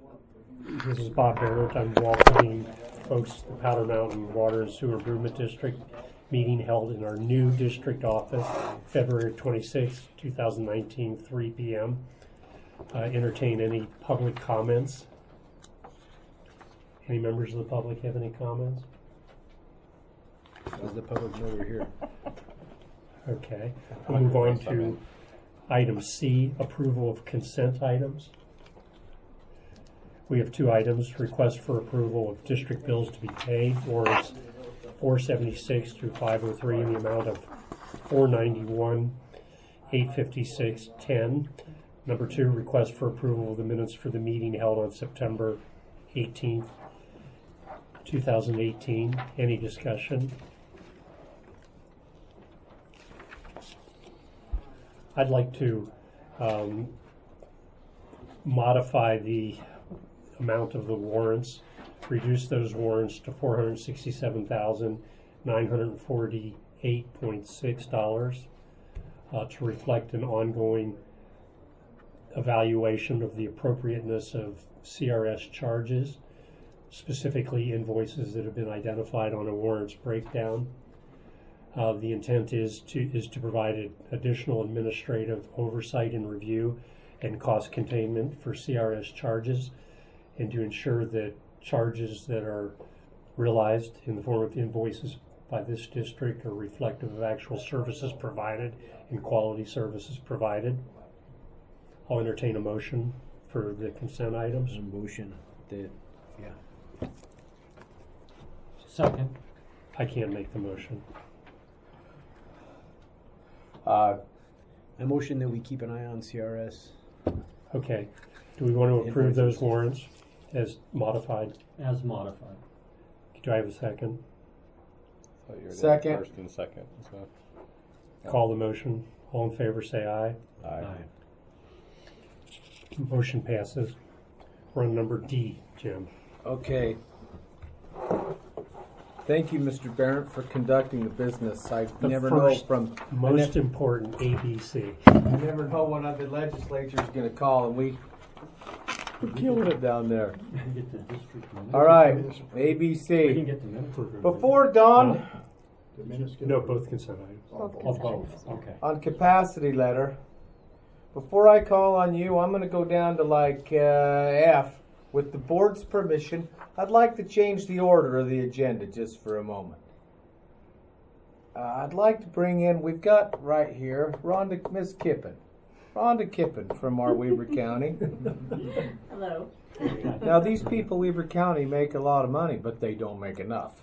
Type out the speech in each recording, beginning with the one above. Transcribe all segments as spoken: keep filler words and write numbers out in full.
This is Bob Barrett. I'm welcoming folks to the Powder Mountain Water and Sewer Improvement District meeting held in our new district office, February twenty-sixth, two thousand nineteen, three p m Uh, entertain any public comments. Any members of the public have any comments? Does the public know we're here? Okay. We'll move on to item C, approval of consent items. We have two items, request for approval of district bills to be paid, warrants four seventy-six through five oh three in the amount of four ninety-one, eight fifty-six, ten. Number two, request for approval of the minutes for the meeting held on September eighteenth, two thousand eighteen. Any discussion? I'd like to um, modify the amount of the warrants, reduce those warrants to four hundred sixty-seven thousand nine hundred forty-eight point six dollars uh, to reflect an ongoing evaluation of the appropriateness of C R S charges, specifically invoices that have been identified on a warrants breakdown. Uh, the intent is to is to provide additional administrative oversight and review and cost containment for C R S charges, and to ensure that charges that are realized in the form of invoices by this district are reflective of actual services provided and quality services provided. I'll entertain a motion for the consent items. A motion that, yeah. Second. I can't make the motion. Uh, a motion that we keep an eye on C R S. Okay. Do we want to approve those warrants as modified? As modified. Do I have a second? So you're Second. First and second. So. Call the motion. All in favor say aye. Aye. Motion passes. We're on number D, Jim. Okay. Thank you, Mister Barrett, for conducting the business. I The never first, know from Most I important, A B C. never, never know when the legislature is going to call, and we we're killing it down there. We can get the district minutes. All right, A B We can C. get the minutes. Before dawn, No, both consent items. Oh, both. Okay. on capacity letter, before I call on you, I'm going to go down to like uh, F. With the board's permission, I'd like to change the order of the agenda just for a moment. Uh, I'd like to bring in, we've got right here, Rhonda, Miss Kippen. Rhonda Kippen from our Weber County. Hello. Now, these people, Weber County, make a lot of money, but they don't make enough.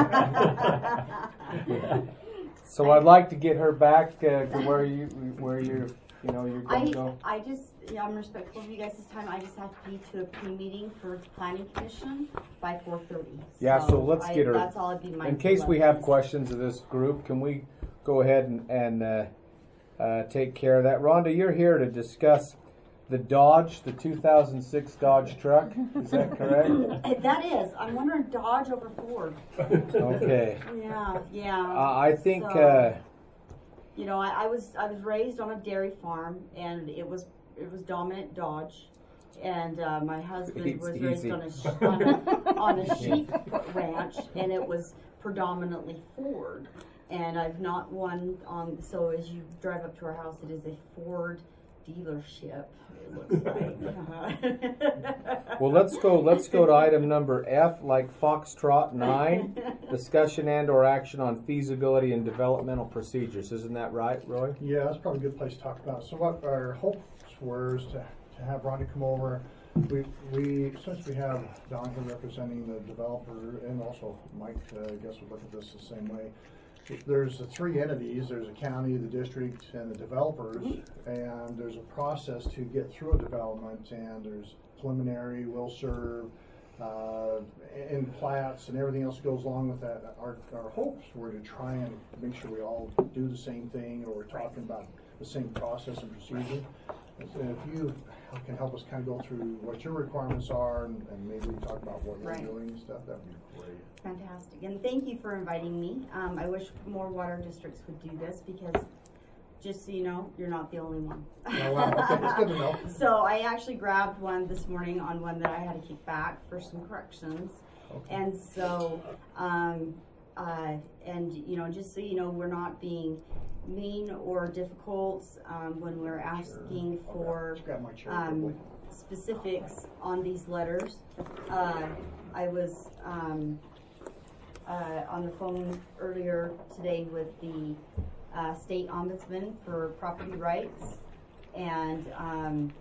So I'd like to get her back uh, to where you, where you, you know, you're going I, to go. I just, yeah, I'm respectful of you guys this time. I just have to be to a pre-meeting for the planning commission by four thirty. Yeah, so let's I, get her. That's all I'd be mindful In case we of have is- questions of this group, can we go ahead and, and uh, uh, take care of that? Rhonda, you're here to discuss the Dodge, the two thousand six Dodge truck. Is that correct? Eh, That is. I'm wondering Dodge over Ford. Okay. Yeah, yeah. Uh, I think. So, Uh, you know, I, I was I was raised on a dairy farm, and it was it was dominant Dodge, and uh, my husband It's was raised easy. on a, sh- on a on a sheep ranch, and it was predominantly Ford. And I've not one on. So as you drive up to our house, it is a Ford dealership. It looks like. well, let's go. Let's go to item number F, like Foxtrot nine, discussion and/or action on feasibility and developmental procedures. Isn't that right, Roy? Yeah, that's probably a good place to talk about. So what our hopes were is to, to have Rhonda come over. We, we since we have Donovan representing the developer, and also Mike, uh, I guess would look at this the same way. There's the three entities, there's a county, the district, and the developers, and there's a process to get through a development, and there's preliminary, will serve, uh, and plats, and everything else that goes along with that. Our, our hopes were to try and make sure we all do the same thing, or we're talking about the same process and procedure. And so if you can help us kind of go through what your requirements are, and, and maybe talk about what you're Right. doing and stuff, that'd be great. Fantastic, and thank you for inviting me. Um, I wish more water districts would do this because just so you know, you're not the only one. Oh, wow, okay, that's good to know. So I actually grabbed one this morning on one that I had to kick back for some corrections. Okay. And so, um, uh, and you know, just so you know, we're not being mean or difficult um, when we're asking Sure. for Okay. Just grab my chair um, quickly. specifics on these letters. Uh, I was um, uh, on the phone earlier today with the uh, state ombudsman for property rights, and um,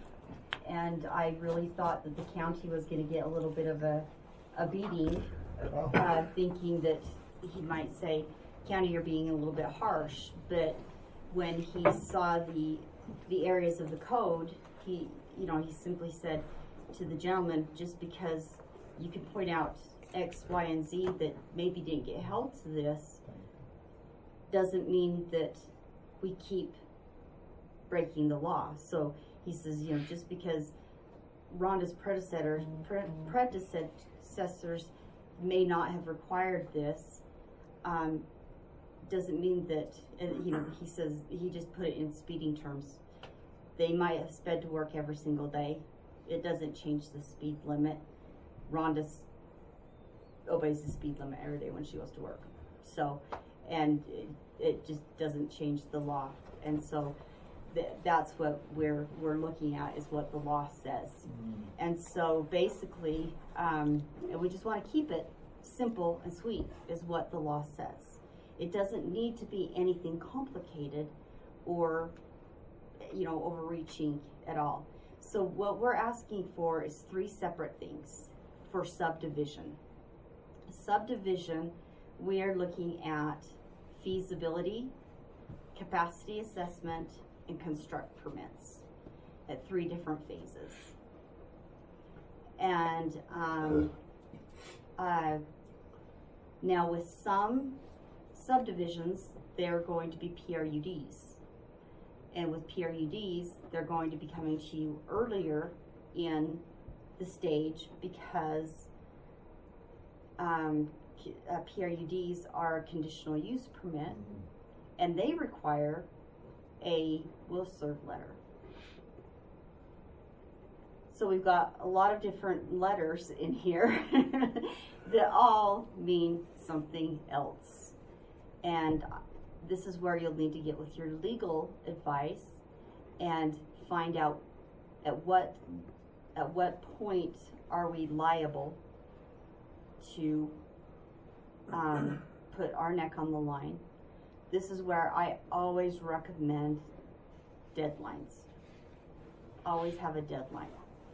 and I really thought that the county was going to get a little bit of a, a beating, Wow. uh, thinking that he might say, "County, you're being a little bit harsh." But when he saw the the areas of the code, he you know he simply said to the gentleman, just because you could point out X, Y, and Z that maybe didn't get held to this, doesn't mean that we keep breaking the law. So he says, you know, just because Rhonda's predecessors, pre- predecessors may not have required this, um, doesn't mean that, and, you know, he says, he just put it in speeding terms. They might have sped to work every single day. It doesn't change the speed limit. Rhonda's obeys the speed limit every day when she goes to work. So, and it, it just doesn't change the law. And so th- that's what we're we're looking at, is what the law says. Mm-hmm. And so basically, um, and we just want to keep it simple and sweet, is what the law says. It doesn't need to be anything complicated or, you know, overreaching at all. So what we're asking for is three separate things for subdivision. Subdivision, we are looking at feasibility, capacity assessment, and construct permits at three different phases. And um, uh, now with some subdivisions, they're going to be P R U Ds. And with P R U Ds, they're going to be coming to you earlier in the stage, because um, uh, P R U Ds are a conditional use permit, mm-hmm. and they require a will serve letter. So we've got a lot of different letters in here that all mean something else. And this is where you'll need to get with your legal advice and find out at what at what point are we liable to um, put our neck on the line. This is where I always recommend deadlines. Always have a deadline.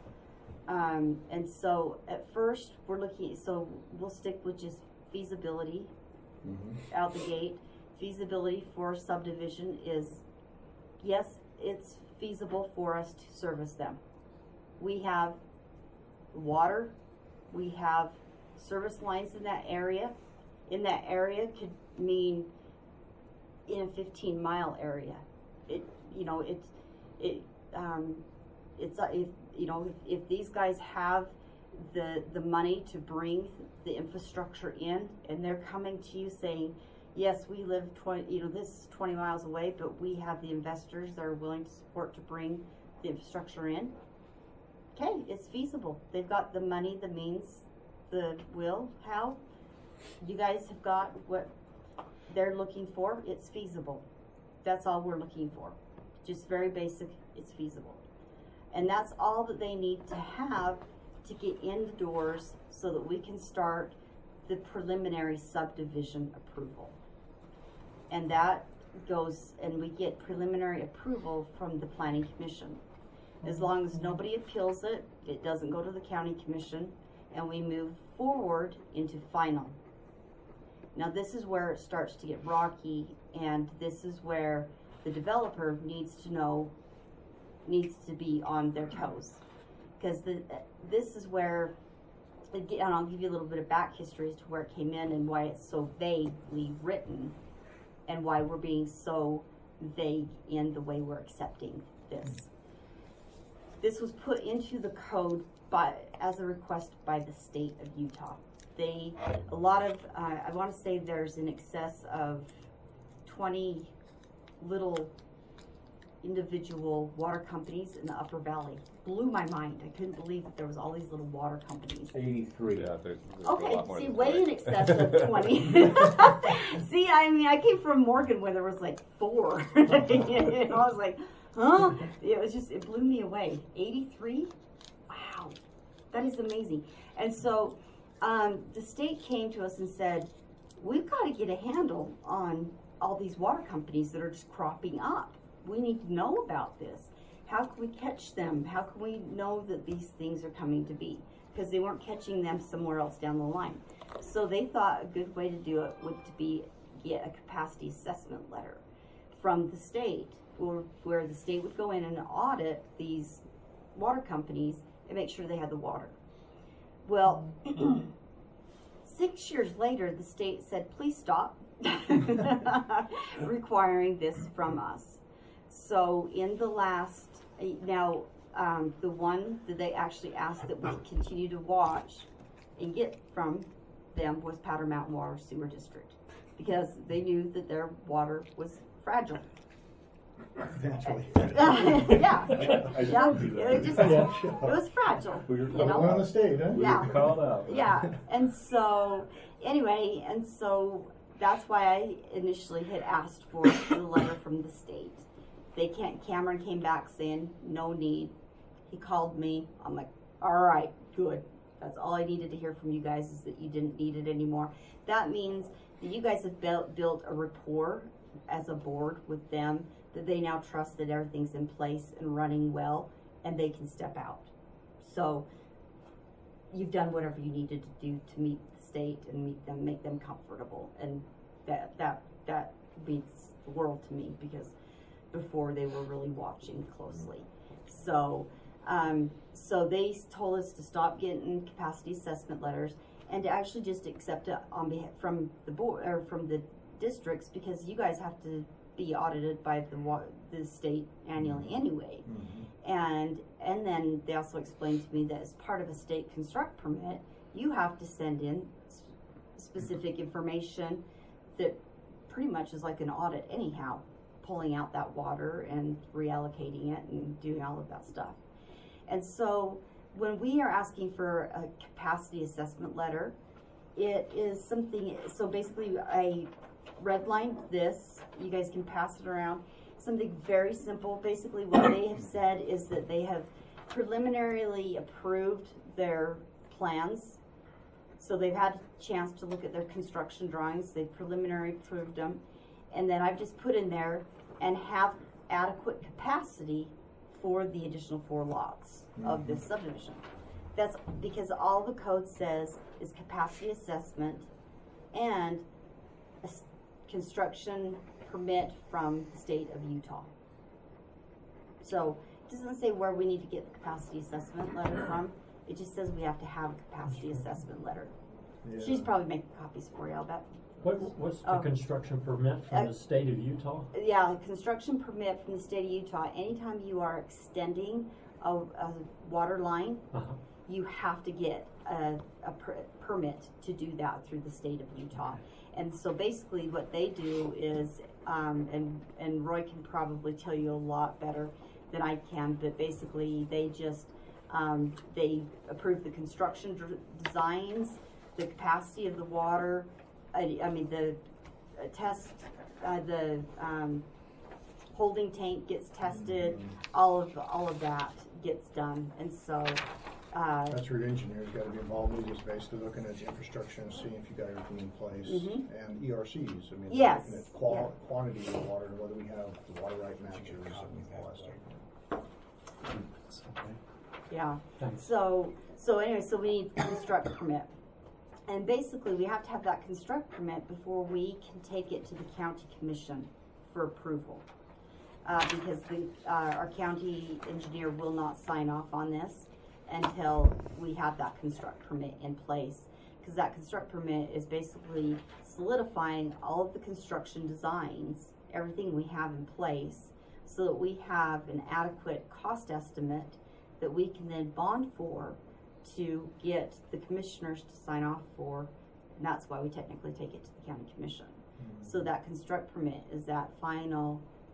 Um, and so at first we're looking, so we'll stick with just feasibility mm-hmm. out the gate. Feasibility for subdivision is, yes, it's feasible for us to service them. We have water, we have service lines in that area. In that area could mean in a fifteen mile area. It, you know, it, it, um, it's, uh, if, you know, if, if these guys have the, the money to bring the infrastructure in, and they're coming to you saying, yes, we live twenty, you know, this is twenty miles away, but we have the investors that are willing to support to bring the infrastructure in. Okay, it's feasible. They've got the money, the means, the will. How? You guys have got what they're looking for. It's feasible. That's all we're looking for. Just very basic. It's feasible. And that's all that they need to have to get in the doors so that we can start the preliminary subdivision approval. And that goes, and we get preliminary approval from the Planning Commission. As long as nobody appeals it, it doesn't go to the County Commission, and we move forward into final. Now this is where it starts to get rocky, and this is where the developer needs to know, needs to be on their toes. Because the, this is where, and I'll give you a little bit of back history as to where it came in and why it's so vaguely written, and why we're being so vague in the way we're accepting this. This was put into the code by, as a request by the state of Utah. They, a lot of, uh, I want to say there's in excess of twenty little individual water companies in the Upper Valley. Blew my mind. I couldn't believe that there was all these little water companies. eighty-three. Yeah, there's, there's a Okay, lot more see, than way twenty. in excess of twenty. See, I mean, I came from Morgan where there was like four. And I was like, huh? It was just, it blew me away. eighty-three? Wow, that is amazing. And so um, the state came to us and said, we've got to get a handle on all these water companies that are just cropping up. We need to know about this. How can we catch them? How can we know that these things are coming to be? Because they weren't catching them somewhere else down the line. So they thought a good way to do it would to be get a capacity assessment letter from the state, or where the state would go in and audit these water companies and make sure they had the water. Well, six years later, the state said, please stop requiring this from us. So in the last, now um, the one that they actually asked that we continue to watch and get from them was Powder Mountain Water Sewer District, because they knew that their water was fragile. Eventually. Yeah, I yeah, told you that. it just, Yeah. it was fragile, We were you One on know? the state, huh? Yeah. called out. Yeah, and so, anyway, and so that's why I initially had asked for the letter from the state. They can't, Cameron came back saying, no need. He called me, I'm like, all right, good. That's all I needed to hear from you guys, is that you didn't need it anymore. That means that you guys have built, built a rapport as a board with them, that they now trust that everything's in place and running well, and they can step out. So you've done whatever you needed to do to meet the state and meet them, make them comfortable, and that that that means the world to me, because before they were really watching closely. So um, so they told us to stop getting capacity assessment letters and to actually just accept it on behalf from the board or from the districts, because you guys have to be audited by the wa the state annually anyway. Mm-hmm. And and then they also explained to me that as part of a state construct permit, you have to send in s specific information that pretty much is like an audit anyhow, pulling out that water and reallocating it and doing all of that stuff. And so when we are asking for a capacity assessment letter, it is something, so basically I redlined this, you guys can pass it around. Something very simple. Basically what they have said is that they have preliminarily approved their plans. So they've had a chance to look at their construction drawings, they've preliminarily approved them, and then I've just put in there and have adequate capacity for the additional four lots mm-hmm. of this subdivision. That's because all the code says is capacity assessment and a construction permit from the state of Utah. So it doesn't say where we need to get the capacity assessment letter from. It just says we have to have a capacity assessment letter. Yeah. She's probably making copies for you, I'll bet. What, what's the Oh. construction permit from Uh, the state of Utah? Yeah, a construction permit from the state of Utah. Anytime you are extending a, a water line, Uh-huh. you have to get a, a per, permit to do that through the state of Utah. And so basically what they do is, um, and, and Roy can probably tell you a lot better than I can, but basically they just, um, they approve the construction dr designs, the capacity of the water, I, I mean the uh, test, uh, the um, holding tank gets tested, all of all of that gets done, and so uh, That's where your engineer's got to be involved. We're just basically looking at the infrastructure and seeing if you got everything in place. Mhm. And E R Cs. I mean, Yes. looking at qual quantity of the water and whether we have the water right matches and all that stuff. yeah. Thanks. So so anyway, so we need a construct permit. And basically we have to have that construct permit before we can take it to the county commission for approval. Uh, because the, uh, our county engineer will not sign off on this until we have that construct permit in place. Because that construct permit is basically solidifying all of the construction designs, everything we have in place, so that we have an adequate cost estimate that we can then bond for to get the commissioners to sign off for, and that's why we technically take it to the county commission. Mm-hmm. So that construct permit is that final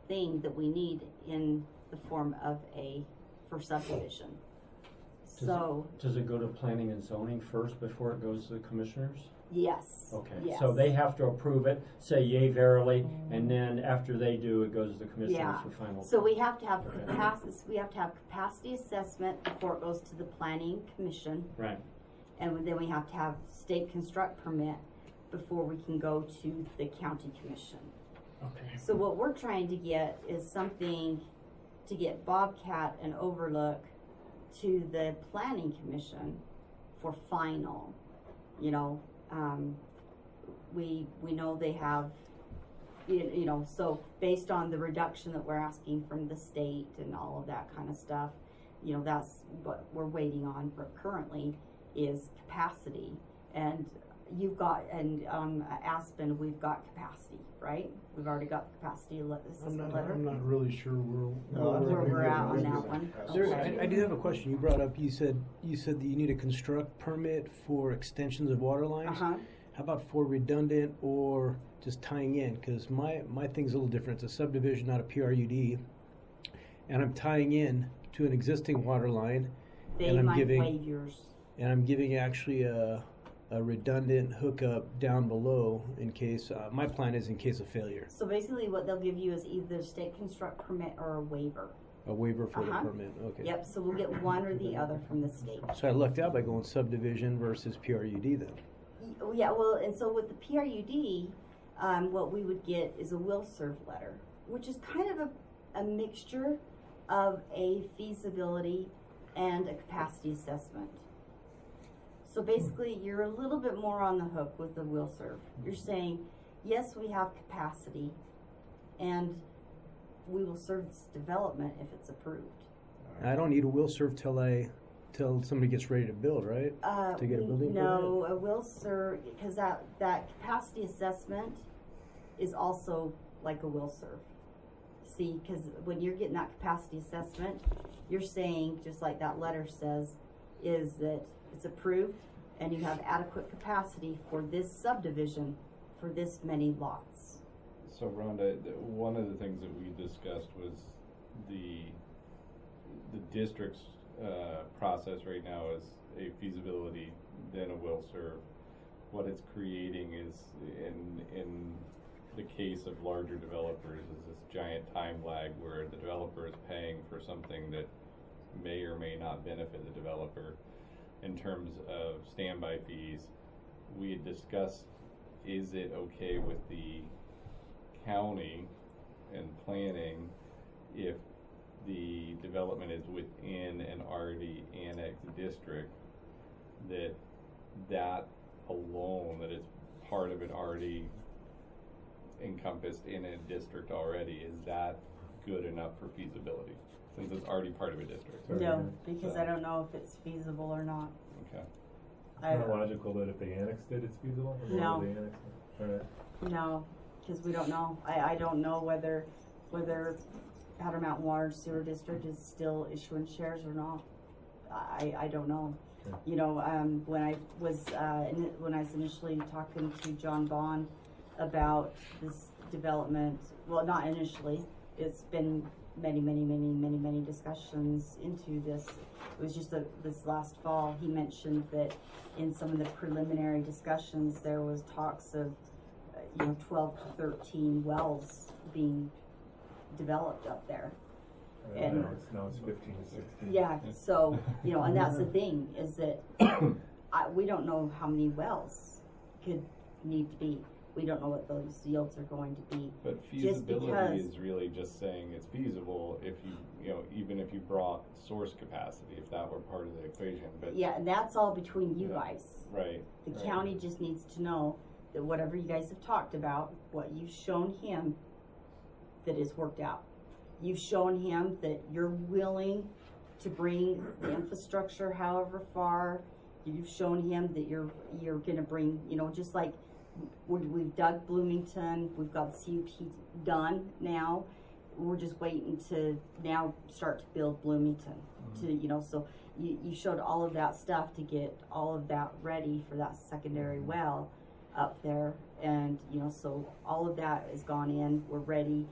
thing that we need in the form of a, for subdivision. Does So, it- Does it go to planning and zoning first before it goes to the commissioners? yes. Okay, yes. so they have to approve it, say yay verily, and then after they do, it goes to the commissioners Yeah. for final. So we have to have Okay. capacity, we have to have capacity assessment before it goes to the planning commission. Right, And then we have to have state construct permit before we can go to the county commission. okay. So what we're trying to get is something to get Bobcat and Overlook to the planning commission for final. You know, um, we, we know they have, you, you know, so based on the reduction that we're asking from the state and all of that kind of stuff, you know, that's what we're waiting on for currently is capacity. And you've got, and um, Aspen, we've got capacity, right? We've already got the capacity le- I'm assessment not, letter. I'm not really sure where. No, I Where think we're we at on did that it. one. There, Okay. I, I do have a question. You brought up, you said, you said that you need a construct permit for extensions of water lines. Uh-huh. How about for redundant or just tying in? Because my, my thing's a little different. It's a subdivision, not a P R U D. And I'm tying in to an existing water line, They and I'm might giving- waive yours. and I'm giving actually a, a redundant hookup down below in case, uh, my plan is in case of failure. So basically what they'll give you is either state construct permit or a waiver. A waiver for Uh-huh. the permit, okay. Yep, so we'll get one or the other from the state. So I lucked out by going subdivision versus P R U D then. Y- Yeah, well, and so with the P R U D, um, what we would get is a will serve letter, which is kind of a, a mixture of a feasibility and a capacity assessment. So basically, you're a little bit more on the hook with the will serve. You're saying, yes, we have capacity, and we will serve this development if it's approved. I don't need a will serve till I, till somebody gets ready to build, right? Uh, To get a building no, a will serve, because that, that capacity assessment is also like a will serve. See, because when you're getting that capacity assessment, you're saying, just like that letter says, is that it's approved and you have adequate capacity for this subdivision for this many lots. So Rhonda, th- one of the things that we discussed was the, the district's, uh, process right now is a feasibility, then a will serve. What it's creating is, in, in the case of larger developers, is this giant time lag where the developer is paying for something that may or may not benefit the developer. In terms of standby fees, we had discussed, is it okay with the county and planning if the development is within an already annexed district, that that alone, that it's part of an already encompassed in a district already, is that good enough for feasibility, since it's already part of a district? No, because So- I don't know if it's feasible or not. Okay. I- It's not logical that if they annexed it, it's feasible? Or No. They annexed it? Alright. No, because we don't know. I, I don't know whether, whether Powder Mountain Water Sewer District is still issuing shares or not. I, I don't know. Okay. You know, um, when I was, uh, in, when I was initially talking to John Bond about this development, well, not initially, it's been many, many, many, many, many discussions into this. It was just a, this last fall, he mentioned that in some of the preliminary discussions, there was talks of, uh, you know, twelve to thirteen wells being developed up there. And And- now it's, now it's fifteen to sixteen. Yeah, so, you know, and that's the thing, is that I, we don't know how many wells could need to be. We don't know what those yields are going to be. But Just feasibility because- is really just saying it's feasible if you, you know, even if you brought source capacity, if that were part of the equation, but. Yeah, and that's all between you Yeah. guys. Right. The right. county just needs to know that whatever you guys have talked about, what you've shown him, that is worked out. You've shown him that you're willing to bring the infrastructure however far. You've shown him that you're, you're gonna bring, you know, just like we, we've dug Bloomington, we've got the C U P done now. We're just waiting to now start to build Bloomington. To, you know, so you, you showed all of that stuff to get all of that ready for that secondary well up there. And, you know, so all of that has gone in, we're ready.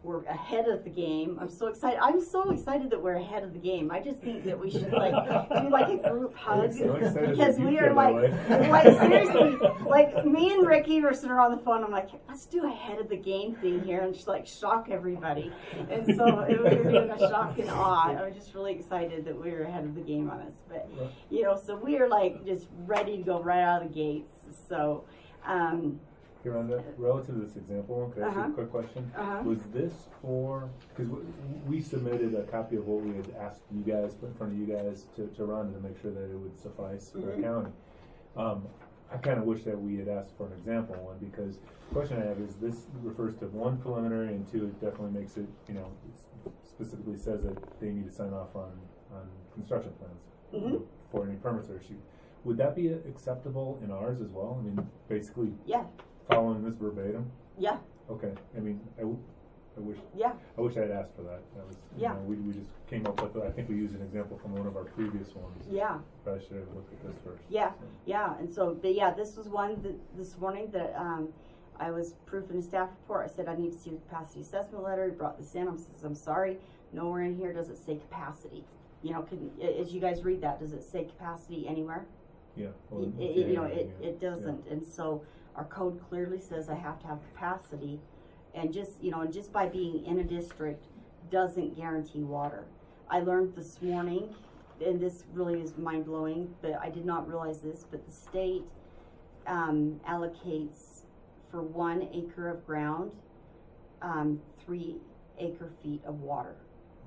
we're ahead of the game. I'm so excited. I'm so excited that we're ahead of the game. I just think that we should like do like a group hug so excited because that you we feel are that like, way. like seriously, like me and Ricky were sitting on the phone. I'm like, let's do a ahead of the game thing here and just like shock everybody. And so it was doing a shock and awe. I was just really excited that we were ahead of the game on this. But you know, so we are like just ready to go right out of the gates. So. Um, Hey, Rhonda, relative to this example, can I ask you Uh-huh. a quick question? Uh-huh. Was this for, because we submitted a copy of what we had asked you guys, put in front of you guys to, to run to make sure that it would suffice for Mhm. the county. Um, I kind of wish that we had asked for an example one, because the question I have is, this refers to one, preliminary, and two, it definitely makes it, you know, it specifically says that they need to sign off on, on construction plans Mhm. for any permits are issued. Would that be acceptable in ours as well? I mean, basically yeah, following this verbatim? yeah, Okay, I mean, I, w- I wish, yeah, I wish I had asked for that. That was, you Yeah. know, we, we just came up with, I think we used an example from one of our previous ones. yeah. But I should have looked at this first. Yeah, So. yeah, and so, but yeah, this was one that this morning that um, I was proofing a staff report. I said I need to see the capacity assessment letter. He brought this in. I says I'm sorry, nowhere in here does it say capacity. You know, can, as you guys read that, does it say capacity anywhere? Yeah. well, It- yeah, it- you know, yeah, it yeah. it doesn't, and so our code clearly says I have to have capacity, and just you know, and just by being in a district doesn't guarantee water. I learned this morning, and this really is mind blowing, but I did not realize this, but the state um, allocates for one acre of ground, um, three acre feet of water.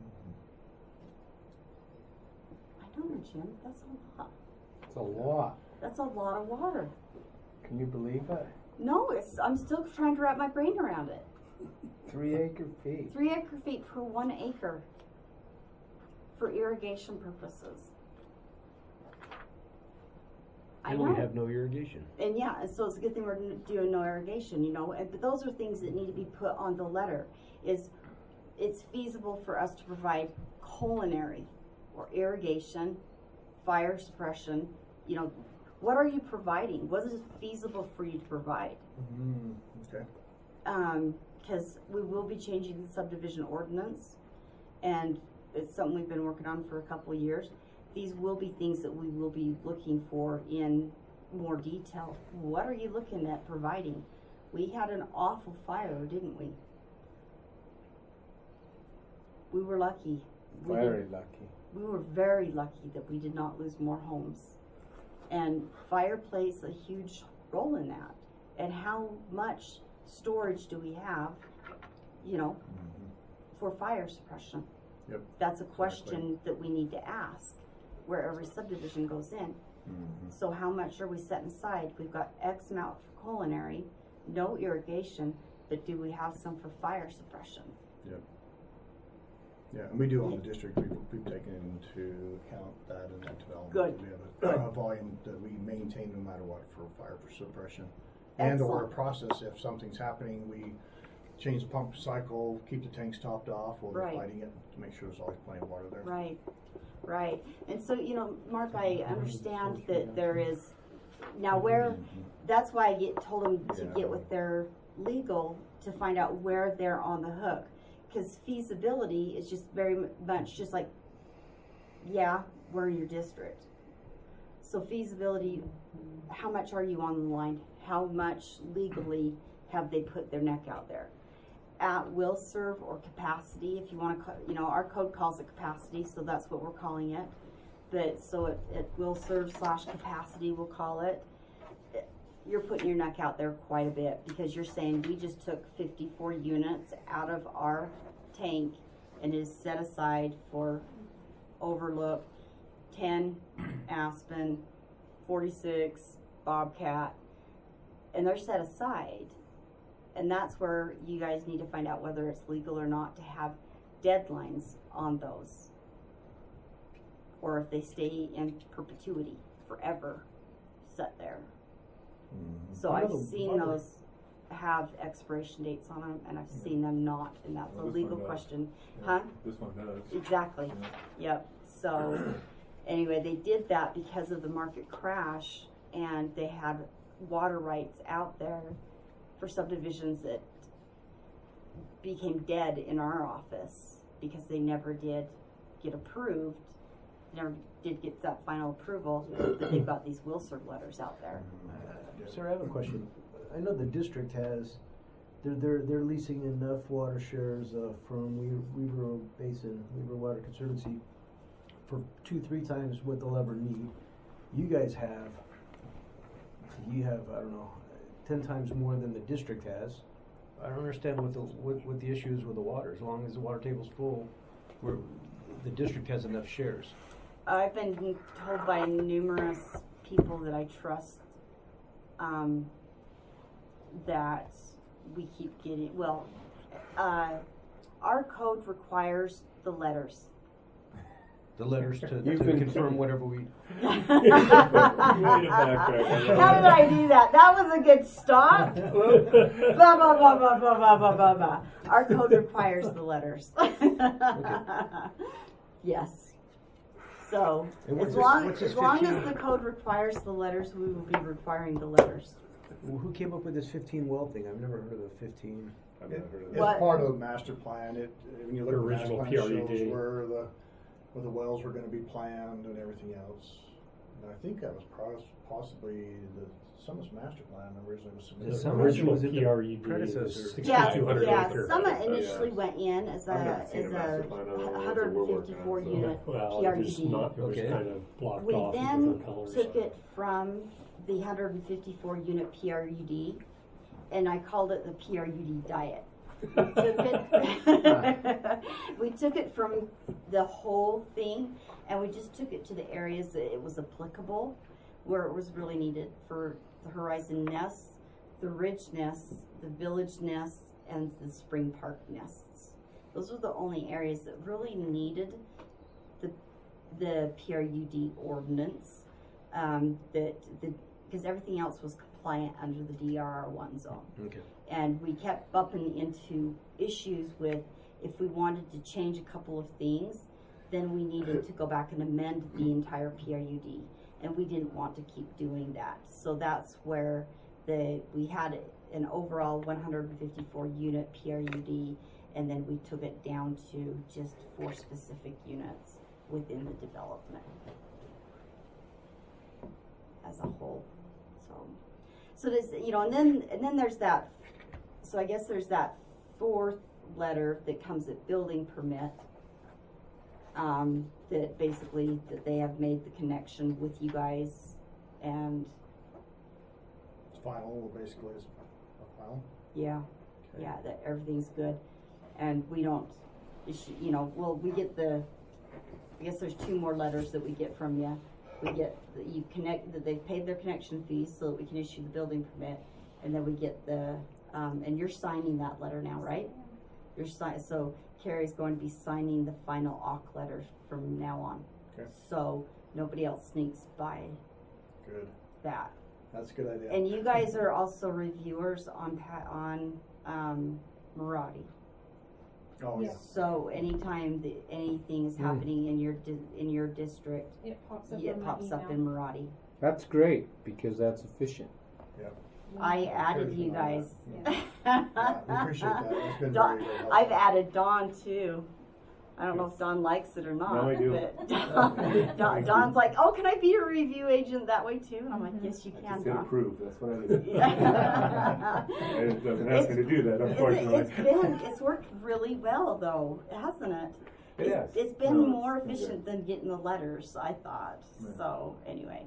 I know, Jim, that's a lot. It's a lot. That's a lot of water. Can you believe it? No, it's, I'm still trying to wrap my brain around it. Three acre feet. Three acre feet per one acre for irrigation purposes. I And know. we have no irrigation. And yeah, and so it's a good thing we're n- doing no irrigation, you know, and, but those are things that need to be put on the letter. Is it's feasible for us to provide culinary or irrigation, fire suppression, you know, what are you providing? What is it feasible for you to provide? Mm, okay. Um, cause we will be changing the subdivision ordinance, and it's something we've been working on for a couple of years. These will be things that we will be looking for in more detail. What are you looking at providing? We had an awful fire, didn't we? We were lucky. We Very did- lucky. We were very lucky that we did not lose more homes. And fire plays a huge role in that. And how much storage do we have, you know, for fire suppression? Yep. That's a question that we need to ask where every subdivision goes in. So how much are we setting aside? We've got X amount for culinary, no irrigation, but do we have some for fire suppression? Yep. Yeah, and we do own the district. We've, we've taken into account that in that development. Good. We have a, a volume that we maintain no matter what for fire suppression. And or a Excellent. process, if something's happening, we change the pump cycle, keep the tanks topped off while Right. we're fighting it to make sure there's always plenty of water there. Right, right. And so, you know, Mark, I understand that there is, now where, that's why I get, told them to Yeah. get with their legal to find out where they're on the hook. Cause feasibility is just very mu- much just like, yeah, we're your district. So feasibility, how much are you on the line? How much legally have they put their neck out there? At will serve or capacity, if you want to, you know, our code calls it capacity, so that's what we're calling it. But so it, it will serve slash capacity, we'll call it. It- You're putting your neck out there quite a bit because you're saying we just took fifty-four units out of our tank and is set aside for Overlook, ten Aspen, forty-six Bobcat, and they're set aside. And that's where you guys need to find out whether it's legal or not to have deadlines on those. Or if they stay in perpetuity forever set there. So What I've are the- seen what are the- those have expiration dates on them and I've seen them not, and that's a Well, this legal one does. question. Yeah, Huh? This one does. Exactly. Yeah. Yep. So anyway, they did that because of the market crash, and they had water rights out there for subdivisions that became dead in our office because they never did get approved, never did get that final approval, that they've got these will serve letters out there. Sir, I have a question. I know the district has, they're, they're, they're leasing enough water shares uh, from Weaver, Weaver Basin, Weaver Water Conservancy for two, three times what they'll ever need. You guys have, you have, I don't know, ten times more than the district has. I don't understand what the, what, what the issue is with the water. As long as the water table's full, we're, the district has enough shares. I've been told by numerous people that I trust um, that we keep getting, well, uh, our code requires the letters. The letters to, You to can- confirm whatever we. How did I do that? That was a good stop. blah, blah, blah, blah, blah, blah, blah, blah, blah. Our code requires the letters. Yes. So, And what's as this- long, what's this as long as fifteen? the code requires the letters, we will be requiring the letters. Who came up with this fifteen well thing? I've never heard of a fifteen. I've It- not heard of It's that. What? part of the master plan. It, when you look at the master Original plan, P it R U D. shows where the, where the wells were gonna be planned and everything else. And I think that was pos- possibly the, Summit's master plan originally was The submitted. Summit Original was it the P R U D predecessor? was Yeah, sixty-two hundred yeah. acre. Summit Oh, initially yeah. went in as a I've never seen as a master a plan other than the ones that hundred we're and working on, fifty-four so. unit Well, P R it U was D. not, it was Okay. kind of blocked We off in then different colors. took it from the hundred and fifty-four unit P R U D, and I called it the P R U D diet. We took it, we took it from the whole thing, and we just took it to the areas that it was applicable, where it was really needed for the Horizon nests, the Ridge nests, the Village nests, and the Spring Park nests. Those were the only areas that really needed the the P R U D ordinance, um, that the because everything else was compliant under the D R R one zone. Okay. And we kept bumping into issues with, if we wanted to change a couple of things, then we needed to go back and amend the entire P R U D. And we didn't want to keep doing that. So that's where the we had an overall one hundred fifty-four unit P R U D, and then we took it down to just four specific units within the development as a whole. So, so there's, you know, and then and then there's that. So I guess there's that fourth letter that comes at building permit. Um, that basically that they have made the connection with you guys, and It's final, basically, it's a final. yeah, Okay. yeah, that everything's good, and we don't issue. You know, well, we get the. I guess there's two more letters that we get from you. We get that you connect that they've paid their connection fees so that we can issue the building permit, and then we get the um, and you're signing that letter now, right? You're si- so Carrie's going to be signing the final A U C letter from now on. Okay. So nobody else sneaks by Good. that. That's a good idea. And you guys are also reviewers on pa- on um, Maradi. Oh, yeah. So anytime that anything is happening in your di- in your district, It pops up it on my pops up email. in Maradi. That's great, because that's efficient. Yep. I added you Encouragement on guys. Yeah, we appreciate that. It's been Dawn- very, very helpful. I've added Dawn too. I don't know if Dawn likes it or not. No, I do. But Dawn, Dawn, Dawn's like, oh, can I be a review agent that way too? And I'm like, yes, you I can, just get Dawn. approved, that's what I do. Yeah. And it doesn't ask me to do that, It's, unfortunately. it's been, it's worked really well though, hasn't it? It It's- has. It's been No, it's more been good. efficient than getting the letters, I thought. Right. So anyway,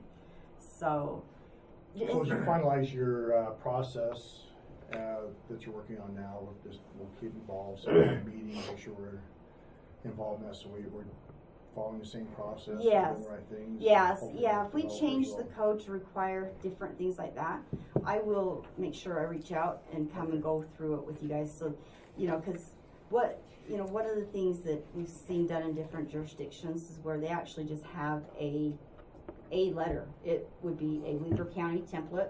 so. So as you finalize your uh, process uh, that you're working on now, we'll just we'll keep involved. So we'll meeting, make sure we're involved in that, so we, we're following the same process, Yes. doing the right things. Yes, Hopefully yeah, the if we developers change the will- code to require different things like that, I will make sure I reach out and come and go through it with you guys. So, you know, because what, you know, one of the things that we've seen done in different jurisdictions is where they actually just have a, a letter. It would be a Weaver County template,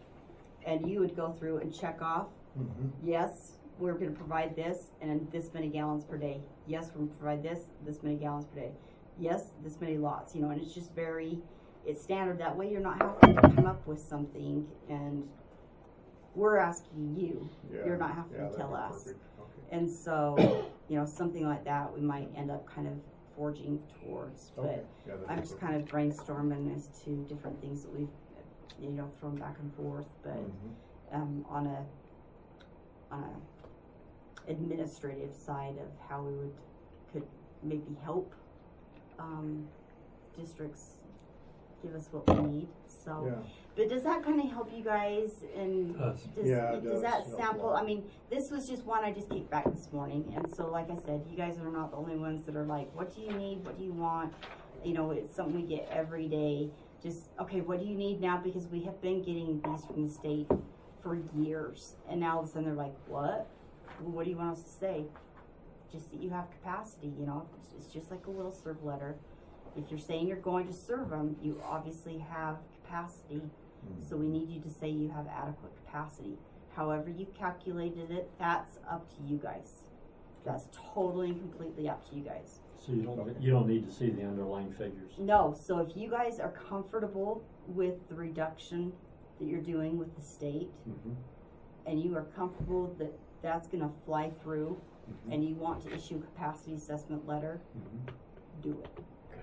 and you would go through and check off, Mhm. yes, we're gonna provide this and this many gallons per day. Yes, we're gonna provide this, this many gallons per day. Yes, this many lots, you know, and it's just very, it's standard. That way you're not having to come up with something and we're asking you. Yeah. You're not having Yeah, to that'd tell be us. perfect. And so, you know, something like that, we might end up kind of forging towards, but Okay. Yeah, that'd I'm be just cool. kind of brainstorming as to different things that we've, you know, thrown back and forth, but, Mm-hmm. um, on a, on a administrative side of how we would, could maybe help, um, districts give us what we need, so. Yeah. But does that kind of help you guys, and Does. does, Yeah, it does does that help a sample, lot. I mean, this was just one I just kicked back this morning, and so like I said, you guys are not the only ones that are like, what do you need, what do you want? You know, it's something we get every day, just, okay, what do you need now, because we have been getting these from the state for years, and now all of a sudden they're like, what? Well, what do you want us to say? Just that you have capacity, you know, it's, it's just like a will serve letter. If you're saying you're going to serve them, you obviously have capacity. So we need you to say you have adequate capacity. However you've calculated it, that's up to you guys. That's totally and completely up to you guys. So you don't, you don't need to see the underlying figures. No, so if you guys are comfortable with the reduction that you're doing with the state, Mm-hmm. and you are comfortable that that's gonna fly through, Mhm. and you want to issue a capacity assessment letter, Mhm. do it.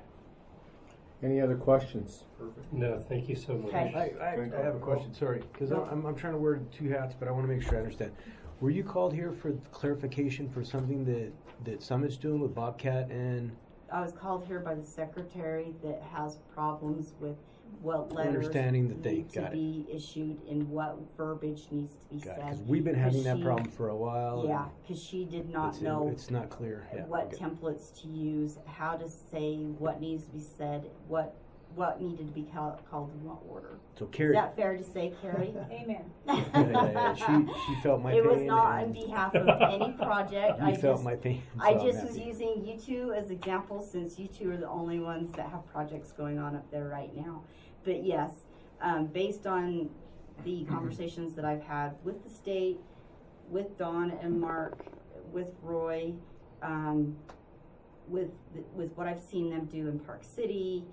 Any other questions? Perfect. No, thank you so much. Okay. I, I, I have a question, sorry, because I'm, I'm trying to wear two hats, but I want to make sure I understand. Were you called here for clarification for something that, that Summit's doing with Bobcat and? I was called here by the secretary that has problems with what letters Understanding that they need to got it. be issued and what verbiage needs to be Got it, said. because we've been having that she- problem for a while. Yeah, and because she did not it's, know It's not clear, yeah. what okay. templates to use, how to say what needs to be said, what what needed to be called, called in what order. So Is Carrie, that fair to say, Carrie? Amen. yeah, yeah, yeah, she, she felt my It pain. was not on and behalf of any project. You I felt just my pain. I so I'm just was happy. using you two as examples since you two are the only ones that have projects going on up there right now. But yes, um, based on the conversations that I've had with the state, with Dawn and Mark, with Roy, um, with the, with what I've seen them do in Park City,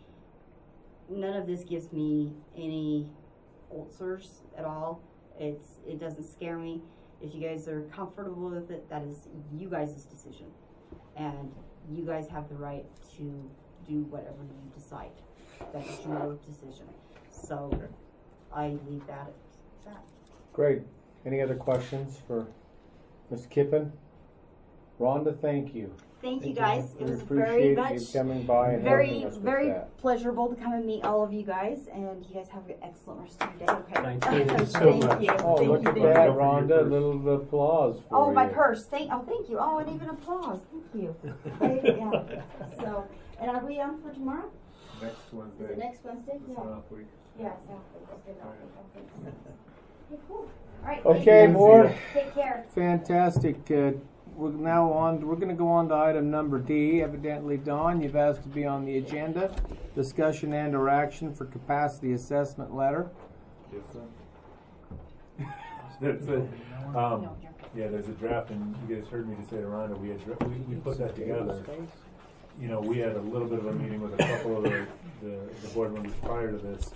none of this gives me any ulcers at all. It's it doesn't scare me. If you guys are comfortable with it, that is you guys' decision. And you guys have the right to do whatever you decide. That is your decision. So I leave that at that. Great. Any other questions for Miz Kippen? Rhonda, thank you. Thank you Thank guys. We It was appreciate very you much coming by and very helping us with very that. pleasurable to come and meet all of you guys, and you guys have an excellent rest of your day. Okay. Thank you so Thank much. you. Oh, Thank look you, at thank that, you. Rhonda. A little applause for Oh, you. my purse. Thank. Oh, thank you. Oh, and even applause. Thank you. Okay, yeah. So, and are we on for tomorrow? Next Is Wednesday. it next Wednesday? It's Yeah. an off week. Yeah, exactly. Let's get it off. Okay. Okay, cool. All right. Okay, thank you. board. Take care. Fantastic. Uh, we're now on. We're going to go on to item number D. Evidently, Dawn, you've asked to be on the agenda. Discussion and or action for capacity assessment letter. Yes, sir. That's it. Um, yeah, there's a draft, and you guys heard me just say to Rhonda, we had, dra- we, we put that together. You know, we had a little bit of a meeting with a couple of the, the, the board members prior to this.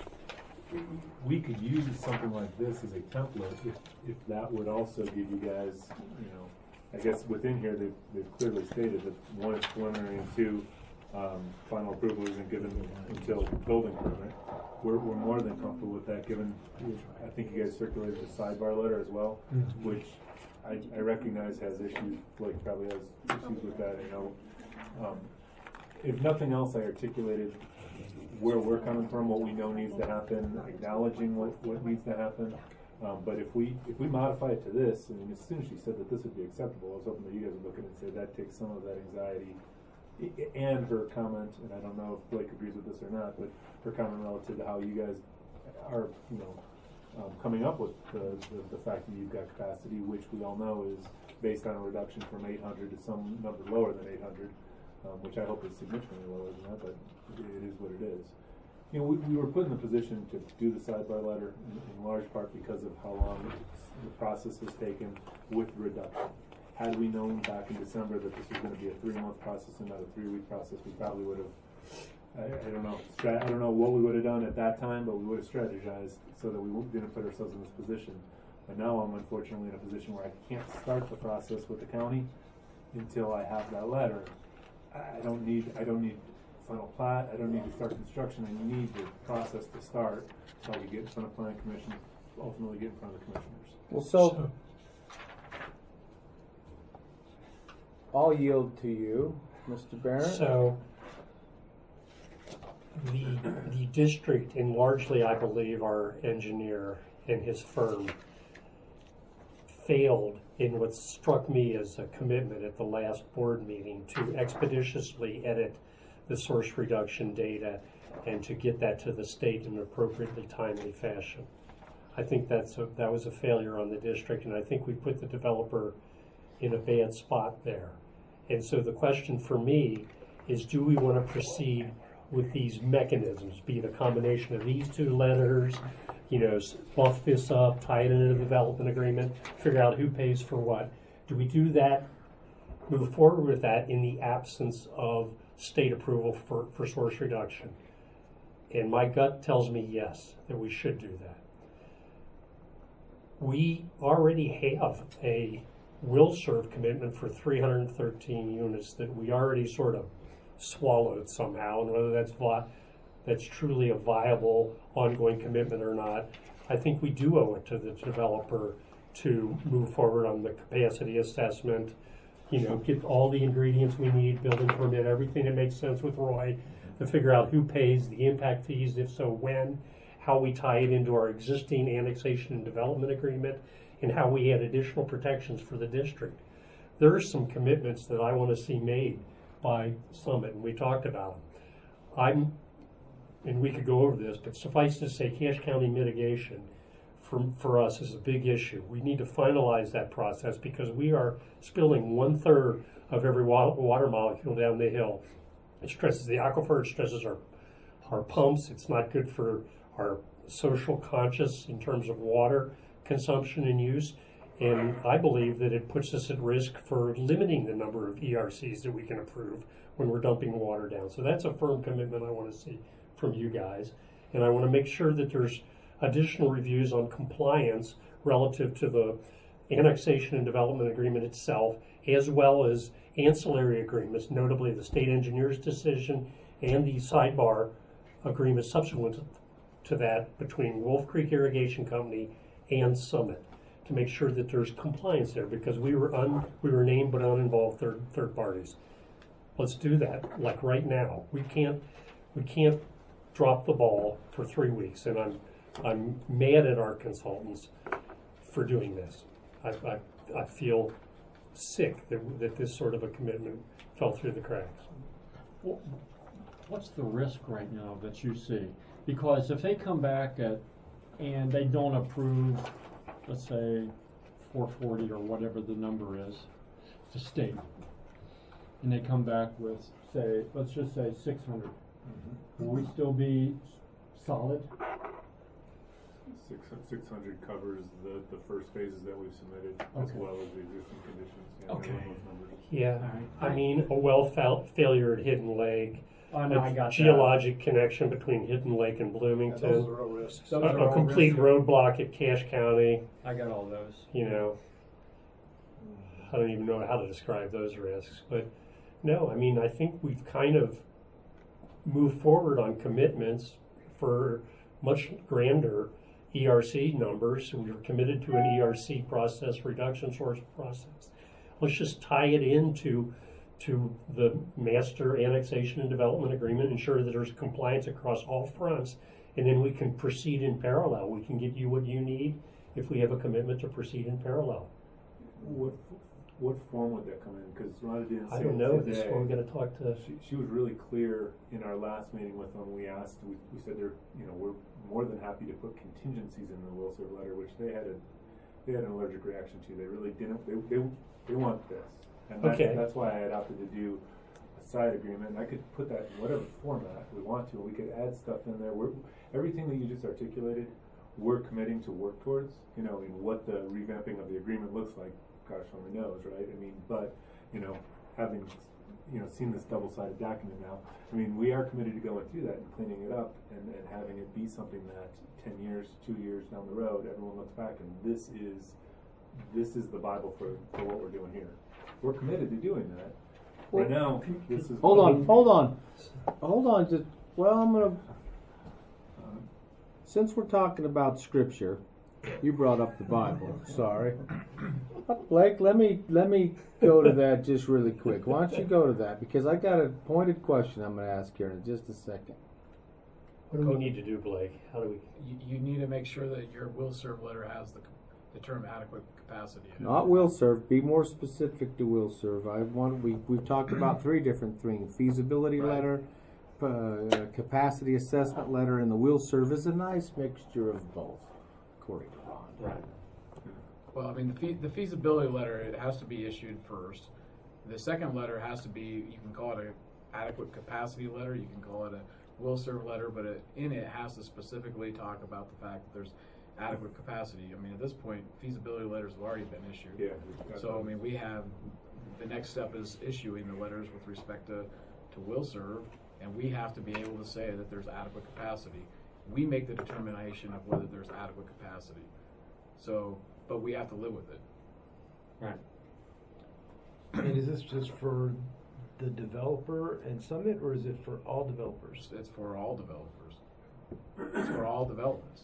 We could use something like this as a template if, if that would also give you guys, you know, I guess within here, they've, they've clearly stated that one is preliminary and two, um, final approval isn't given until building permit. We're, we're more than comfortable with that, given, I think you guys circulated the sidebar letter as well, which I, I recognize has issues, Blake probably has issues with that, you know. Um, if nothing else, I articulated where we're coming from, what we know needs to happen, acknowledging what, what needs to happen. Um, but if we if we modify it to this, I mean, as soon as she said that this would be acceptable, I was hoping that you guys would look at it and say that takes some of that anxiety. I- And her comment, and I don't know if Blake agrees with this or not, but her comment relative to how you guys are, you know, um, coming up with the, the, the fact that you've got capacity, which we all know is based on a reduction from eight hundred to some number lower than eight hundred, um, which I hope is significantly lower than that, but it is what it is. You know, we, we were put in the position to do the sidebar letter in, in large part because of how long the process has taken with reduction. Had we known back in December that this was going to be a three-month process and not a three-week process, we probably would have, I, I don't know, stra- I don't know what we would have done at that time, but we would have strategized so that we didn't put ourselves in this position. But now I'm unfortunately in a position where I can't start the process with the county until I have that letter. I I don't need, I don't need final plat, I don't need to start construction, I need the process to start, so I can get in front of planning commission, ultimately get in front of the commissioners. Well, so I'll yield to you, Mister Barrett. So, the, the district, and largely I believe our engineer and his firm, failed in what struck me as a commitment at the last board meeting to expeditiously edit the source reduction data and to get that to the state in an appropriately timely fashion. I think that's a, that was a failure on the district, and I think we put the developer in a bad spot there. And so the question for me is, do we want to proceed with these mechanisms, be it a combination of these two letters, you know, buff this up, tie it into the development agreement, figure out who pays for what? Do we do that, move forward with that in the absence of state approval for, for source reduction? And my gut tells me yes, that we should do that. We already have a will serve commitment for three hundred thirteen units that we already sort of swallowed somehow, and whether that's vi- that's truly a viable ongoing commitment or not, I think we do owe it to the developer to move forward on the capacity assessment, you know, get all the ingredients we need, building permit, everything that makes sense with Roy, to figure out who pays the impact fees, if so when, how we tie it into our existing annexation and development agreement, and how we add additional protections for the district. There are some commitments that I want to see made by Summit, and we talked about them. I'm, and we could go over this, but suffice to say, Cache County mitigation for, for us is a big issue. We need to finalize that process because we are spilling one third of every wa- water molecule down the hill. It stresses the aquifer, it stresses our, our pumps. It's not good for our social conscience in terms of water consumption and use. And I believe that it puts us at risk for limiting the number of E R Cs that we can approve when we're dumping water down. So that's a firm commitment I want to see from you guys. And I want to make sure that there's additional reviews on compliance relative to the annexation and development agreement itself, as well as ancillary agreements, notably the state engineer's decision and the sidebar agreement subsequent to that between Wolf Creek Irrigation Company and Summit, to make sure that there's compliance there, because we were un, we were named but uninvolved third third parties. Let's do that, like right now. We can't we can't drop the ball for three weeks, and I'm I'm mad at our consultants for doing this. I I, I feel sick that that this sort of a commitment fell through the cracks. Well, what's the risk right now that you see? Because if they come back at and they don't approve, let's say four forty or whatever the number is, to state, and they come back with, say, let's just say six hundred, mm-hmm. Will we still be solid? Six, six hundred covers the, the first phases that we've submitted, as Okay. well as the existing conditions. Yeah, Okay. those numbers. Yeah, All right. I mean, a well fa- failure at Hidden Lake, Oh, no, I a got geologic connection between Hidden Lake and Yeah, Bloomington, those are real risks. Those a, are a all complete risky. roadblock at Cache County, that. I got all those. you know. I don't even know how to describe those risks, but no, I mean, I think we've kind of moved forward on commitments for much grander E R C numbers. We were committed to an E R C process, reduction source process. Let's just tie it into to the master annexation and development agreement, ensure that there's compliance across all fronts, and then we can proceed in parallel. We can get you what you need if we have a commitment to proceed in parallel. What what form would that come in? Because Rhonda didn't say I don't it know, today. this is where we gotta talk to, She, she was really clear in our last meeting with them. We asked, we, we said they're, you know, we're more than happy to put contingencies in the will serve letter, which they had a, they had an allergic reaction to. They really didn't, they, they, they want this. And that's, Okay. that's why I had opted to do a side agreement, and I could put that in whatever format we want to, and we could add stuff in there. We're, everything that you just articulated, we're committing to work towards, you know, in what the revamping of the agreement looks like. Gosh only knows, right? I mean, but, you know, having you know, seen this double-sided document now. I mean, we are committed to going through that and cleaning it up and, and having it be something that ten years, two years down the road, everyone looks back and this is, this is the Bible for, for what we're doing here. We're committed to doing that. Right now, this is. Hold on, hold on, hold on. Just well, I'm gonna. Since we're talking about scripture, you brought up the Bible. Sorry, Blake. Let me let me go to that just really quick. Why don't you go to that because I got a pointed question I'm going to ask here in just a second. What do we need to do, Blake? How do we? You, you need to make sure that your will serve letter has the, the term adequate capacity in it. Not will serve. Be more specific to will serve. I want. We we've talked about three different things: feasibility Right. letter, uh, capacity assessment letter, and the will serve is a nice mixture of both, according to Ron. Right. Well, I mean, the, fe- the feasibility letter, it has to be issued first. The second letter has to be, you can call it a adequate capacity letter, you can call it a will serve letter, but it, in it has to specifically talk about the fact that there's adequate capacity. I mean, at this point, feasibility letters have already been issued. Yeah. So, I mean, we have, the next step is issuing the letters with respect to, to will serve, and we have to be able to say that there's adequate capacity. We make the determination of whether there's adequate capacity. So, but we have to live with it. Right. And is this just for the developer and Summit, or is it for all developers? It's for all developers. It's for all developments.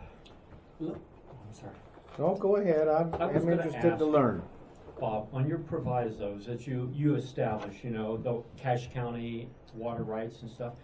Look, I'm sorry. No, go ahead. I'm, I was I'm gonna interested ask to learn. Bob, on your provisos that you, you establish, you know, the Cache County water rights and stuff,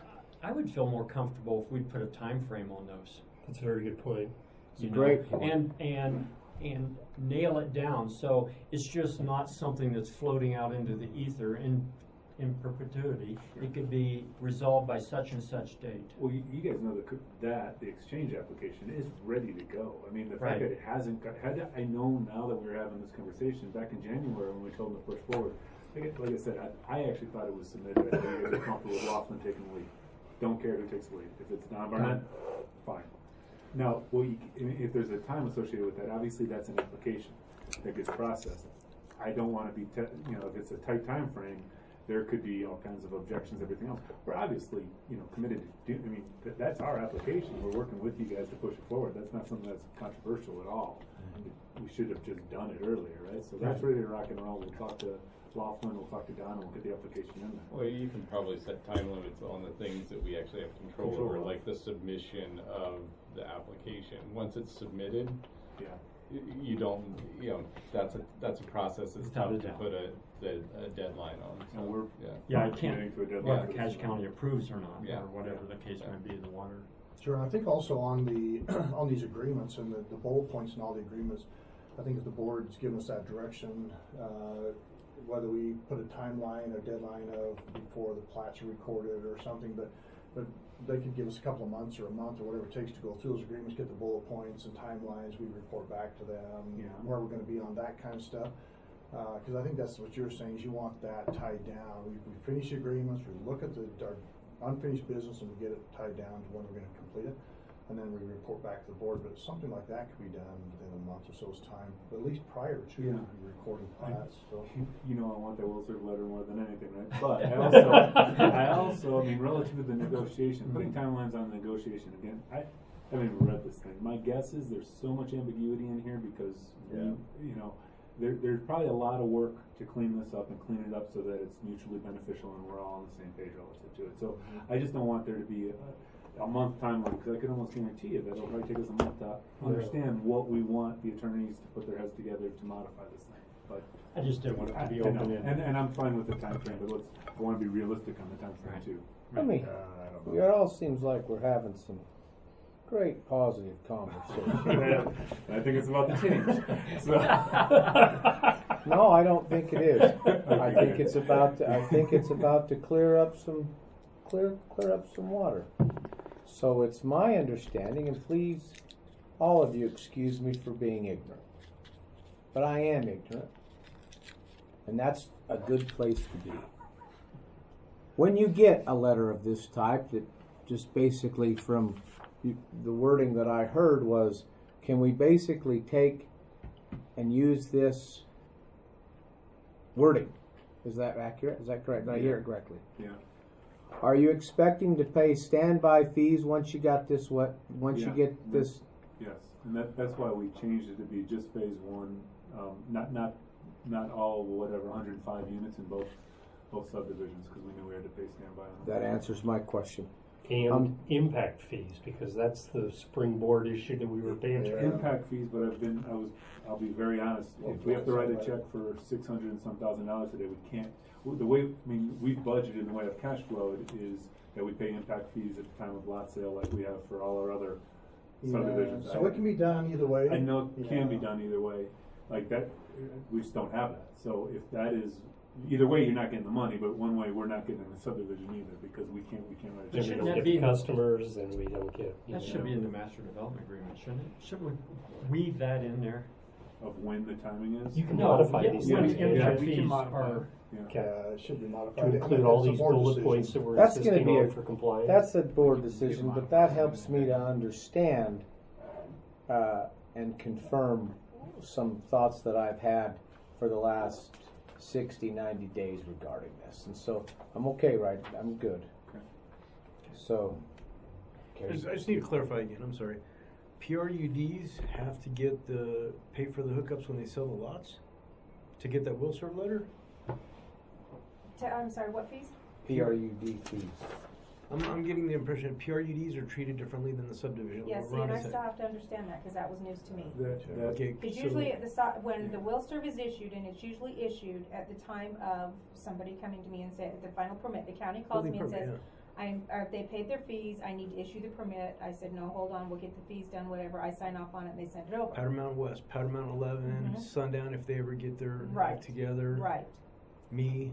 I would feel more comfortable if we'd put a time frame on those. That's a very good point. You know, Great point. And, and, and nail it down, so it's just not something that's floating out into the ether in, in perpetuity. It could be resolved by such and such date. Well, you, you guys know that co- that the exchange application is ready to go. I mean, the fact Right. that it hasn't got, had I known now that we were having this conversation back in January when we told them to push forward, like, I- like I said, I, I actually thought it was submitted. I think you guys are comfortable with Laughlin taking the lead. Don't care who takes the lead. If it's Don Barnett, fine. Now, well, you, I mean, if there's a time associated with that, obviously that's an application that gets processed. I don't want to be, te- you know, if it's a tight time frame, there could be all kinds of objections, everything else. We're obviously, you know, committed to do, I mean, th- that's our application. We're working with you guys to push it forward. That's not something that's controversial at all. Mm-hmm. We should have just done it earlier, right? So that's ready to rock and roll. We'll talk to Laughlin, we'll talk to Don, and we'll get the application in there. Well, you can probably set time limits on the things that we actually have control, Control over, over. like the submission of the application. Once it's submitted, Yeah. y- you don't, you know, that's a, that's a process that's Without tough a to doubt. put a, the, a deadline on. So, And we're yeah. Yeah, I committing can't, to a deadline whether for this Cache one. County approves or not, Yeah. or whatever the case may be, the water. Sure, and I think also on the, on these agreements and the, the bullet points and all the agreements, I think if the board's given us that direction, uh, whether we put a timeline or deadline of before the plats are recorded or something, but, but they could give us a couple of months or a month or whatever it takes to go through those agreements, get the bullet points and timelines, we report back to them, Yeah. where we're gonna be on that kind of stuff. Uh, cause I think that's what you're saying, is you want that tied down. We, we finish the agreements, we look at the, our unfinished business and we get it tied down to when we're gonna complete it. And then we report back to the board, but something like that could be done within a month or so's time, at least prior to Yeah. recording plats, so. You know, I want that will serve letter more than anything, right? But I also, I also, I mean, relative to the negotiation, putting timelines on the negotiation again, I haven't even read this thing. My guess is there's so much ambiguity in here because, we, you know, there, there's probably a lot of work to clean this up and clean it up so that it's mutually beneficial and we're all on the same page relative to it. So I just don't want there to be a, a month timeline, because I can almost guarantee you that it'll probably take us a month to understand what we want the attorneys to put their heads together to modify this thing. But I just didn't want it to be I- I know. open-ended. And, and I'm fine with the time frame, but let's, I want to be realistic on the time frame Right. too. I mean, Uh, I don't know. it all seems like we're having some great positive conversation. I think it's about the change. So. No, I don't think it is. I think it's about to, I think it's about to clear up some, clear, clear up some water. So it's my understanding, and please, all of you excuse me for being ignorant, but I am ignorant, and that's a good place to be. When you get a letter of this type that just basically from you, the wording that I heard was, can we basically take and use this wording Is that accurate? Is that correct? Did I hear it correctly? Yeah. Are you expecting to pay standby fees once you got this? What once Yeah. you get this? Yes, and that, that's why we changed it to be just phase one, um, not, not, not all, whatever, one hundred five units in both, both subdivisions, because we knew we had to pay standby on them. That answers my question. And Um, impact fees, because that's the springboard issue that we were bantering. Impact fees, but I've been, I was, I'll be very honest, if we have to write a check for six hundred and some thousand dollars today, we can't, well, the way, I mean, we've budgeted in the way of cash flow is that we pay impact fees at the time of lot sale like we have for all our other subdivisions. Yeah, so it can be done either way. I know it can be Yeah. done either way, like that, we just don't have that, so if that is, either way, you're not getting the money, but one way, we're not getting the subdivision either, because we can't, we can't write a Then check. we Shouldn't don't that get be the in- customers, and we don't get. you That know. should be in the master development agreement, shouldn't it? Should we weave that in there? Of when the timing is? You can No, modify yeah, these when things. the can't you? impact we can fees modify are- it. Yeah. Okay. Yeah, it should be modified. To And include then all it's a these board bullet decision. points that we're That's gonna insisting be on a- for compliance. That's a board decision, but that helps me to understand uh, and confirm some thoughts that I've had for the last sixty, ninety days regarding this. And so I'm okay, right? I'm good. Okay. So, I just, I just need to clarify again, I'm sorry. P R U Ds have to get the, pay for the hookups when they sell the lots? To get that will serve letter? To, I'm sorry, what fees? P R U D fees. I'm, I'm getting the impression that P R U Ds are treated differently than the subdivision. Yeah, What see, Ron and I is saying. still have to understand that, cause that was news to me. That, that, Okay, Cause so- usually at the si- when the will serve is issued, and it's usually issued at the time of somebody coming to me and say, the final permit, the county calls Building me and permit, says, yeah. I'm, or if they paid their fees, I need to issue the permit. I said, no, hold on, we'll get the fees done, whatever. I sign off on it and they send it over. Powder Mountain West, Powder Mountain eleven, Mhm. Sundown, if they ever get their Right. act together. Right, Me,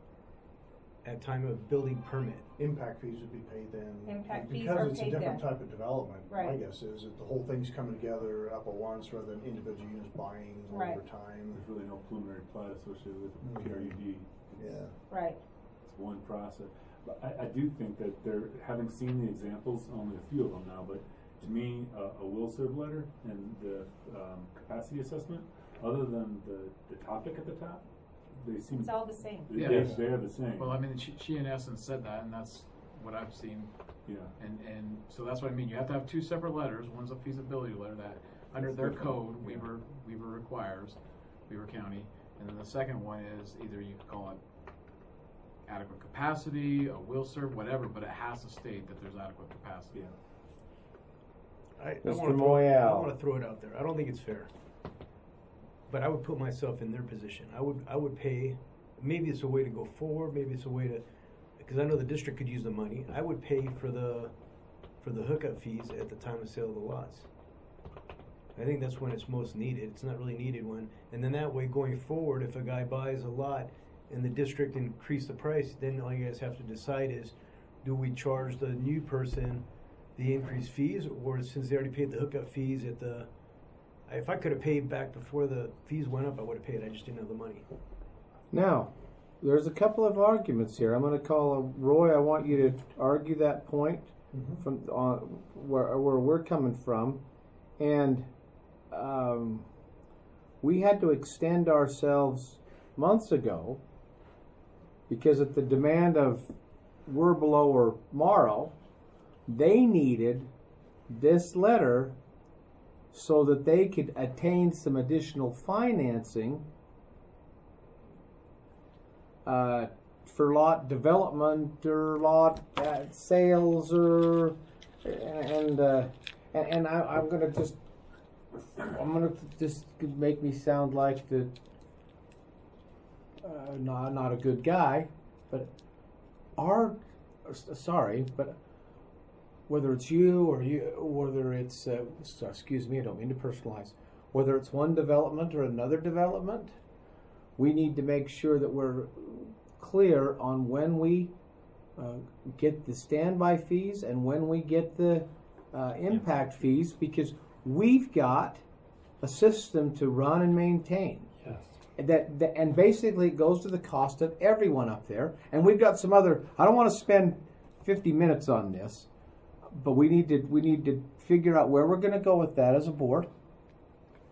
at time of building permit. Impact fees would be paid then. Impact And fees because are it's a paid different then. type of development, my Right. guess is that the whole thing's coming together up at once rather than individual units buying Right. over time. there's really no preliminary plat associated with P R U D. Yeah. right. It's one process. But I, I do think that they're, having seen the examples, only a few of them now, but to me, uh, a will serve letter and the, um, capacity assessment, other than the, the topic at the top, they seem. It's all the same. They, Yeah. they're the same. Well, I mean, she, she in essence said that, and that's what I've seen. Yeah. And, and so that's what I mean, you have to have two separate letters, one's a feasibility letter that, under their code, Weaver, Weaver requires, Weaver County, and then the second one is either you could call it adequate capacity, a will serve, whatever, but it has to state that there's adequate capacity. Yeah. I, I Mister wanna throw, I Moyal. wanna throw it out there. I don't think it's fair. But I would put myself in their position. I would, I would pay, maybe it's a way to go forward, maybe it's a way to, because I know the district could use the money. I would pay for the, for the hookup fees at the time of sale of the lots. I think that's when it's most needed. It's not really needed when, and then that way going forward, if a guy buys a lot and the district increase the price, then all you guys have to decide is, do we charge the new person the increased fees, or since they already paid the hookup fees at the, if I could have paid back before the fees went up, I would have paid. I just didn't have the money. Now, there's a couple of arguments here. I'm going to call a, Roy. I want you to argue that point Mhm. from on where where we're coming from, and um, we had to extend ourselves months ago because at the demand of Werbelo or Morrow, they needed this letter so that they could attain some additional financing uh, for lot development or lot uh, sales or and uh, and, and I, I'm gonna just I'm gonna just make me sound like the uh, not not a good guy, but our sorry, but whether it's you or you, whether it's uh, excuse me, I don't mean to personalize. Whether it's one development or another development, we need to make sure that we're clear on when we uh, get the standby fees and when we get the uh, impact fees, because we've got a system to run and maintain. Yes. That, that and basically it goes to the cost of everyone up there. And we've got some other. I don't want to spend fifty minutes on this, but we need to we need to figure out where we're going to go with that as a board.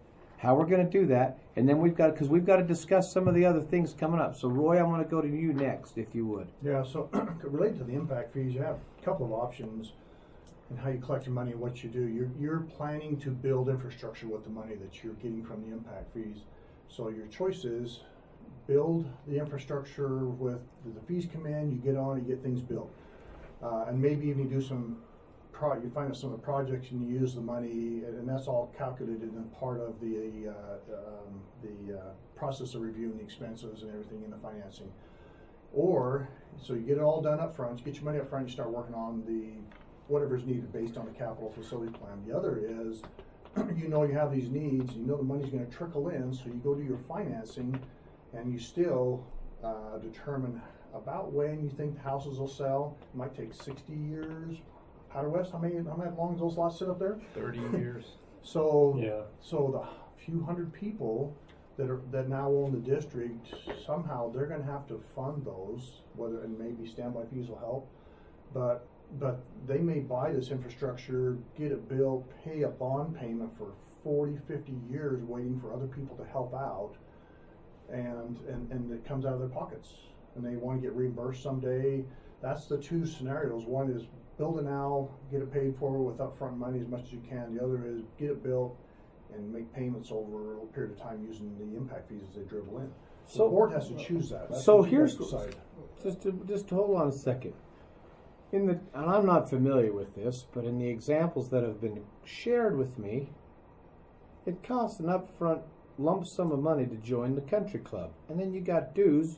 how we're going to do that, and then we've got because we've got to discuss some of the other things coming up. So, Roy, I'm going to go to you next, if you would. Yeah, so related to the impact fees, you have a couple of options in how you collect your money and what you do. You're, you're planning to build infrastructure with the money that you're getting from the impact fees. So your choice is build the infrastructure with the fees come in, you get on, you get things built. Uh, and maybe even you do some, pro you find out some of the projects and you use the money, and, and that's all calculated in part of the, uh, um, the uh, process of reviewing the expenses and everything in the financing. Or, so you get it all done up front, you get your money up front, you start working on the whatever's needed based on the capital facility plan. The other is, you know you have these needs, you know the money's going to trickle in, so you go do your financing, and you still uh, determine about when you think the houses will sell. It might take sixty years. Powder West, how many, how many long does those lots sit up there? Thirty years. So, Yeah. so the few hundred people that are that now own the district, somehow they're going to have to fund those. Whether and maybe standby fees will help, but but they may buy this infrastructure, get it built, pay a bond payment for forty, fifty years waiting for other people to help out, and, and, and it comes out of their pockets. And they want to get reimbursed someday. That's the two scenarios. One is build it now, get it paid for with upfront money as much as you can. The other is get it built and make payments over a period of time using the impact fees as they dribble in. So, So- the board has to choose that. That's So what you here's guys decide. just to, just to hold on a second. In the and I'm not familiar with this, but in the examples that have been shared with me, it costs an upfront lump sum of money to join the country club, and then you got dues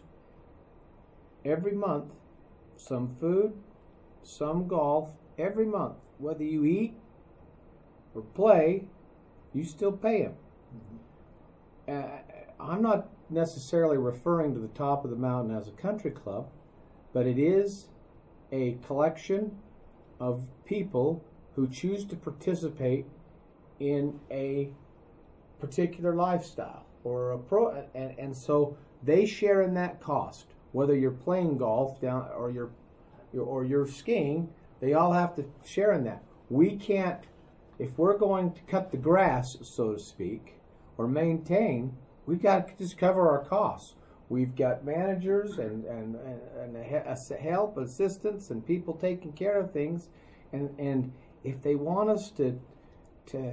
every month, some food, some golf, every month. Whether you eat or play, you still pay them. Uh, I'm not necessarily referring to the top of the mountain as a country club, but it is a collection of people who choose to participate in a particular lifestyle or a pro, and, and so they share in that cost. Whether you're playing golf down or you're, you're or you're skiing, they all have to share in that. We can't, if we're going to cut the grass, so to speak, or maintain, we've got to just cover our costs. We've got managers and and and, and help, assistants, and people taking care of things, and and if they want us to to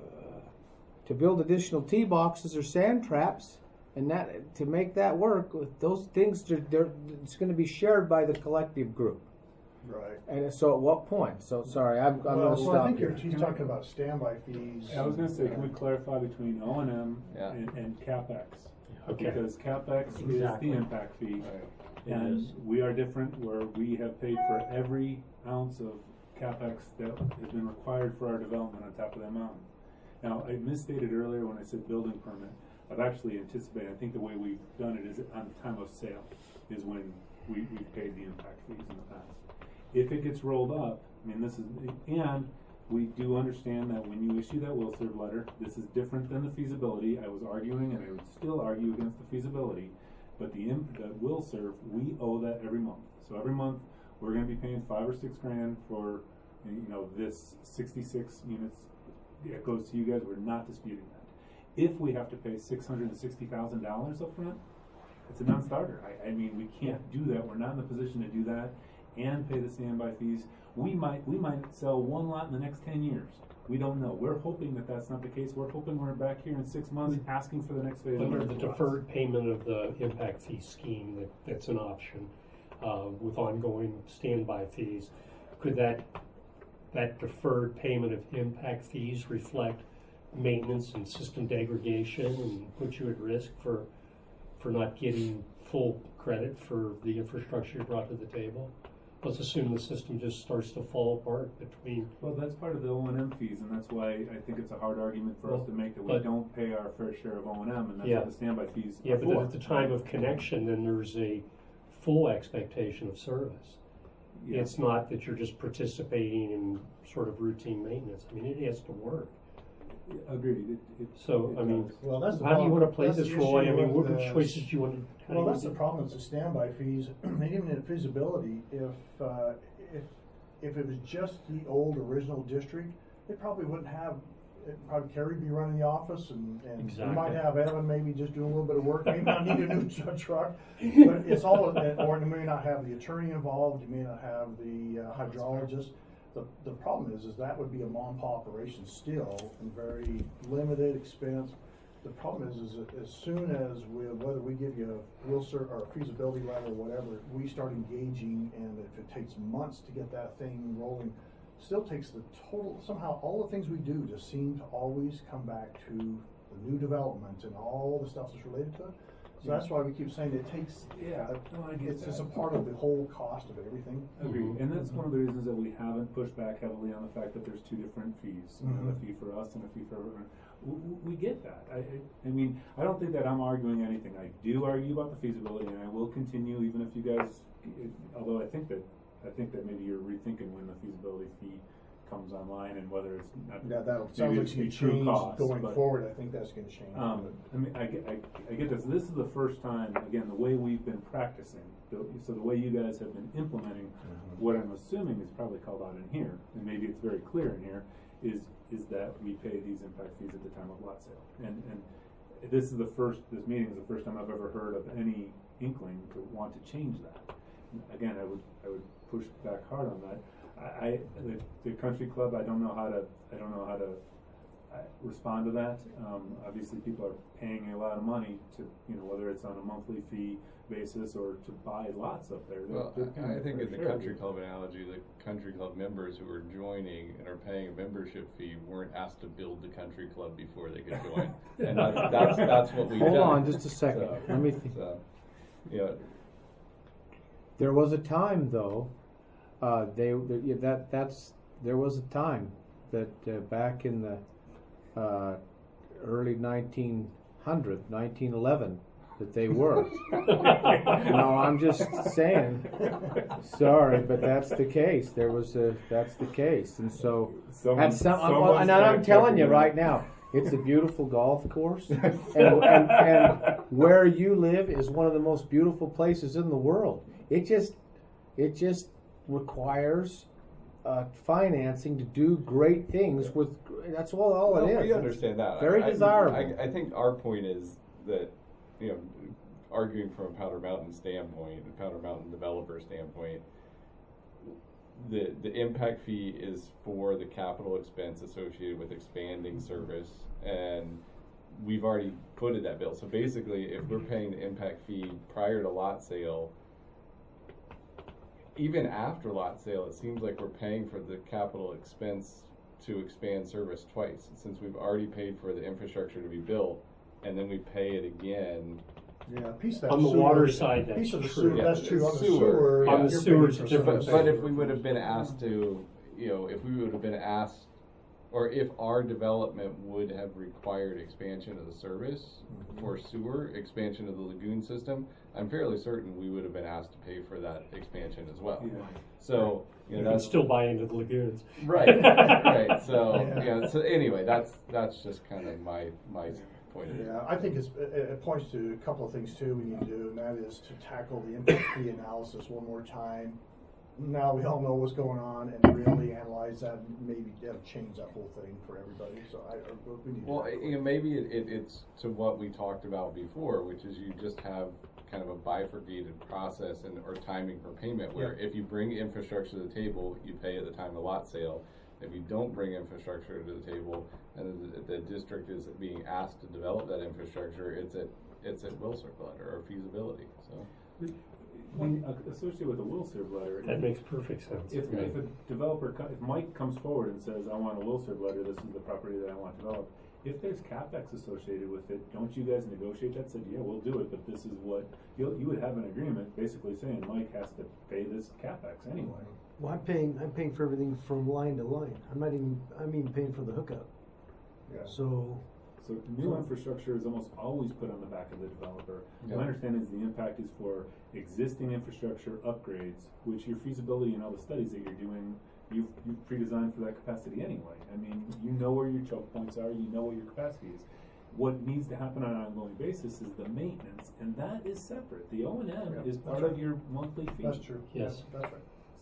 to build additional tee boxes or sand traps, and that to make that work, those things they're, they're, it's going to be shared by the collective group. Right. And so, at what point? So sorry, I'm, I'm Well, going to so I stop think here. you're, he's talking about standby fees. I was gonna say, can we clarify between O and M Yeah. and, and CapEx? Okay. Because CapEx Exactly. is the impact fee, It and is. we are different where we have paid for every ounce of CapEx that has been required for our development on top of that mountain. Now, I misstated earlier when I said building permit. I've actually anticipated, I think the way we've done it is on time of sale is when we, we've paid the impact fees in the past. If it gets rolled up, I mean, this is, and we do understand that when you issue that will serve letter, this is different than the feasibility. I was arguing, and I would still argue against the feasibility, but the, imp, the will serve, we owe that every month. So every month, we're gonna be paying five or six grand for, you know, this sixty-six units. It goes to you guys, we're not disputing that. If we have to pay six hundred and sixty thousand dollars up front, it's a non-starter. I, I mean, we can't do that. We're not in the position to do that and pay the standby fees. We might we might sell one lot in the next ten years. We don't know. We're hoping that that's not the case. We're hoping we're back here in six months asking for the next phase. Under of the lots. deferred payment of the impact fee scheme, that, that's an option, uh, with ongoing standby fees. Could that, that deferred payment of impact fees reflect maintenance and system degradation and put you at risk for, for not getting full credit for the infrastructure you brought to the table? Let's assume the system just starts to fall apart between. Well, that's part of the O and M fees, and that's why I think it's a hard argument for Well, us to make that we but- don't pay our fair share of O and M, and that's Yeah. what the standby fees Yeah, are but for. at the time of connection, then there's a full expectation of service. Yeah. It's not that you're just participating in sort of routine maintenance. I mean, it has to work. Agreed. It, it, So, it I mean, does. Well, that's the how do you problem. want to play That's this, the Roy? I issue mean, what with are the the- choices do you want to? how do Well, you that's the do- problem, it's the standby fees, and even in feasibility, if, uh, if, if it was just the old original district, they probably wouldn't have it, probably Kerry be running the office, and, and we Exactly. might have Evan maybe just doing a little bit of work, maybe not need a new tr- truck, but it's all, or you may not have the attorney involved, you may not have the uh, hydrologist. The, the problem is, is that would be a mom-pop operation still, and very limited expense. The problem is, is that as soon as we, whether we give you a will ser- or a feasibility letter or whatever, we start engaging, and if it takes months to get that thing rolling, still takes the total, somehow all the things we do just seem to always come back to the new development and all the stuff that's related to it. So that's why we keep saying it takes, Yeah, a- no, I get it's just a that. part of the whole cost of everything. Agreed, and that's one of the reasons that we haven't pushed back heavily on the fact that there's two different fees, you know, Mhm. the fee for us and a fee for everyone. We, we get that. I, I, I mean, I don't think that I'm arguing anything. I do argue about the feasibility, and I will continue even if you guys, it, although I think that, I think that maybe you're rethinking when the feasibility fee comes online and whether it's not. Yeah, that'll, maybe sounds like it's it's gonna be true change cost, going but- forward. I think that's gonna change. Um, I mean, I get, I, I get this. This is the first time, again, the way we've been practicing, the, so the way you guys have been implementing, Mhm. what I'm assuming is probably called out in here, and maybe it's very clear in here, is is that we pay these impact fees at the time of lot sale. And and this is the first, this meeting is the first time I've ever heard of any inkling to want to change that. Again, I would I would push back hard on that. I, I the, the country club, I don't know how to I don't know how to uh, respond to that. Um, obviously, people are paying a lot of money to, you know, whether it's on a monthly fee basis or to buy lots up there. They're- Well, they're paying I I think their in the share. country club analogy, the country club members who are joining and are paying a membership fee weren't asked to build the country club before they could join. And that's, that's, that's what we've done. Hold on just a second. So- Let me think. so, you know, There was a time, though, uh, they, the- yeah, that, that's, there was a time that, uh, back in the, uh, early nineteen hundred, nineteen eleven, that they were. No, I'm just saying, sorry, but that's the case. There was a, that's the case, and so, Someone- that's some, I'm, someone's and I'm fact telling you checking right that. now, it's a beautiful golf course, and, and, and where you live is one of the most beautiful places in the world. It just, it just requires uh, financing to do great things with. That's all, all well, it is. we understand that. Very I- I- desirable. I, I think our point is that, you know, arguing from a Powder Mountain standpoint, a Powder Mountain developer standpoint, the the impact fee is for the capital expense associated with expanding service, and we've already footed that bill. So basically, if we're paying the impact fee prior to lot sale, even after lot sale, it seems like we're paying for the capital expense to expand service twice, since we've already paid for the infrastructure to be built, and then we pay it again. Yeah, a piece of that On the sewer- water side, that's piece of the true. sewer, Yeah, that's true. On the sewer, sewer, yeah. On the you're sewer, paying it's for a some different of the But things. if we would have been asked to, you know, if we would have been asked, or if our development would have required expansion of the service Mhm. for sewer, expansion of the lagoon system, I'm fairly certain we would have been asked to pay for that expansion as well. Yeah. So, you You know, can that's still buy into the lagoons. right, right. So, Yeah. yeah. So anyway, that's that's just kind of my my point of view. Yeah, I think it's, it, it points to a couple of things too we need to do, and that is to tackle the impact fee analysis one more time. Now we all know what's going on, and really analyze that, and maybe uh, change that whole thing for everybody. So I, I we need. Well, to you know, maybe it, it, it's to what we talked about before, which is you just have kind of a bifurcated process and or timing for payment, where Yeah. if you bring infrastructure to the table, you pay at the time of lot sale. If you don't bring infrastructure to the table, and the, the district is being asked to develop that infrastructure, it's at it's at will serve letter or feasibility. So. When uh, associated with a will serve letter, That makes perfect sense. if, if a developer, co- if Mike comes forward and says, I want a will serve letter, this is the property that I want developed, if there's CapEx associated with it, don't you guys negotiate that? Said, yeah, we'll do it, but this is what, you you would have an agreement basically saying Mike has to pay this CapEx anyway. Well, I'm paying, I'm paying for everything from line to line. I'm not even, I'm even paying for the hookup. Yeah. So, So new infrastructure is almost always put on the back of the developer. Yeah. My understanding is the impact is for existing infrastructure upgrades, which your feasibility and all the studies that you're doing, you've, you've pre-designed for that capacity anyway. I mean, you know where your choke points are, you know what your capacity is. What needs to happen on an ongoing basis is the maintenance, and that is separate. The O and M Yeah, is that's part right. of your monthly fee. That's true. Yes. That's right.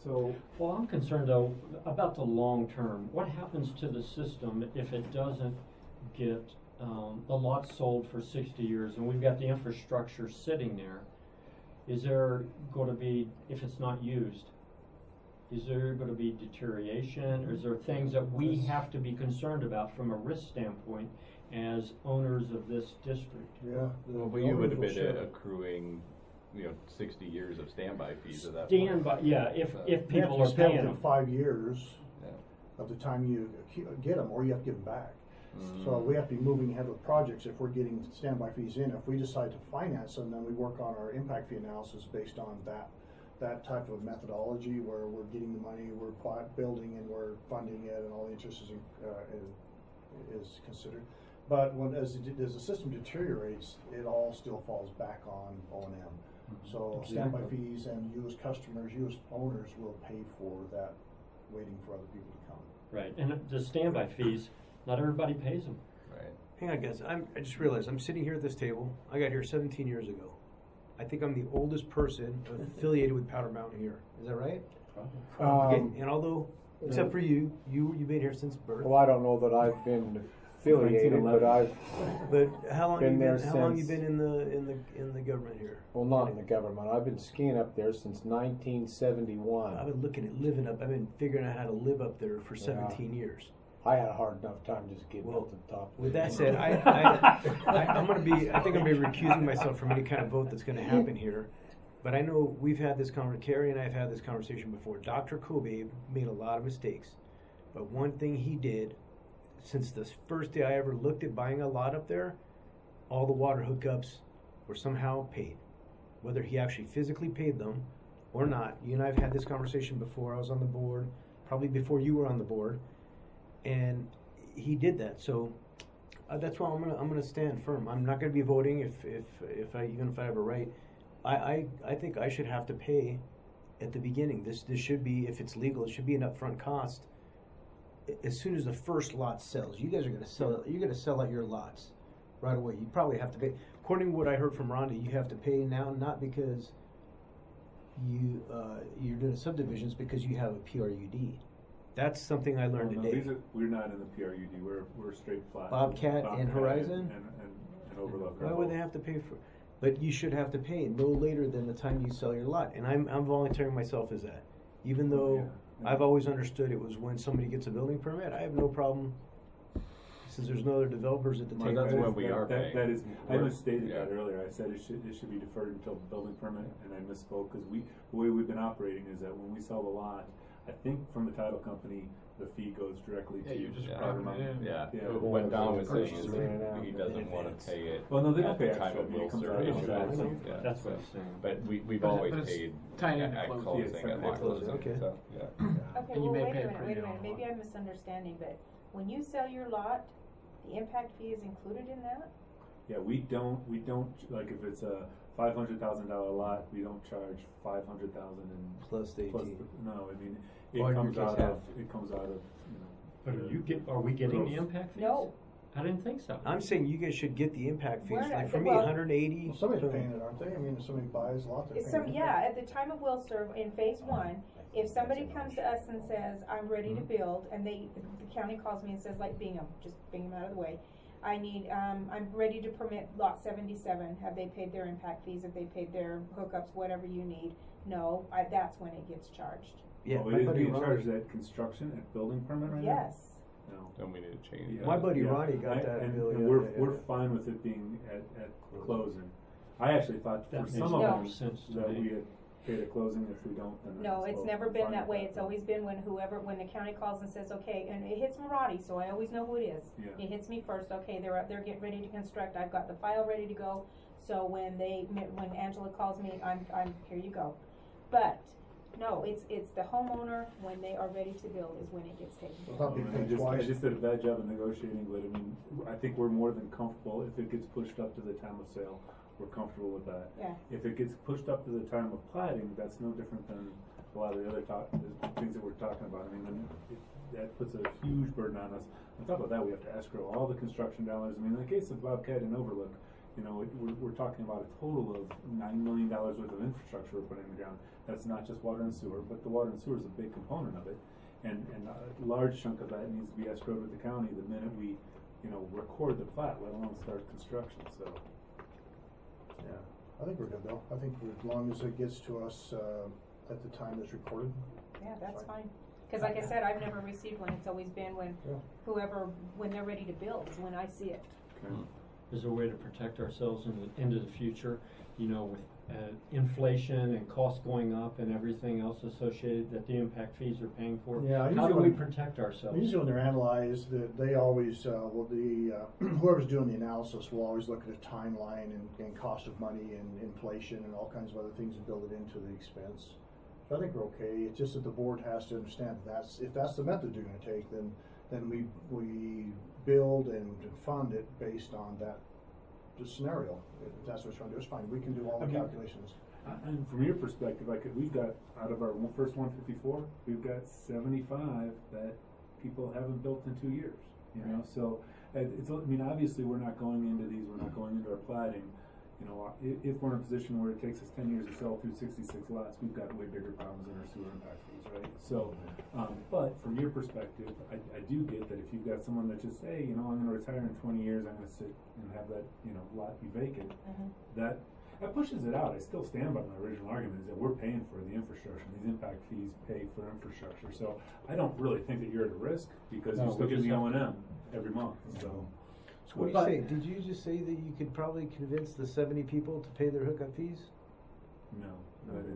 So, Well, I'm concerned though about the long term. What happens to the system if it doesn't get um, the lot sold for sixty years and we've got the infrastructure sitting there? Is there going to be, if it's not used, is there going to be deterioration, or is there things that we have to be concerned about from a risk standpoint as owners of this district? Yeah. the Well, but you would have owners will been share. accruing, you know, sixty years of standby fees at that Stand point. by, yeah, if, So- if They have people to are be spent paying within them. five years Yeah. of the time you ac- get them, or you have to give them back. So Mm. we have to be moving ahead with projects if we're getting standby fees in. If we decide to finance them, then we work on our impact fee analysis based on that, that type of methodology where we're getting the money, we're pl- building and we're funding it, and all the interest is, in- uh, is, is considered. But when, as, it, as the system deteriorates, it all still falls back on O and M. So standby Exactly. fees and you as customers, you as owners will pay for that, waiting for other people to come. Right, and the standby fees, not everybody pays them. Right. Hang on, guys. I'm, I just realized I'm sitting here at this table. I got here seventeen years ago. I think I'm the oldest person affiliated with Powder Mountain here. Is that right? Okay. Um, And although, except for you, you you've been here since birth. well, I don't know that I've been affiliated, but I've, But how long Been you there been? How long you since- been in the in the in the government here? well, not in the government. I've been skiing up there since nineteen seventy-one. I've been looking at living up. I've been figuring out how to live up there for Yeah. seventeen years. I had a hard enough time just getting Well, up to the top. With that said, I, I, I I'm going to be. I think I'm going to be recusing myself from any kind of vote that's going to happen here. But I know we've had this conversation. Carrie and I have had this conversation before. Doctor Kobe made a lot of mistakes, but one thing he did, since the first day I ever looked at buying a lot up there, all the water hookups were somehow paid, whether he actually physically paid them or not. You and I have had this conversation before. I was on the board, probably before you were on the board, and he did that. So uh, that's why I'm gonna I'm gonna stand firm. I'm not gonna be voting if if if I even if I have a right. I, I, I think I should have to pay at the beginning. This this should be, if it's legal, it should be an upfront cost. A- As soon as the first lot sells, you guys are going to sell. You're going to sell out your lots right away. You probably have to pay. According to what I heard from Rhonda, you have to pay now, not because you uh, you're doing subdivisions, because you have a P R U D. That's something I learned well, no, today. these are, we're not in the P R U D. We're we're straight flat. Bobcat and Horizon? and, and, and Overlook. are Why would both. they have to pay for? But you should have to pay no later than the time you sell your lot. And I'm I'm volunteering myself as that, even though Yeah, yeah. I've always understood it was when somebody gets a building permit. I have no problem, since there's no other developers at the Well, table. that's That when is- we that- are that- paying. That is, I We're- misstated yeah. that earlier. I said it should, it should be deferred until the building permit, and I misspoke, because we, the way we've been operating is that when we sell the lot, I think from the title company, the fee goes directly Yeah, to. you're just Yeah. Powder dropping it Mountain. in. Yeah, Yeah. what Don was saying is Purchase he it. doesn't In want advance. to pay it Well, no, they don't at pay the time extra, of but it will comes serve out of issue. that. That's- That's- yeah. That's what I'm saying. But we, we've But it- always but it's paid tying at into at closing. closing, Yeah, at lot closing, closing, okay. so, yeah. Okay, And you well, may wait pay a a minute, wait a premium minute, on maybe lot. I'm misunderstanding, but when you sell your lot, the impact fee is included in that? Yeah, we don't, we don't, like, if it's a five hundred thousand dollar lot, we don't charge five hundred thousand and. Plus the plus eighteen. the- No, I mean, Or it in your comes case, out half. of, it comes out of, you know. But are the- you get, are we getting the gross. impact fees? No. I didn't think so. I'm saying you guys should get the impact fees. We're not- Like for me, well- one hundred eighty. Well, somebody's paying it, aren't they? I mean, if somebody buys a lot, they're It's paying some, it. yeah, at the time of will serve, in phase one, if somebody comes to us and says, I'm ready to build, and they, the county calls me and says, like Bingham, just Bingham out of the way, I need, um, I'm ready to permit lot seventy-seven, have they paid their impact fees, have they paid their hookups, whatever you need? No, I, that's when it gets charged. Yeah, Oh, my it is buddy being Ronnie- charged at construction, at building permit right now? Yes. No. Then we need to change Yeah, that. My buddy yeah. Ronnie got I- that And, bill, and yeah, we're, yeah, we're yeah. fine with it being at, at closing. I actually thought That for makes some no of them, sense to that me. we had paid at closing, if we don't, then. No, it's well, never I'm been fine that with way, it's always been when whoever, when the county calls and says, okay, and it hits Marati, so I always know who it is. Yeah. It hits me first, okay, they're up, they're getting ready to construct, I've got the file ready to go, so when they, when Angela calls me, I'm, I'm, here you go. But, no, it's, it's the homeowner, when they are ready to build is when it gets taken It's care not of. being I paid just, I twice. just did a bad job of negotiating, but I mean, I think we're more than comfortable, if it gets pushed up to the time of sale, we're comfortable with that. Yeah. If it gets pushed up to the time of plating, that's no different than a lot of the other talk, the things that we're talking about. I mean, then it, that puts a huge burden on us. On top of that, we have to escrow all the construction dollars. I mean, in the case of Bobcat and Overlook, you know, it, we're, we're talking about a total of nine million dollars worth of infrastructure we're putting in the ground. That's not just water and sewer, but the water and sewer is a big component of it. And, and a large chunk of that needs to be escrowed with the county the minute we, you know, record the plat, let alone start construction, so. Yeah, I think we're good though. I think we're- as long as it gets to us, uh, at the time it's recorded. Yeah, that's fine. Cause like I said, I've never received one, it's always been when Yeah. whoever, when they're ready to build, is when I see it. Okay. Is there a way to protect ourselves in the, into the future, you know, with uh, inflation and costs going up and everything else associated that the impact fees are paying for? Yeah, How usually do we when- protect ourselves? Usually when they're analyzed, that they always, uh, well, the, uh, whoever's doing the analysis will always look at a timeline and, and cost of money and inflation and all kinds of other things and build it into the expense. So I think we're okay. It's just that the board has to understand that that's, if that's the method you're gonna take, then, then we, we build and fund it based on that just scenario. If that's what we're trying to do, it's fine. We can do all the Okay. calculations. Uh, And from your perspective, like, we've got, out of our one- first one fifty-four, we've got seventy-five that people haven't built in two years, you know, so, uh, it's, I mean, obviously, we're not going into these, we're not going into our plating, you know, uh, if, if we're in a position where it takes us ten years to sell through sixty-six lots, we've got way bigger problems in our sewer impact fees, right? So, um, but from your perspective, I, I do get that if you've got someone that just, hey, you know, I'm gonna retire in twenty years, I'm gonna sit and have that, you know, lot be vacant, that, that pushes it out. I still stand by my original argument, is that we're paying for the infrastructure, these impact fees pay for infrastructure, so I don't really think that you're at a risk, because No, you're still we getting the just O have and M every month, so. So what do you say? Did you just say that you could probably convince the seventy people to pay their hookup fees? No, no, I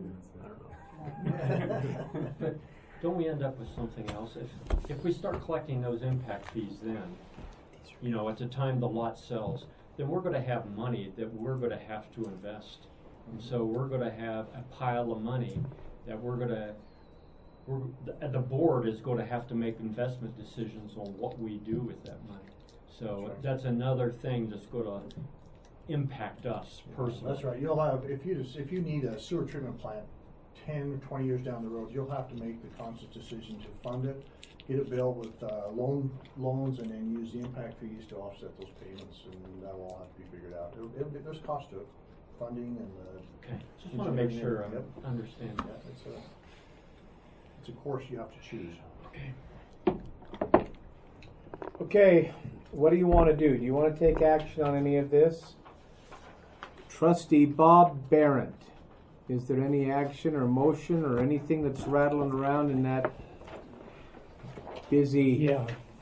didn't say that. But don't we end up with something else? If, if we start collecting those impact fees then, you know, at the time the lot sells, then we're gonna have money that we're gonna have to invest. And so we're gonna have a pile of money that we're gonna, we're, the, the board is gonna have to make investment decisions on what we do with that money. So That's right. that's another thing that's gonna impact us personally. That's right. You'll have, if you just, if you need a sewer treatment plant ten, twenty years down the road, you'll have to make the conscious decision to fund it, get it built with, uh, loan, loans, and then use the impact fees to offset those payments, and that'll all have to be figured out. It'll, it'll be, there's cost to it, funding and, uh. Okay, just wanna make sure Yep. I understand Yeah, that. it's a, it's a course you have to choose. Okay. Okay, what do you want to do? Do you want to take action on any of this? Trustee Bob Barrett, is there any action or motion or anything that's rattling around in that busy? Yeah.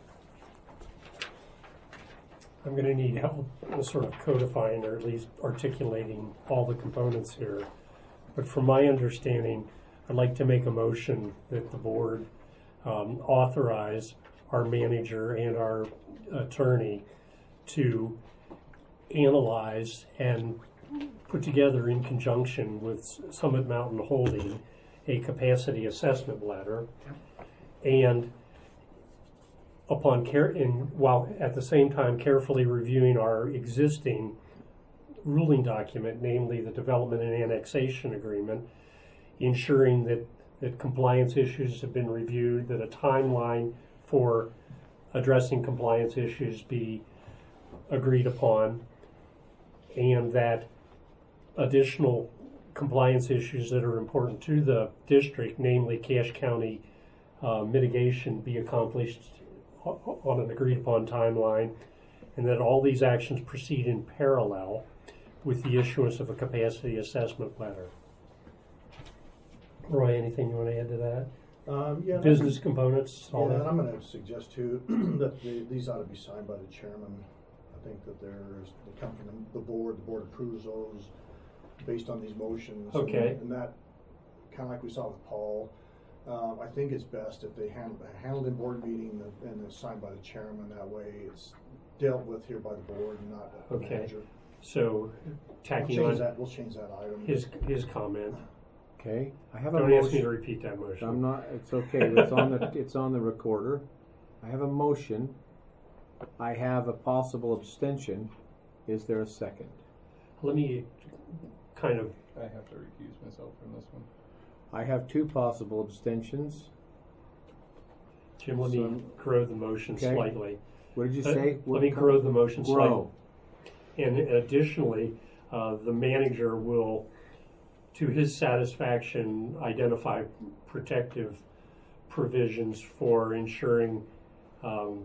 I'm gonna need help with sort of codifying or at least articulating all the components here. But from my understanding, I'd like to make a motion that the board um, authorize our manager and our attorney to analyze and put together in conjunction with Summit Mountain Holding a capacity assessment letter, and upon care, in, while at the same time carefully reviewing our existing ruling document, namely the development and annexation agreement, ensuring that, that compliance issues have been reviewed, that a timeline for addressing compliance issues be agreed upon, and that additional compliance issues that are important to the district, namely Cache County uh, mitigation, be accomplished o- on an agreed upon timeline, and that all these actions proceed in parallel with the issuance of a capacity assessment letter. Roy, anything you want to add to that? Um, yeah. Business components, all Yeah, that? and I'm gonna suggest too, that the, these ought to be signed by the chairman. I think that there's, they come from the- the board, the board approves those based on these motions. and- Okay. And that, kinda like we saw with Paul, um, I think it's best if they handle, handled in board meeting and and it's signed by the chairman, that way it's dealt with here by the board and not the Okay. manager. So, We'll tacking change on that, we'll change that item. his, his comment. Okay, I have a Don't ask me to motion. repeat that motion. I'm not, it's okay, it's on the, it's on the recorder. I have a motion. I have a possible abstention. Is there a second? Let me kind of, I have to recuse myself from this one. I have two possible abstentions. Jim, let me So- grow the motion Okay. slightly. What did you Uh, say? Let me grow the motion slightly. Grow. And additionally, uh, the manager will, to his satisfaction, identify protective provisions for ensuring um,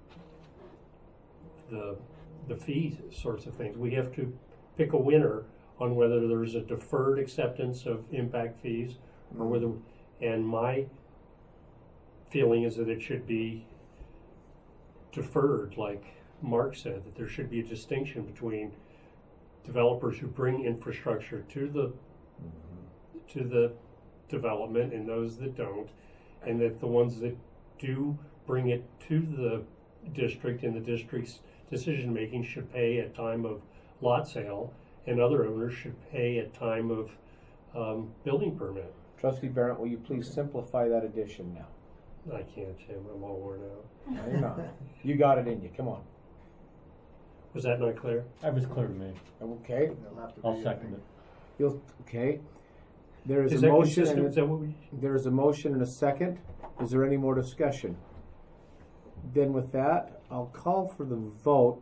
the the fee sorts of things. We have to pick a winner on whether there's a deferred acceptance of impact fees or whether, and my feeling is that it should be deferred, like Mark said, that there should be a distinction between developers who bring infrastructure to the to the development and those that don't, and that the ones that do bring it to the district and the district's decision making should pay at time of lot sale, and other owners should pay at time of um, building permit. Trustee Barrett, will you please simplify that addition now? I can't, Tim. I'm all worn out. No, you're not. You got it in you. Come on. Was that not clear? That was clear to me. Okay. It'll have to I'll be, I second think, it. You'll okay. There is, Is a that motion. consistent? And Is that what we? there is a motion and a second. Is there any more discussion? Then with that, I'll call for the vote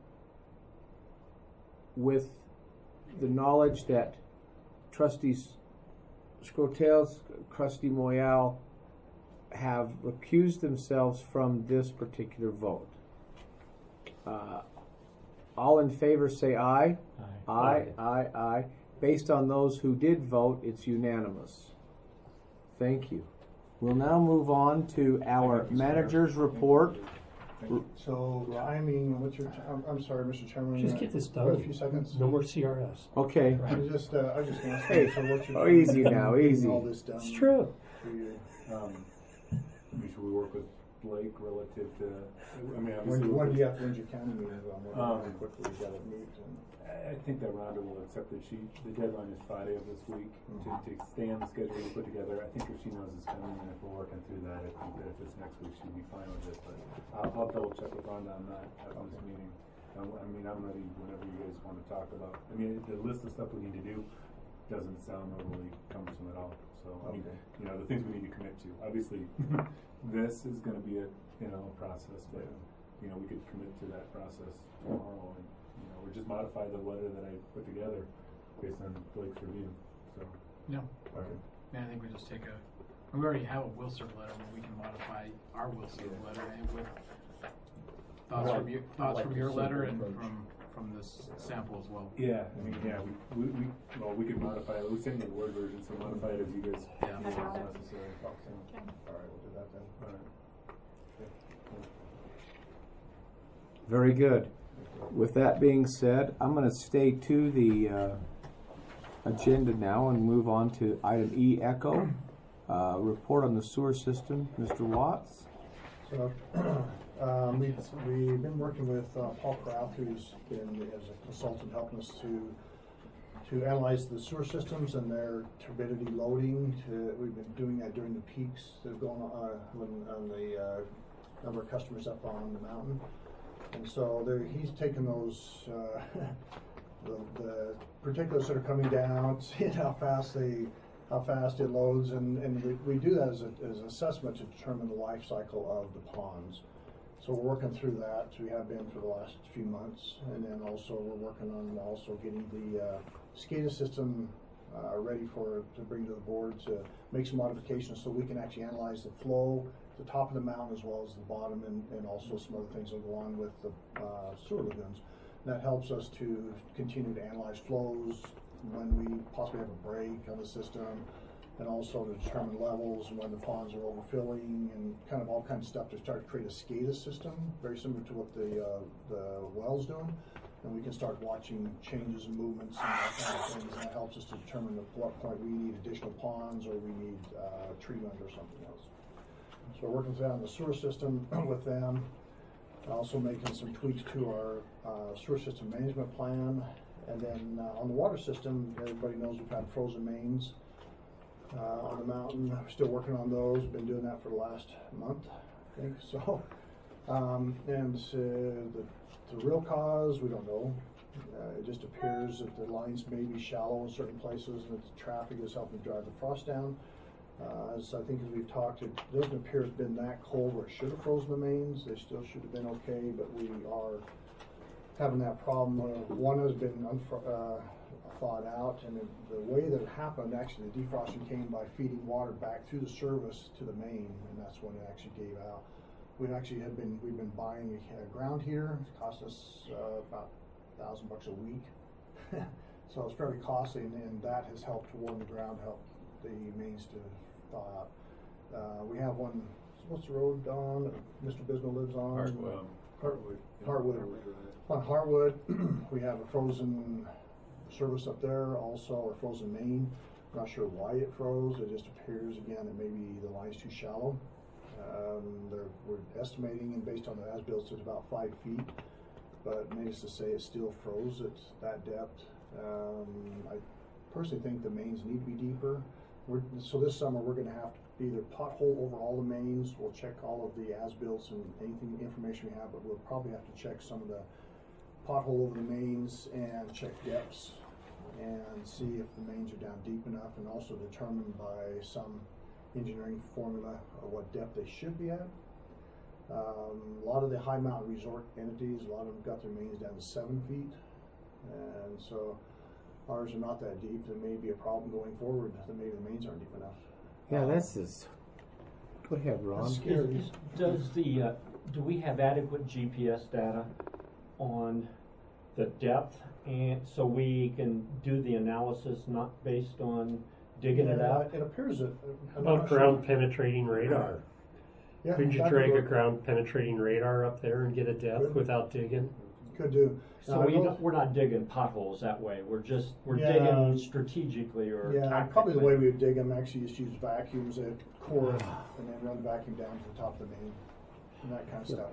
with the knowledge that trustees Scrotales, Trustee Moyal have recused themselves from this particular vote. Uh, all in favor say aye. Aye. Aye, aye, aye. Based on those who did vote, it's unanimous. Thank you. We'll now move on to our manager's report. So timing, what's your, ti- I'm, I'm sorry, Mister Chairman. Just uh, get this for A done. few seconds. No more C R S. Okay. I just, uh, I just asked, Hey, so what's your? oh, easy now, getting easy. All this done. It's true. for you? Um, I mean, should we work with Blake relative to, I mean, When, obviously. when do you have, when's your county meeting? I'm wondering how Um, quickly you gotta meet and. I I think that Rhonda will accept that she, the deadline is Friday of this week to, to stay on the schedule we put together. I think if she knows it's coming and if we're working through that, I think that if it's next week, she'll be fine with it. But I'll, I'll double check with Rhonda on that after this meeting. Um, I mean, I'm ready whenever you guys want to talk about. I mean, the list of stuff we need to do doesn't sound overly cumbersome at all. So, I mean, Okay. you know, the things we need to commit to. Obviously, this is going to be a, you know, a process, but, you know, we could commit to that process tomorrow and, you know, or just modify the letter that I put together based on Blake's review. So, No, okay. man, I think we just take a, we already have a will serve letter where we can modify our will serve letter and with thoughts I from like- your, I thoughts like from the your simple letter and approach. from, from this sample as well. Yeah, I mean, yeah, we, we, we, well, we could modify it. We send you the Word version, so modify it as you guys Yeah. feel is necessary. So, All right, we'll do that then. all right. Very good. With that being said, I'm going to stay to the uh, agenda now and move on to item E, Echo. Uh, report on the sewer system, Mister Watts. So, um, we've, we've been working with uh, Paul Kraft, who's been as a consultant helping us to to analyze the sewer systems and their turbidity loading. To, we've been doing that during the peaks that have gone on, uh, when, on the uh, number of customers up on the mountain. And so there, he's taken those uh, the, the particulars that are coming down, seeing how fast they how fast it loads, and, and we, we do that as, a, as an assessment to determine the life cycle of the ponds. So we're working through that, we have been for the last few months, and then also we're working on also getting the uh, SCADA system uh, ready for to bring to the board to make some modifications so we can actually analyze the flow, the top of the mountain as well as the bottom, and, and also some other things that go on with the uh, sewer lagoons. And that helps us to continue to analyze flows when we possibly have a break on the system, and also to determine levels and when the ponds are overfilling, and kind of all kinds of stuff to start to create a SCADA system, very similar to what the uh, the well's doing. And we can start watching changes and movements and that kind of things, and that helps us to determine at what point we need additional ponds or we need uh, treatment or something else. So we're working on the sewer system with them, also making some tweaks to our uh, sewer system management plan. And then uh, on the water system, everybody knows we've had frozen mains uh, on the mountain. We're still working on those. Been doing that for the last month, I think. So, um, and uh, the, the real cause, we don't know. Uh, it just appears that the lines may be shallow in certain places, and that the traffic is helping drive the frost down. Uh, as I think as we've talked, it doesn't appear it's been that cold where it should have frozen the mains. They still should have been okay, but we are having that problem. Uh, one has been unfro- uh, thawed out, and the, the way that it happened, actually, the defrosting came by feeding water back through the service to the main, and that's when it actually gave out. We actually have been we've been buying a, a ground heater. It cost us uh, about a thousand bucks a week, so it's fairly costly, and, and that has helped to warm the ground, help the mains to thaw out. Uh, we have one. What's the road on? Mister Bisno lives on. Hartwood. Um, Hartwood. yeah, Hartwood. right. On Hartwood, we have a frozen service up there, also a frozen main. I'm not sure why it froze. It just appears again that maybe the line's too shallow. Um, they're, we're estimating, and based on the as-built, it's about five feet. But needless to say, it still froze at that depth. Um, I personally think the mains need to be deeper. We're, so this summer, we're going to have to either pothole over all the mains. We'll check all of the as-built and anything information we have, but we'll probably have to check some of the pothole over the mains and check depths and see if the mains are down deep enough, and also determine by some engineering formula of what depth they should be at. Um, a lot of the high mountain resort entities, a lot of them got their mains down to seven feet, and so ours are not that deep. There may be a problem going forward that maybe the mains aren't deep enough. Yeah, this is. Go ahead, Ron. That's scary. Is- is- Does the, uh, do we have adequate G P S data on the depth, and so we can do the analysis not based on digging it Yeah, out? It appears that. How about ground penetrating radar? Yeah, Could you that drag a work. ground penetrating radar up there and get a depth Good. without digging? Could do. So Now, I we know- don't, we're not digging potholes that way, we're just, we're Yeah. digging strategically or Yeah, tactically. probably the way we would dig them, actually just use vacuums at core and then run the vacuum down to the top of the main and that kind of stuff.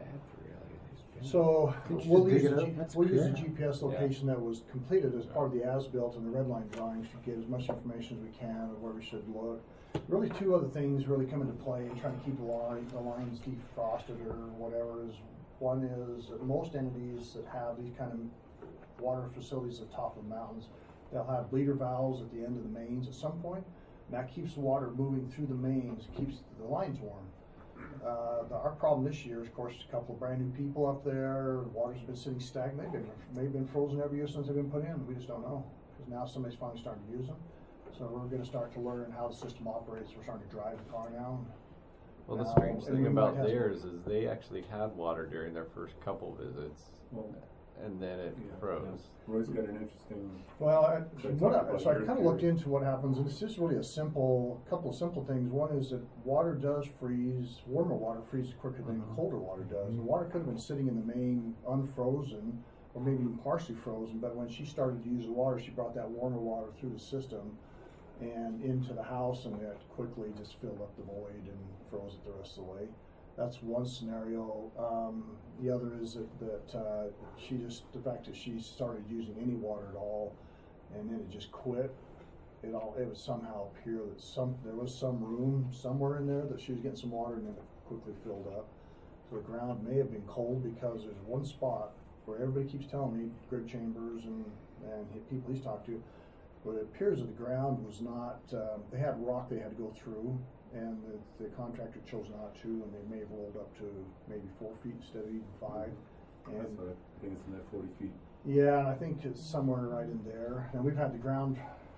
So Could you we'll just use, dig the it G- up? That's we'll use the good. G P S location that was completed as part of the as-built and the red line drawings to get as much information as we can of where we should look. Really, two other things really come into play in trying to keep the line, the lines defrosted or whatever is, one is that most entities that have these kind of water facilities at the top of mountains, they'll have bleeder valves at the end of the mains at some point, and that keeps the water moving through the mains, keeps the lines warm. Uh, the, our problem this year is, of course, a couple of brand new people up there. The water's been sitting stagnant. They've been maybe been frozen every year since they've been put in. We just don't know, because now somebody's finally starting to use them. So we're going to start to learn how the system operates. We're starting to drive the car now. Well, the Now, strange and thing we about might have some- theirs is they actually had water during their first couple visits, Well, and then it yeah, froze. yeah. Roy's got an interesting. Well, I, So what talk I, about so I your kind of looked theory. into what happens, and it's just really a simple, couple of simple things. One is that water does freeze, warmer water freezes quicker than Mhm. colder water does. The water could have been sitting in the main unfrozen, or maybe even partially frozen, but when she started to use the water, she brought that warmer water through the system and into the house, and it quickly just filled up the void and froze it the rest of the way. That's one scenario. Um, the other is that, that uh, she just, the fact that she started using any water at all, and then it just quit. It all, it was somehow appear that some, there was some room somewhere in there that she was getting some water, and then it quickly filled up. So the ground may have been cold, because there's one spot where everybody keeps telling me, Greg Chambers and, and he- people he's talked to, but it appears that the ground was not, um, they had rock they had to go through, and the, the contractor chose not to, and they may have rolled up to maybe four feet instead of even five. That's And what I think it's in that forty feet. yeah, and I think it's somewhere right in there. And we've had the ground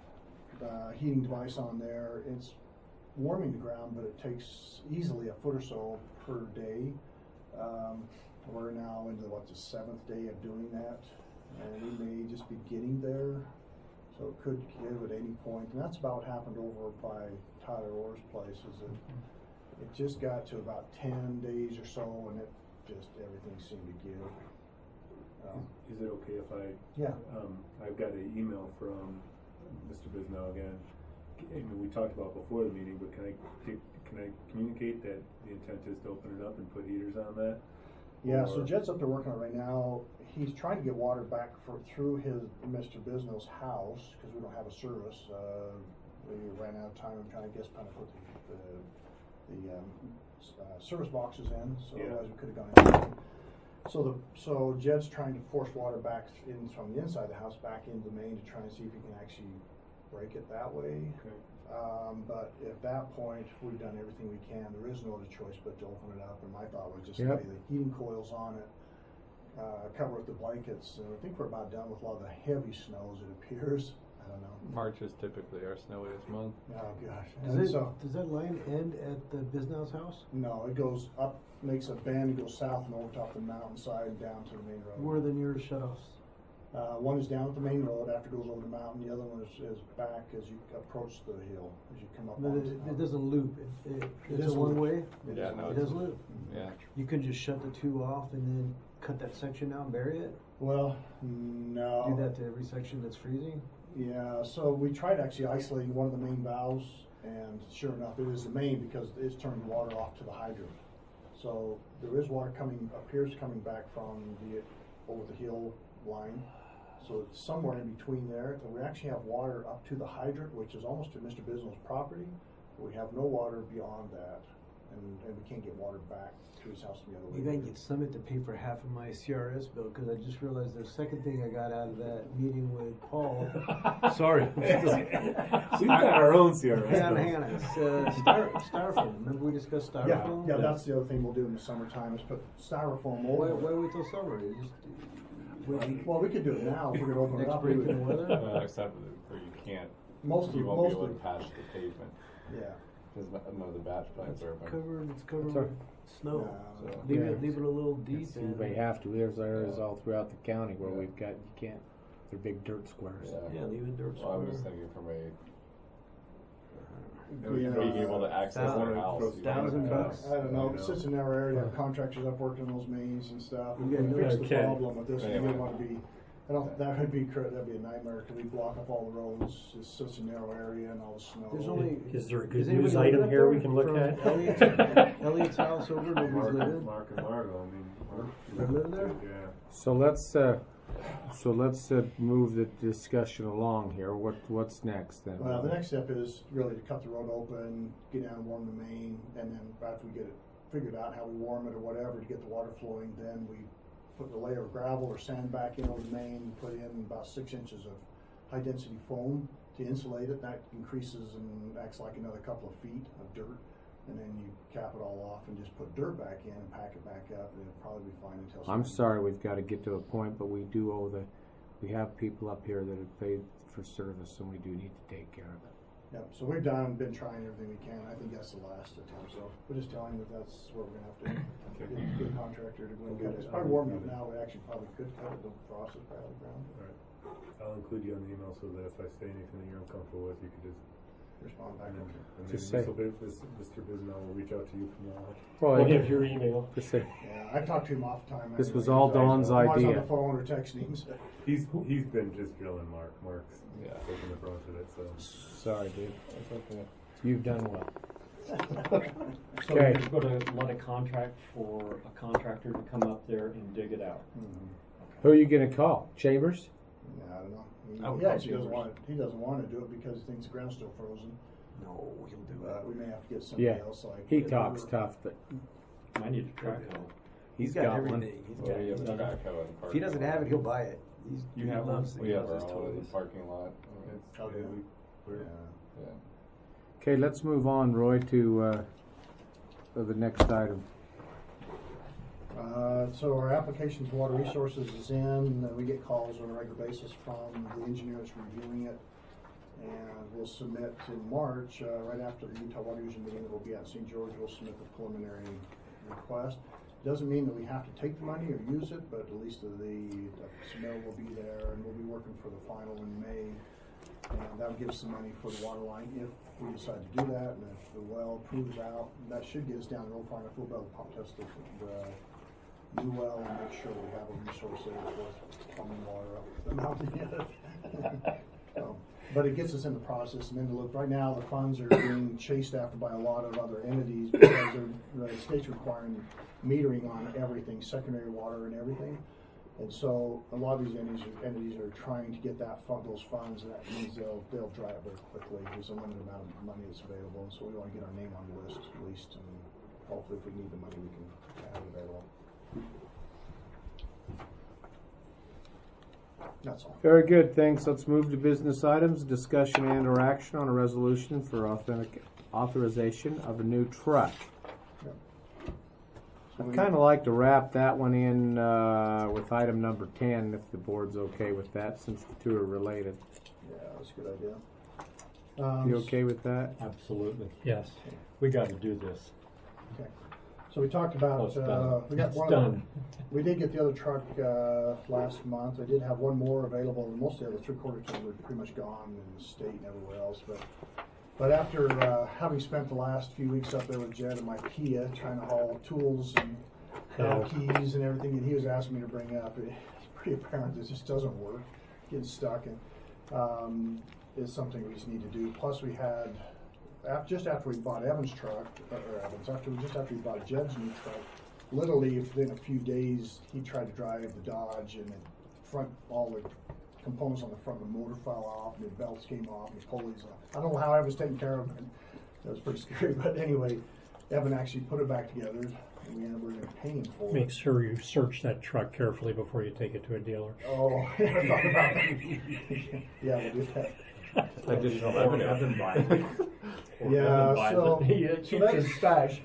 uh, heating device on there. It's warming the ground, but it takes easily a foot or so per day. Um, we're now into what, the seventh day of doing that, and we may just be getting there. So it could give at any point, and that's about what happened over by Tyler Orr's place. Is that it just got to about ten days or so, and it just everything seemed to give. Um, Is it okay if I? Yeah. Um, I've got an email from Mister Bisnow again. I mean, we talked about before the meeting, but can I can I communicate that the intent is to open it up and put heaters on that? Yeah, so Or- Jed's up there working on it right now. He's trying to get water back for, through his Mister Bisnow's house, because we don't have a service. Uh, we ran out of time. I'm trying to guess kind of put the the, the um, s- uh, service boxes in, so Yeah. otherwise we could have gone in. So the so Jed's trying to force water back in from the inside of the house back into the main to try and see if he can actually break it that way. Okay. Um, but at that point, we've done everything we can. There is no other choice but to open it up. And my thought was just Yep. lay the heating coils on it, uh, cover with the blankets. And I think we're about done with a lot of the heavy snows, it appears. I don't know. March is typically our snowiest month. Oh, gosh. Does, And it, so, does that line end at the Bisnow's house? no, it goes up, makes a bend, it goes south and over top the mountainside and down to the main road. Where are the nearest shutoffs? Uh, one is down at the main road after it goes over the mountain. The other one is, is back as you approach the hill, as you come up But on it, it doesn't loop. It, it, It it's is a a one loop. way. It Yeah, is no, a It it's- does loop. Yeah. You can just shut the two off and then cut that section out and bury it. Well, no. Do that to every section that's freezing. Yeah, so we tried actually isolating one of the main valves, and sure enough, it is the main because it's turning water off to the hydrant. So there is water coming, appears coming back from the, over the hill line. So it's somewhere in between there. And we actually have water up to the hydrant, which is almost to Mister Bisnow's property. We have no water beyond that, and, and we can't get water back to his house the other way. Maybe I can get Summit to pay for half of my C R S bill because I just realized the second thing I got out of that meeting with Paul. Sorry. We've got our own C R S. Hang on, bills. hang on. It's uh, styro- styrofoam. Remember we discussed Yeah, styrofoam? yeah, that's the other thing we'll do in the summertime is put styrofoam Why, over. why wait till summer? You just wait. Well, we could do it now if we're gonna open it Next up. break We in the would- weather? Uh, except for you can't, Most of, you won't be most able to of, patch the pavement, yeah. because none of the batch plants It's are open. covered. It's covered Sorry. with snow. Yeah. So- Leave Yeah. it. Leave it a little deep. So you may and- have to. There's areas all throughout the county where Yeah. we've got, you can't, they're big dirt squares. Yeah. Yeah, leave it dirt Well, I'm just square. thinking from a, You know, being able to access thousand- their house. you wanna thousand cut. bucks. I don't know, You it's know. just an narrow area, have contractors up working those mains and stuff. You We got can no- fix the Okay. problem with this, Yeah, we don't yeah. wanna be, I don't, that would be, cr- that'd be a nightmare, cause we block up all the roads, it's such a narrow area and all the snow. There's only. Is there a Is good anybody news living item up here we there? can look From at? Elliot's, Elliot's house over. Nobody's Mark, living. Mark and Margot, I mean, Mark. They live there? Yeah. So let's, uh, so let's, uh, move the discussion along here. What, what's next then? Well, the next step is really to cut the road open, get down and warm the main, and then after we get it figured out how we warm it or whatever to get the water flowing, then we put a layer of gravel or sand back in over the main, put in about six inches of high density foam to insulate it. That increases and acts like another couple of feet of dirt. And then you cap it all off and just put dirt back in and pack it back up, and it'll probably be fine until. I'm spring. sorry, we've got to get to a point, but we do owe the, we have people up here that have paid for service, and we do need to take care of it. Yep, so we've done, been trying everything we can. I think that's the last attempt, so we're just telling you that that's where we're gonna have to get, get a contractor to go and get it. It's probably warm enough now, we actually probably could cut it, the frost is probably ground. All right. I'll include you on the email so that if I say anything that you're uncomfortable with, you could just. Respond back. And then, and then Just say- Mister Biz- Mister Mister Bisnow will reach out to you from now on. We'll have your email. Just say, Yeah, I talk to him off the time. This was anyway. all He's always- Dawn's I'm always on idea. the phone or texting him, so. He's, he's been just drilling Mark. Mark's Yeah. taking the brunt of it, so. sorry, dude. That's okay. You've done well. So Okay. you're gonna let a contract for a contractor to come up there and dig it out. Who are you gonna call? Chambers? Yeah, I don't know. He- I would He call actually doesn't Chambers. want it, he doesn't wanna do it because he thinks the ground's still frozen. No, he'll do Uh, that. we may have to get somebody Yeah. else like. He talks tough, but I need a track hoe. he's got, got everything. one. He's Well, got we have a everything. track hoe in the If he parking doesn't lot. have it, he'll buy it. He's, You he have loves, one? he We have loves our his own in the toys. parking lot. It's, Oh, yeah. we- we're- Yeah. Yeah. Okay, let's move on, Roy, to, uh, to the next item. Uh, so our application to water resources is in, and we get calls on a regular basis from the engineer that's reviewing it. And we'll submit in March, uh, right after the Utah Water User meeting that will be at Saint George, we'll submit the preliminary request. Doesn't mean that we have to take the money or use it, but at least the, the submittal will be there, and we'll be working for the final in May. And that would give us the money for the water line if we decide to do that, and if the well proves out, that should get us down the road far enough, we'll be able to pump test the, the new well and make sure we have a resource there that's worth pumping water up the mountain. So, but it gets us in the process, and then to look, right now, the funds are being chased after by a lot of other entities because they're, the state's requiring metering on everything, secondary water and everything. And so a lot of these entities, entities are trying to get that fund, those funds, and that means they'll, they'll dry up very quickly. There's a limited amount of money that's available, and so we want to get our name on the list at least, and hopefully if we need the money, we can have it available. That's all. Very good, thanks. Let's move to business items, discussion and or action on a resolution for authentic authorization of a new truck. So I'd we- kind of like to wrap that one in uh, with item number ten, if the board's okay with that, since the two are related. Yeah, that's a good idea. Um, You okay with that? Absolutely. Yes. We gotta do this. Okay. So we talked Oh, about, it's uh, done. we got It's one done. of the, we did get the other truck, uh, last month. I did have one more available, and most of the other three-quarter tons were pretty much gone in the state and everywhere else, but, but after, uh, having spent the last few weeks up there with Jed and my Kia, trying to haul tools and L keys and everything that he was asking me to bring up, it's pretty apparent this just doesn't work, getting stuck, and, um, is something we just need to do. Plus, we had, af- just after we bought Evan's truck, or Evans, after just after we bought Jed's new truck, literally within a few days, he tried to drive the Dodge, and the front, all the components on the front of the motor fell off, and the belts came off, and the pulleys off. I don't know how I was taking care of it. That was pretty scary, but anyway, Evan actually put it back together, and we ended up paying for it. Make sure you search that truck carefully before you take it to a dealer. Oh, I never thought about that. Yeah, we'll do that. Additional revenue. Yeah, so, He so keeps his that's, stash.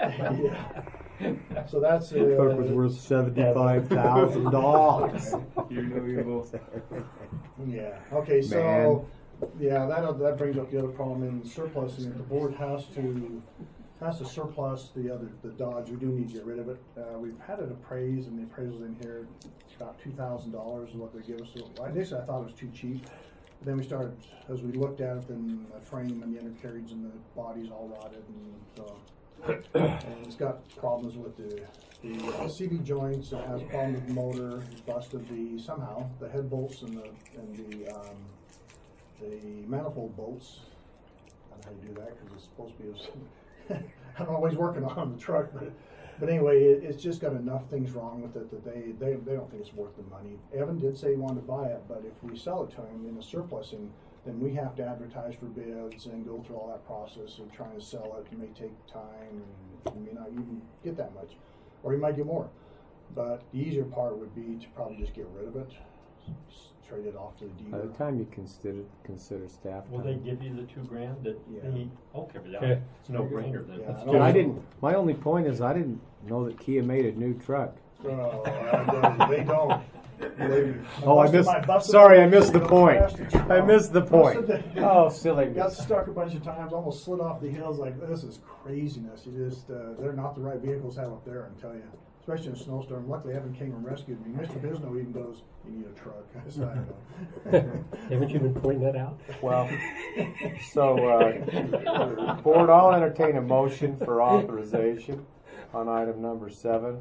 yeah. So that's, uh. Truck was worth seventy-five thousand dollars. You know you will. Yeah, okay, so, yeah, that, that brings up the other problem in surplusing, the board has to, has to surplus the other, the Dodge, we do need to get rid of it. Uh, we've had it appraised, and the appraisal's in here, it's about two thousand dollars is what they give us, so initially I thought it was too cheap. But then we started, as we looked at it, then the frame and the undercarriage and the body's all rotted, and so, and it's got problems with the, the uh, C V joints, it has a problem with the motor, it's busted the, somehow, the head bolts and the, and the, um, the manifold bolts. I don't know how you do that, because it's supposed to be, a, I don't know what he's working on the truck, but, but anyway, it, it's just got enough things wrong with it that they, they, they don't think it's worth the money. Evan did say he wanted to buy it, but if we sell it to him in a surplusing, then we have to advertise for bids and go through all that process of trying to sell it. It may take time, and we may not even get that much, or he might get more. But the easier part would be to probably just get rid of it, s- trade it off to the By dealer. the time you consider consider staff Will time. they give you the two grand that Yeah. he, okay, but Okay. it's no brainer then. Yeah, Let's I do know. I it. didn't. My only point is I didn't know that Kia made a new truck. Oh, I- they don't. They- Oh, I busted missed. my- busted Sorry, my- I missed the point. Busted- I missed the point. busted the- Oh, silly me. Got stuck a bunch of times, almost slid off the hills. Like, this is craziness. You just, uh, they're not the right vehicles to have up there, I tell you. Especially in a snowstorm. Luckily, Evan came and rescued me. Mister Bisno even goes, "You need a truck." I said, "I know." Haven't you been pointing that out? Well, so, uh, board, I'll entertain a motion for authorization on item number seven.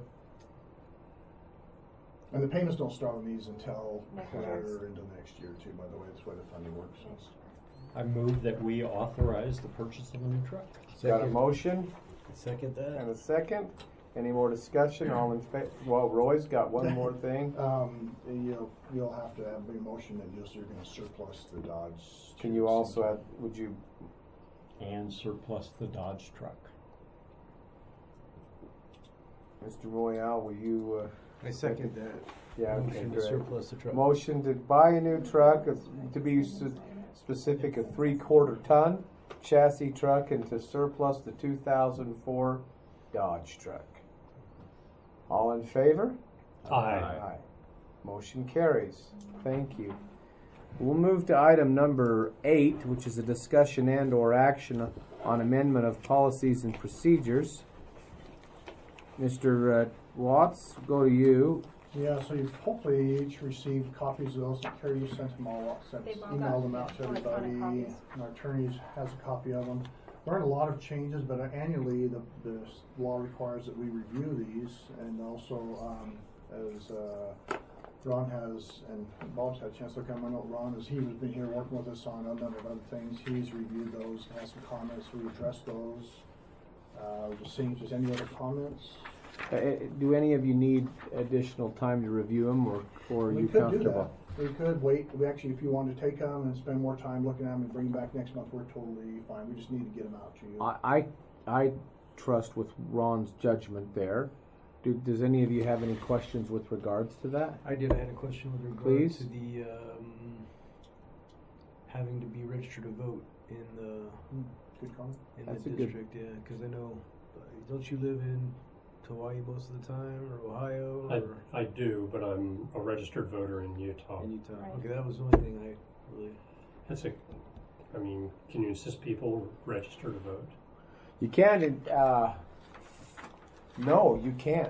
And the payments don't start on these until Next clear year. into next year, too, by the way. That's the way the funding works. So. I move that we authorize the purchase of a new truck. Got a motion Second that. and a second. Any more discussion? All in favor? Well, Roy's got one more thing. Um, you'll, you'll have to have a motion that you're, you're going to surplus the Dodge. Can you also add, would you, And surplus the Dodge truck. Mister Royale, will you, uh, I second that. yeah, okay, Motion to great. surplus the truck. Motion to buy a new truck, uh, to be s- specific, a three-quarter ton chassis truck, and to surplus the two thousand four Dodge truck. All in favor? Aye. Motion carries. Thank you. We'll move to item number eight, which is a discussion and/or action on amendment of policies and procedures. Mister uh, Watts, go to you. Yeah, so you've hopefully each received copies of those. Carrie, you sent them all, sent, They've all emailed got them out to electronic everybody. copies. And our attorneys has a copy of them. There aren't a lot of changes, but annually the, the law requires that we review these, and also um, as uh, Ron has, and Bob's had a chance to look at them. I know Ron, as he's been here working with us on a number of other things, he's reviewed those, has some comments, we addressed those. Uh, just seeing if there's any other comments. Uh, do any of you need additional time to review them, or, or are We you could do comfortable? that. We could wait. We actually, if you wanted to take them and spend more time looking at them and bring them back next month, we're totally fine. We just need to get them out to you. I, I, I trust with Ron's judgment there. Do, does any of you have any questions with regards to that? I did. I had a question with regard Please. to the um, having to be registered to vote in the Good comment. in That's the a good- district. Yeah, because I know. Uh, don't you live in Hawaii most of the time, or Ohio, I, or I do, but I'm a registered voter in Utah. in Utah? Right. Okay, that was the only thing I really. That's a, I mean, can you insist people register to vote? You can't, uh, no, you can't.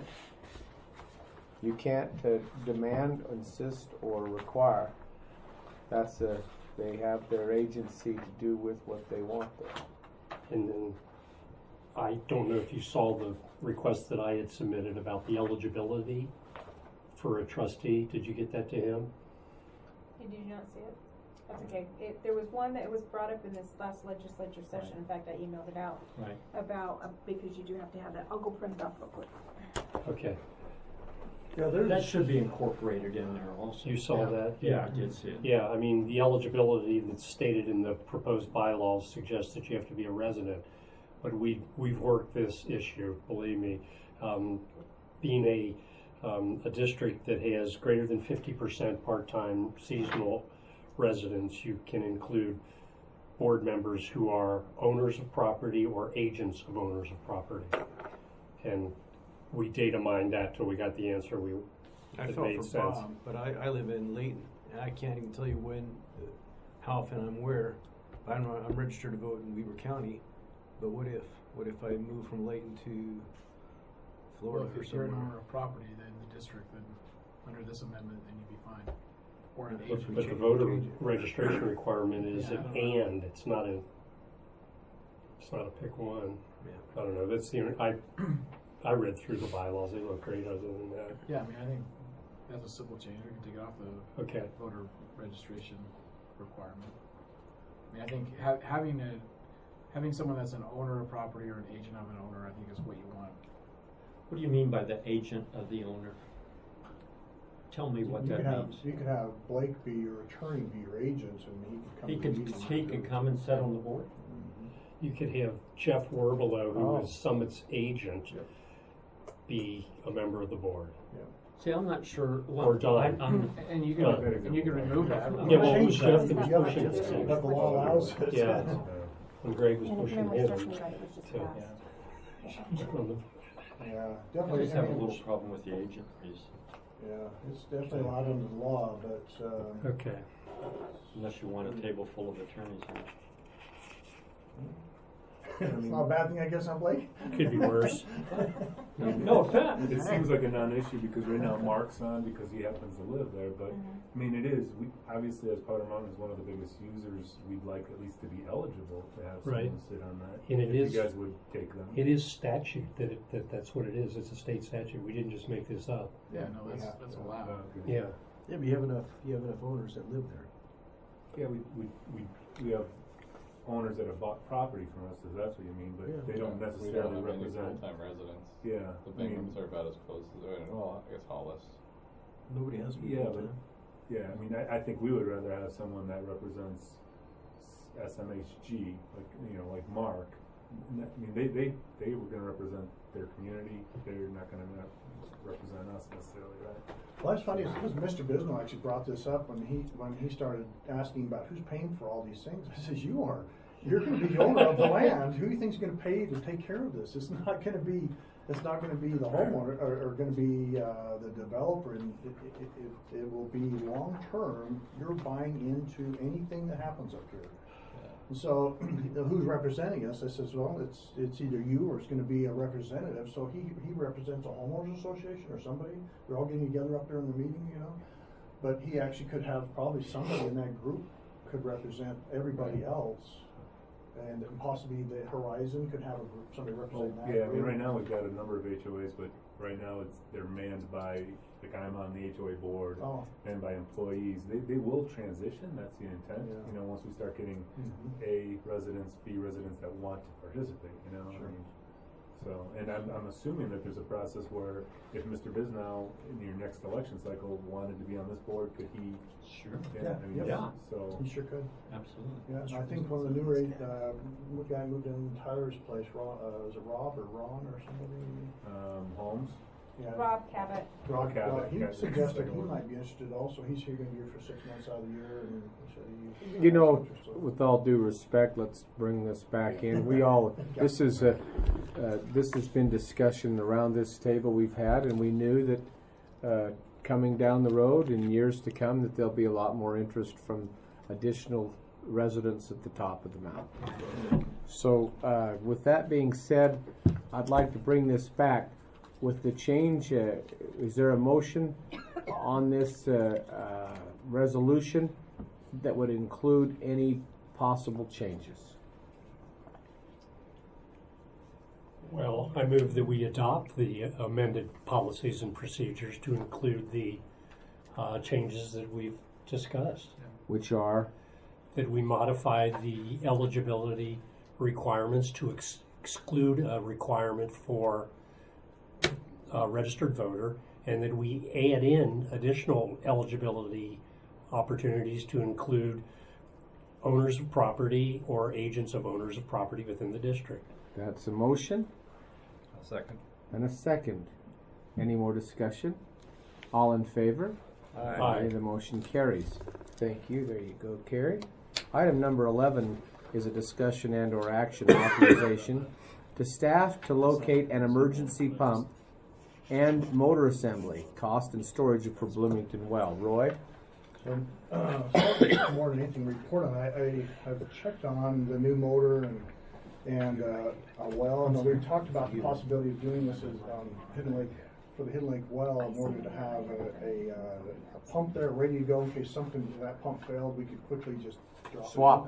You can't uh, demand, insist, or require. That's a, they have their agency to do with what they want there. And then, I don't know if you saw the request that I had submitted about the eligibility for a trustee. Did you get that to him? Did you not see it? That's okay. It, there was one that was brought up in this last legislature session. In fact, I emailed it out. Right. About, uh, because you do have to have that. I'll go print it off real quick. Okay. Yeah, there's That should be incorporated in there also. You saw Yeah. that? Yeah, I did see it. Yeah, I mean, the eligibility that's stated in the proposed bylaws suggests that you have to be a resident. But we, we've worked this issue, believe me. Um, being a, um, a district that has greater than fifty percent part-time seasonal residents, you can include board members who are owners of property or agents of owners of property. And we data mined that till we got the answer we, I that felt made for sense. Bob, but I, I live in Layton, and I can't even tell you when, uh, how often I'm where. I'm, I'm registered to vote in Weber County, but what if? What if I move from Layton to Florida Well, or if you're an somewhere? owner of property, then the district, then under this amendment, then you'd be fine. Or an But, agent. but the voter registration requirement is Yeah, I an don't know. and, it's not a, it's not a pick one. Yeah. I don't know, that's the, only- I, I read through the bylaws, they look great other than that. Yeah, I mean, I think that's a simple change. We can take it off the Okay, voter registration requirement. I mean, I think ha- having a, having someone that's an owner of property or an agent of an owner, I think is what you want. What do you mean by the agent of the owner? Tell me what You that could have, means. you could have Blake be your attorney, be your agent, and he could come He to could, the meetings. he could come and sit on the board? you could have Jeff Werbelow, who Oh. is Summit's agent, be a member of the board. See, I'm not sure. well, Or Don. I'm- I'm- And you can, Uh, and you can remove that. Yeah, well, it was Change Jeff that. that was Yeah, pushing that's it. But the law allows it. Yeah, when Greg was And if pushing memory him. serves me right, it was just to- passed. on the- Yeah, I definitely. just have a I mean, little problem with the agent piece, Yeah, it's definitely allowed under the law, but, um, Okay, unless you want a table full of attorneys here. it's not a bad thing, I guess, on Blake. could be worse. No offense. It seems like a non-issue because right now Mark's on because he happens to live there, but I mean, it is, we, obviously as Powder Mountain is one of the biggest users, we'd like at least to be eligible to have Right. someone sit on that. And it if is- you guys would take them. It is statute that it, that that's what it is, it's a state statute, we didn't just make this up. Yeah, no, that's, Yeah. that's Uh, allowed. okay. Yeah, Yeah, but you have enough, you have enough owners that live there. Yeah, we, we, we, we have owners that have bought property from us, if that's what you mean, but Yeah. they don't We don't necessarily have any represent. full-time residents. Yeah, The I mean, Binghams are about as close as, well, I guess Hollis. Nobody has to be Yeah, full-time. yeah, I mean, I, I think we would rather have someone that represents S M H G, like, you know, like Mark. N- I mean, they, they, they were gonna represent their community, they're not gonna rep- represent us necessarily, right? Well, that's funny, because Mister Bisno actually brought this up when he, when he started asking about who's paying for all these things. I says, you are. You're gonna be the owner of the land. Who do you think's gonna pay to take care of this? It's not gonna be, it's not gonna be the homeowner, or, or gonna be, uh, the developer, and it, it, it, it will be long-term. You're buying into anything that happens up here. And so, who's representing us? I says, well, it's, it's either you or it's gonna be a representative. So he, he represents a homeowners association or somebody. They're all getting together up there in the meeting, you know? But he actually could have probably somebody in that group could represent everybody else. And possibly the Horizon could have a group, somebody Well, representing that yeah, I mean, group. right now we've got a number of H O As, but right now it's, they're manned by, like I'm on the H O A board, Oh. and by employees. They, they will transition, that's the intent, Yeah. you know, once we start getting Mhm. A residents, B residents that want to participate, you know, I Sure. mean, so, and I'm, I'm assuming that there's a process where if Mister Bisnow in your next election cycle wanted to be on this board, could he? Sure. Yeah, I mean, yeah. Yeah. So, He sure could. Absolutely. Yeah, and I think one of the new rate, uh, guy moved in Tyler's place, Ron, uh, was it Rob or Ron or somebody? um, Holmes, Yeah. Rob Cabot. Rob, Cabot, well, he Cabot. suggested he might be interested also. He's here gonna be here for six months out of the year, and he said he. You know, with all due respect, let's bring this back in. We all, this is a, uh, this has been discussion around this table we've had, and we knew that uh, coming down the road in years to come, that there'll be a lot more interest from additional residents at the top of the mountain. So, uh, with that being said, I'd like to bring this back. With the change, uh, is there a motion on this uh, uh, resolution that would include any possible changes? Well, I move that we adopt the amended policies and procedures to include the uh, changes that we've discussed. Which are? That we modify the eligibility requirements to ex- exclude a requirement for a registered voter, and that we add in additional eligibility opportunities to include owners of property or agents of owners of property within the district. That's a motion. A second. And a second. Any more discussion? All in favor? Aye. Aye. The motion carries. Thank you. There you go, Carrie. Item number eleven is a discussion and or action authorization to staff to locate an emergency pump and motor assembly, cost and storage for Bloomington Well. Roy? So, uh, more than anything, report on. I, I have checked on the new motor and and uh, a well. And we talked about the possibility of doing this as um, Hidden Lake for the Hidden Lake well, in order to have a, a, uh, a pump there ready to go in case something if that pump failed. We could quickly just drop Swap it.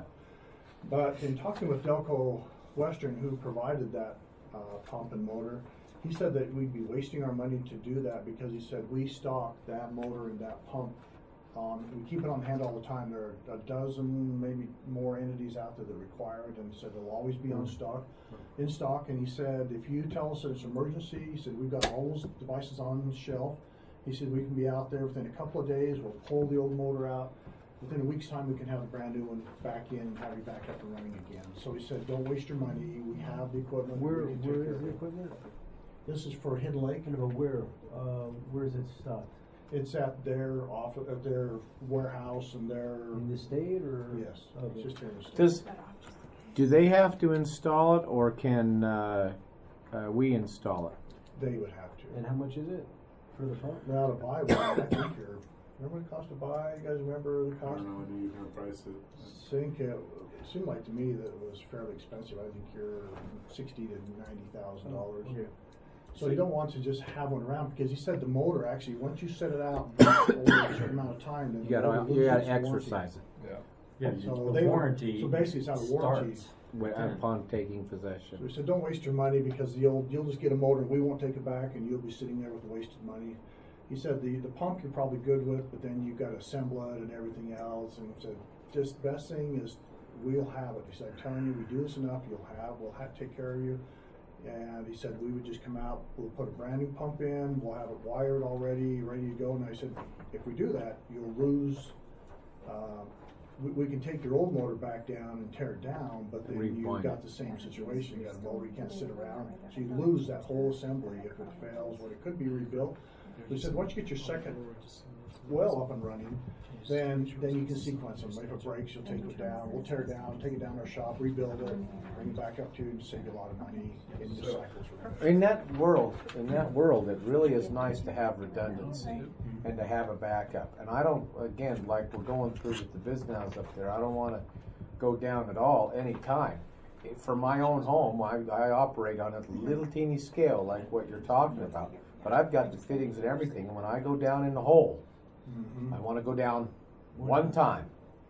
But in talking with Delco Western, who provided that uh, pump and motor, he said that we'd be wasting our money to do that because he said we stock that motor and that pump. Um, we keep it on hand all the time. There are a dozen, maybe more entities out there that require it, and he said it'll always be on stock, in stock. And he said if you tell us that it's an emergency, he said we've got all those devices on the shelf. He said we can be out there within a couple of days. We'll pull the old motor out. Within a week's time, we can have a brand new one back in and have you back up and running again. So he said, don't waste your money. We have the equipment. Where, We can take where care is of the it." equipment? This is for Hidden Lake. Kind of a where, uh, where is it stocked? It's at their office, at their warehouse and their. In the state or? Yes, Okay. it's just here in the state. Does, do they have to install it, or can uh, uh, we install it? They would have to. And how much is it for the pump? Now to buy one, I think you're, remember what it cost to buy? You guys remember the I cost? don't know, I knew you were gonna price it. I think it, it seemed like to me that it was fairly expensive. I think you're sixty to ninety thousand dollars. Okay. So you don't want to just have one around because he said the motor actually, once you set it out over a certain amount of time, then You the gotta, motor you gotta loses its warranty. exercise it Yeah. Yeah, So the they would- warranty so basically it's out of warranty. starts. when- upon taking So possession. we said, don't waste your money because you'll you'll just get a motor. We won't take it back, and you'll be sitting there with wasted money. He said the the pump you're probably good with, but then you've got to assemble it and everything else. And he said, just best thing is we'll have it. He said, I'm telling you, we do this enough, you'll have. We'll have to take care of you. And he said we would just come out. We'll put a brand new pump in. We'll have it wired already, ready to go. And I said, if we do that, you'll lose. Uh, We, we can take your old motor back down and tear it down, but then Rewind you've it. got the same situation. You got a motor, you can't sit around. So you lose that whole assembly if it fails, or it could be rebuilt. We said, once you get your second well up and running, then then you can sequence them. If it breaks, you'll take it down. We'll tear it down, take it down to our shop, rebuild it, bring it back up to you, and save you a lot of money in the cycles. In that world, in that world, it really is nice to have redundancy and to have a backup. And I don't, again, like we're going through with the business up there, I don't want to go down at all any time. For my own home, I, I operate on a little teeny scale like what you're talking about. But I've got the fittings and everything. And when I go down in the hole, Mm-hmm. I want to go down one time.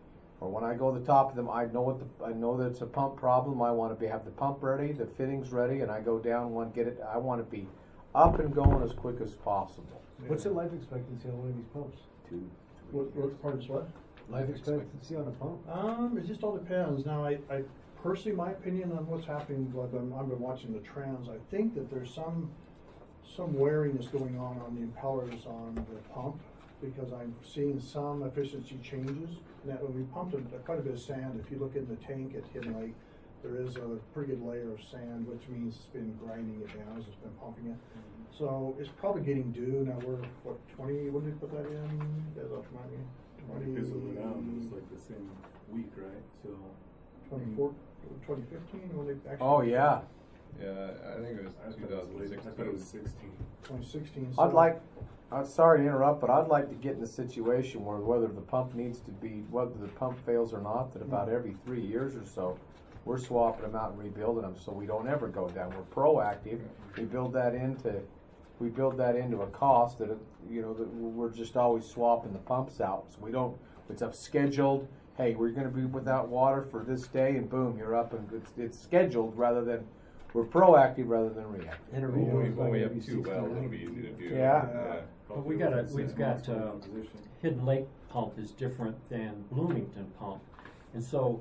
Or when I go to the top of them, I know what the, I know that it's a pump problem. I want to be have the pump ready, the fittings ready, and I go down one, get it. I want to be up and going as quick as possible. What's the life expectancy on one of these pumps? Two. What, what part is what? Life expectancy on a pump? Um, it just all depends. Now, I, I personally, my opinion on what's happening, like I'm, I've been watching the trends. I think that there's some some weariness going on on the impellers on the pump, because I'm seeing some efficiency changes. Now, when we pumped a, quite a bit of sand, if you look in the tank at Hidden Lake, there is a pretty good layer of sand, which means it's been grinding it down as it's been pumping it. So it's probably getting due. Now we're, what, twenty, when did we put that in? You guys will remind me. twenty, Because it went down, it was like the same week, right? So. twenty-four, twenty fifteen, when they actually. Oh, yeah. Yeah, I think it I was thought it was late. I thought it was twenty sixteen. sixteen. twenty sixteen. I'd like, I'm sorry to interrupt, but I'd like to get in a situation where whether the pump needs to be, whether the pump fails or not, that about every three years or so, we're swapping them out and rebuilding them so we don't ever go down. We're proactive. We build that into, we build that into a cost that, it- you know, that we're just always swapping the pumps out. So we don't, it's up scheduled. Hey, we're going to be without water for this day, and boom, you're up, and it's, it's scheduled rather than, we're proactive rather than reactive. And a When we, rebuild's when like we every have two wells, it'll sixty-nine. be easy to do. Yeah. But we got a, we've got, uh, Hidden Lake pump is different than Bloomington pump. And so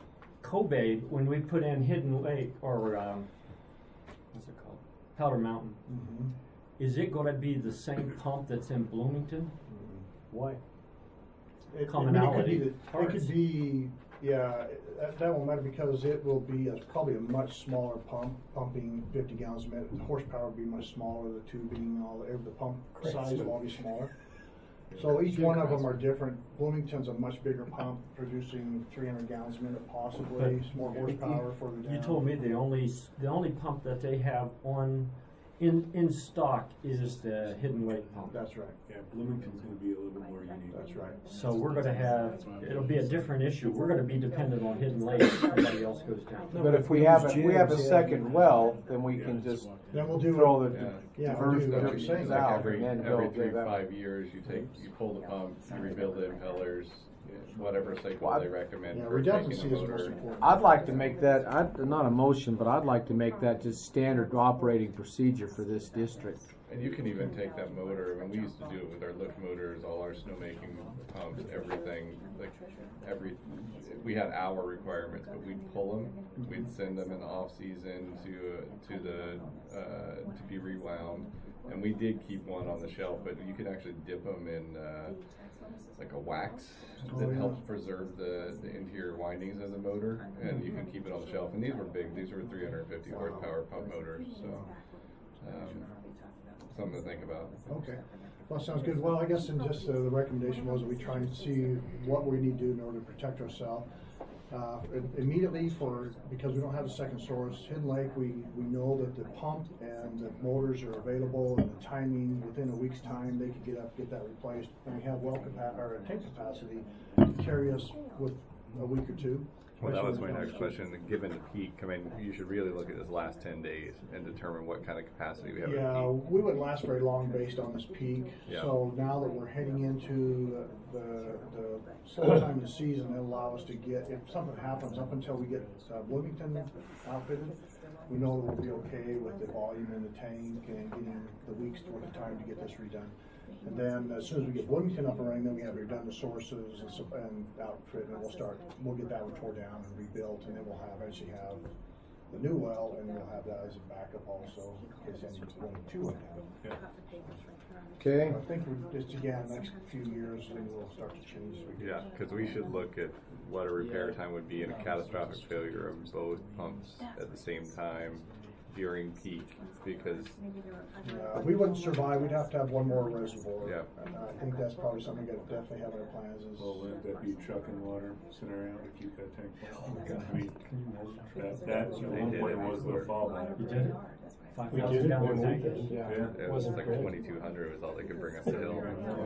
Kobe, when we put in Hidden Lake, or, um, what's it called? Powder Mountain, Mhm. is it gonna be the same pump that's in Bloomington? Why? It- it Commonality could be the- It parts. could be, yeah, that, that won't matter because it will be a, probably a much smaller pump, pumping fifty gallons a minute. The horsepower will be much smaller, the tubing, all, the the pump size will all be smaller. So each one of them are different. Bloomington's a much bigger pump, producing three hundred gallons a minute possibly, But more horsepower further down. You told me the only, s- the only pump that they have on, in, in stock is the Hidden Lake pump. That's right, Yeah, Bloomington's gonna be a little bit more unique. that's right. So we're gonna have, it'll be a different issue. We're gonna be dependent on Hidden Lake if somebody else goes down. But if we have, if we have a second well, then we can just Then we'll do. throw the Yeah. Yeah, we'll diverse do what you're diverse saying. Like out every, and then every go three, give that. five years, you take, you pull the pump, you rebuild the impellers, whatever cycle Well, they recommend Yeah, for taking redundancy the is the most motor. important. I'd like to make that, I'd, not a motion, but I'd like to make that just standard operating procedure for this district. And you can even take that motor, I mean, we used to do it with our lift motors, all our snowmaking pumps, everything, like, every, we had hour requirements, but we'd pull them, we'd send them in the off-season to, to the, uh, to be rewound. And we did keep one on the shelf, but you could actually dip them in, uh, like a wax that Oh, yeah. helps preserve the, the interior windings of the motor, and you can keep it on the shelf. And these were big, these were three hundred fifty horsepower pump motors, so, um, something to think about. Okay, well, sounds good. Well, I guess in just uh, the recommendation was we try and see what we need to do in order to protect ourselves. Uh, immediately for, because we don't have a second source, Hidden Lake, we, we know that the pump and the motors are available and the timing, within a week's time, they could get up, get that replaced. And we have well capa- or tank capacity to carry us with a week or two. Well, that was my next question. Given the peak, I mean, you should really look at this last ten days and determine what kind of capacity we have at Yeah, peak. we wouldn't last very long based on this peak. Yeah. So now that we're heading into the, the, the slow time of the season, it'll allow us to get, if something happens up until we get uh, Bloomington outfitted, we know that we'll be okay with the volume in the tank and getting the week's worth of time to get this redone. And then as soon as we get Bloomington up and running, then we have redundant sources and, so- and outfit, and we'll start, we'll get that one tore down and rebuilt, and then we'll have, actually have the new well, and we'll have that as a backup also, in case any one or two went down. Okay. I think we just, again, next few years, then we'll start to change. Yeah, because we should look at what a repair time would be in a catastrophic failure of both pumps at the same time during peak, because Uh, we wouldn't survive, we'd have to have one more reservoir. Yeah. And I think that's probably something we gotta definitely have in our plans is. Well, wouldn't that be truck and water scenario to keep that tank full? God. I mean, that, that, at one did point it. was the fallback. You did it? Five We thousand did. gallon We tank? did. Yeah. Yeah. it was Wasn't like great. twenty-two hundred was all they could bring us to hill.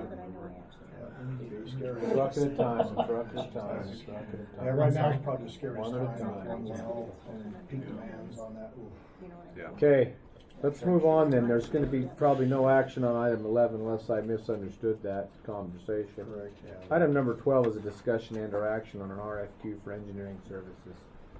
It'd be scary. Truck at a time, truck at a time, truck at a time. Yeah, right now it's probably the scariest One time, at a time. one well, and peak demands on that. Ooh. Yeah. Okay, let's move on then. There's gonna be probably no action on item eleven unless I misunderstood that conversation. Correct, yeah. Item number twelve is a discussion and or action on an R F Q for engineering services.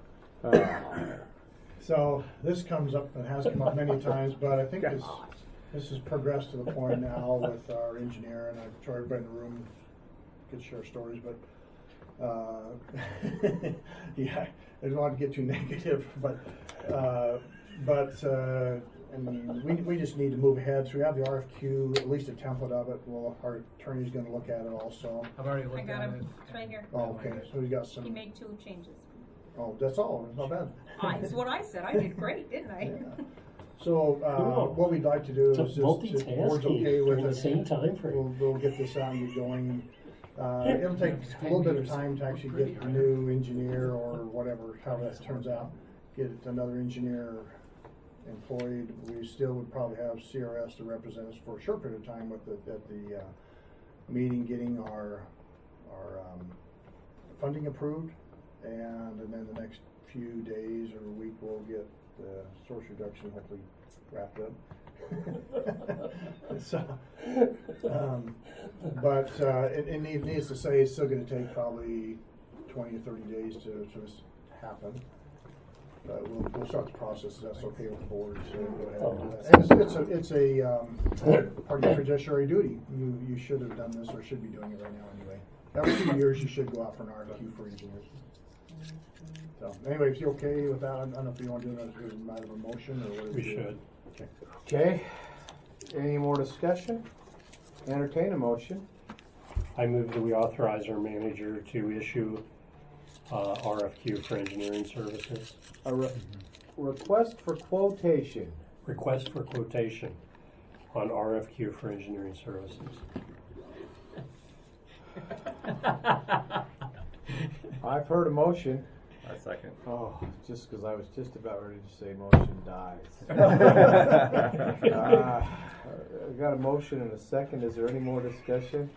Uh, So this comes up and has come up many times, but I think this, this has progressed to the point now with our engineer, and I'm sure everybody in the room could share stories, but, uh, yeah, I don't want to get too negative, but, uh, but, uh, I mean, we, we just need to move ahead. So we have the R F Q, at least a template of it. Well, our attorney's gonna look at it also. I've already I looked got at him, it. it's right here. Oh, okay, so we got some. He made two changes. Oh, that's all, it's not bad. That's what I said, I did great, didn't I? Yeah. So, uh, Cool. what we'd like to do It's a is just, if the board's multitasking okay with during the it, same time frame. we'll, we'll get this out and get going. Uh, it'll take a little bit of time to actually get the new engineer or whatever, however that turns out, get another engineer employed. We still would probably have C R S to represent us for a short period of time with the, at the, uh, meeting, getting our, our, um, funding approved. And, and then the next few days or week, we'll get the source reduction hopefully wrapped up. So, um, but uh, it, it need- needs to say it's still going to take probably twenty to thirty days to, to s- happen. But we'll, we'll start the process. If that's okay with the board. So go ahead and do that. And it's, it's a it's a um, part of your fiduciary duty. You you should have done this or should be doing it right now anyway. Every two years you should go out for an R F Q for engineers. So anyway, if you're okay with that, I don't know if you want to do it as a matter of a motion or what. We should. Okay. Okay, any more discussion? Entertain a motion. I move that we authorize our manager to issue uh, R F Q for engineering services. A re- request for quotation. Request for quotation on R F Q for engineering services. I've heard a motion. A second. Oh, just because I was just about ready to say motion dies. uh, I got a motion and a second. Is there any more discussion?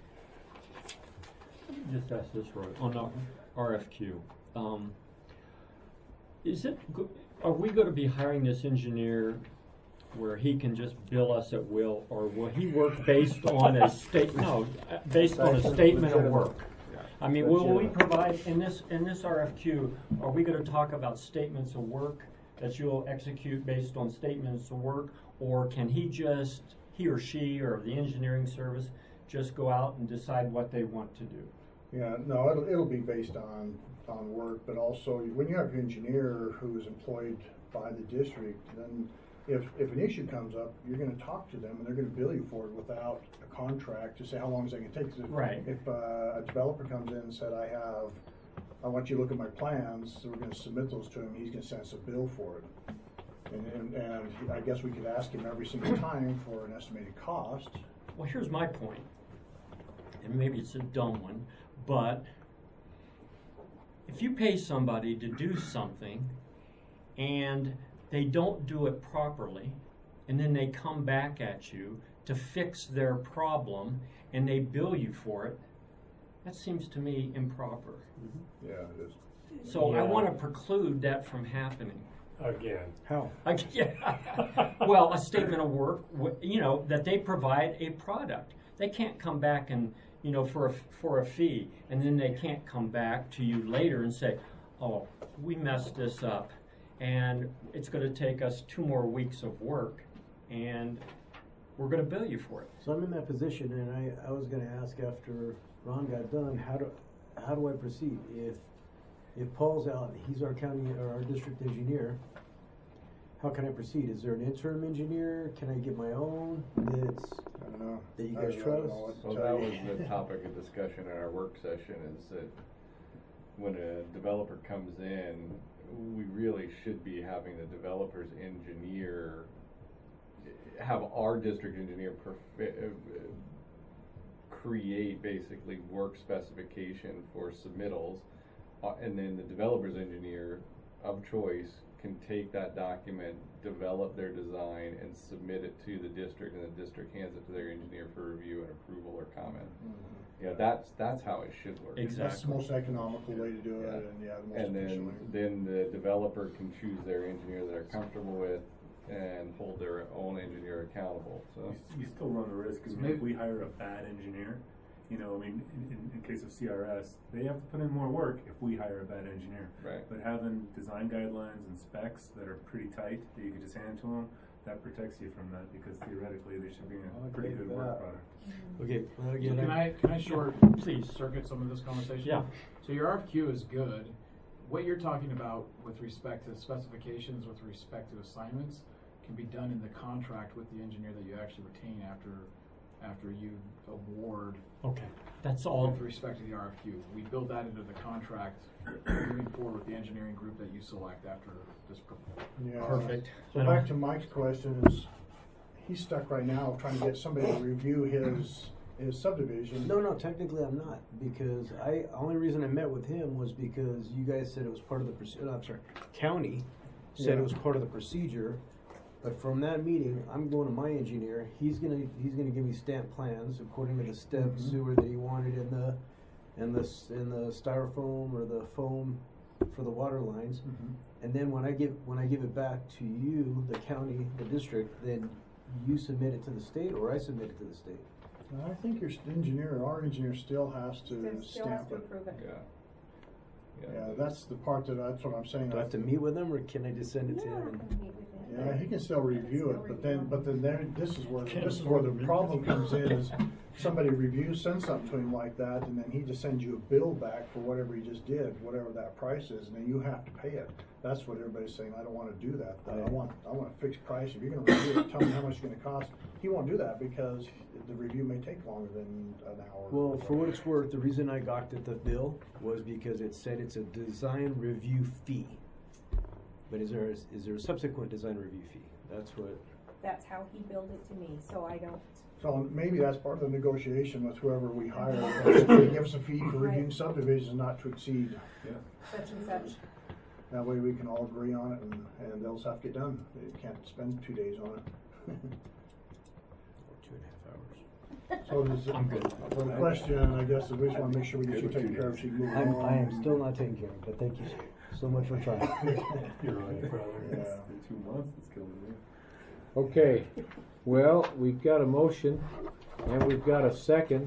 Just ask this, Roy, on the R F Q. Um, is it, go- are we gonna be hiring this engineer where he can just bill us at will, or will he work based on a state, no, uh, based on a That's statement of legitimate. work? I mean, will we Legitimate. provide, in this, in this R F Q, are we gonna talk about statements of work that you'll execute based on statements of work? Or can he just, he or she, or the engineering service, just go out and decide what they want to do? Yeah, no, it'll, it'll be based on, on work, but also when you have an engineer who is employed by the district, then if, if an issue comes up, you're gonna talk to them and they're gonna bill you for it without a contract to say how long is that gonna take. 'Cause if- Right. If uh, a developer comes in and said, I have, I want you to look at my plans, so we're gonna submit those to him, he's gonna send us a bill for it. And, and, and I guess we could ask him every single time for an estimated cost. Well, here's my point, and maybe it's a dumb one, but if you pay somebody to do something and they don't do it properly, and then they come back at you to fix their problem and they bill you for it, that seems to me improper. Yeah, it is. So I Yeah. want to preclude that from happening. Again. How? I, yeah. Well, a statement of work, wh- you know, that they provide a product. They can't come back and, you know, for a, for a fee, and then they can't come back to you later and say, oh, we messed this up, and it's going to take us two more weeks of work, and we're going to bill you for it. So I'm in that position, and I, I was gonna ask after Ron got done, how do, how do I proceed? If, if Paul's out, he's our county, or our district engineer, how can I proceed? Is there an interim engineer? Can I get my own that's, I don't know. that you I guys don't trust? know what to Well, tell that you. was the topic of discussion in our work session, is that when a developer comes in, we really should be having the developer's engineer, have our district engineer perfe- uh, create basically work specification for submittals, uh, and then the developer's engineer of choice can take that document, develop their design, and submit it to the district, and the district hands it to their engineer for review and approval or comment. Mhm. Yeah, that's that's how it should work. Exactly. That's the most economical way to do it, Yeah. and yeah, the most And efficient way. then, then the developer can choose their engineer they're comfortable with and hold their own engineer accountable, so. You, s- you still run the risk, because if we hire a bad engineer, you know, I mean, in, in, in case of C R S, they have to put in more work if we hire a bad engineer. Right. But having design guidelines and specs that are pretty tight, that you can just hand to them, that protects you from that, because theoretically they should be I'll a pretty take good work that. product. Okay, well, So again, can I- I, can I short, Please. circuit some of this conversation? Yeah. So your R F Q is good. What you're talking about with respect to specifications, with respect to assignments, can be done in the contract with the engineer that you actually retain after, after you award Okay, that's all. with respect to the R F Q. We build that into the contract moving forward with the engineering group that you select after this. pro- Yeah. Perfect. So I back don't- to Mike's question is, he's stuck right now trying to get somebody to review his, his subdivision. No, no, technically I'm not, because I, only reason I met with him was because you guys said it was part of the, proce- uh, I'm sorry, county said Yeah. it was part of the procedure, but from that meeting, I'm going to my engineer, he's gonna, he's gonna give me stamp plans according to the step Mhm. sewer that he wanted in the, in the, s- in the styrofoam or the foam for the water lines. Mhm. And then when I give, when I give it back to you, the county, the district, then you submit it to the state or I submit it to the state? And I think your s- engineer, our engineer still has to Then still has stamp to it. approve it. Yeah. Yeah, that's the part that, that's what I'm saying. Do I have to meet with them or can I just send it to You him? don't have to meet with him. Yeah, he can still review it, but then, but then there, this is where, Can't this is where the afford to problem comes in is somebody reviews, sends something to him like that, and then he just sends you a bill back for whatever he just did, whatever that price is, and then you have to pay it. That's what everybody's saying, I don't wanna do that, I want, I want a fixed price, if you're gonna review it, tell me how much it's gonna cost. He won't do that because the review may take longer than an hour. Well, for what it's worth, the reason I got at the bill was because it said it's a design review fee. But is there, is there a subsequent design review fee? That's what, That's how he billed it to me, so I don't. So maybe that's part of the negotiation with whoever we hire, that give us a fee for reviewing Right. subdivisions not to exceed. Such and such. That way we can all agree on it and, and they'll just have to get done. They can't spend two days on it. two and a half hours. So does, I'm good. for the question, I guess, we just wanna make sure we get you taken care of so you can move I'm, along. I am still not taking care of it, but thank you so much for trying. You're right, brother. Yeah. Two months, it's killing me. Okay, well, we've got a motion and we've got a second.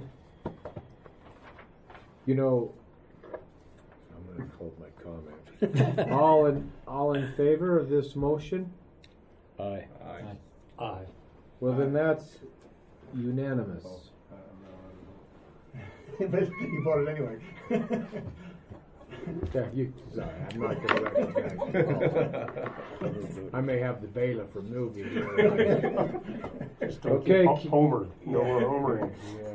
You know, I'm gonna hold my comment. All in, all in favor of this motion? Aye. Aye. Aye. Well, then that's unanimous. But you voted anyway. Yeah, you, sorry, I'm not gonna recognize you. I may have the bailiff removed you. Just don't Okay, keep keep- Homer, no more homering.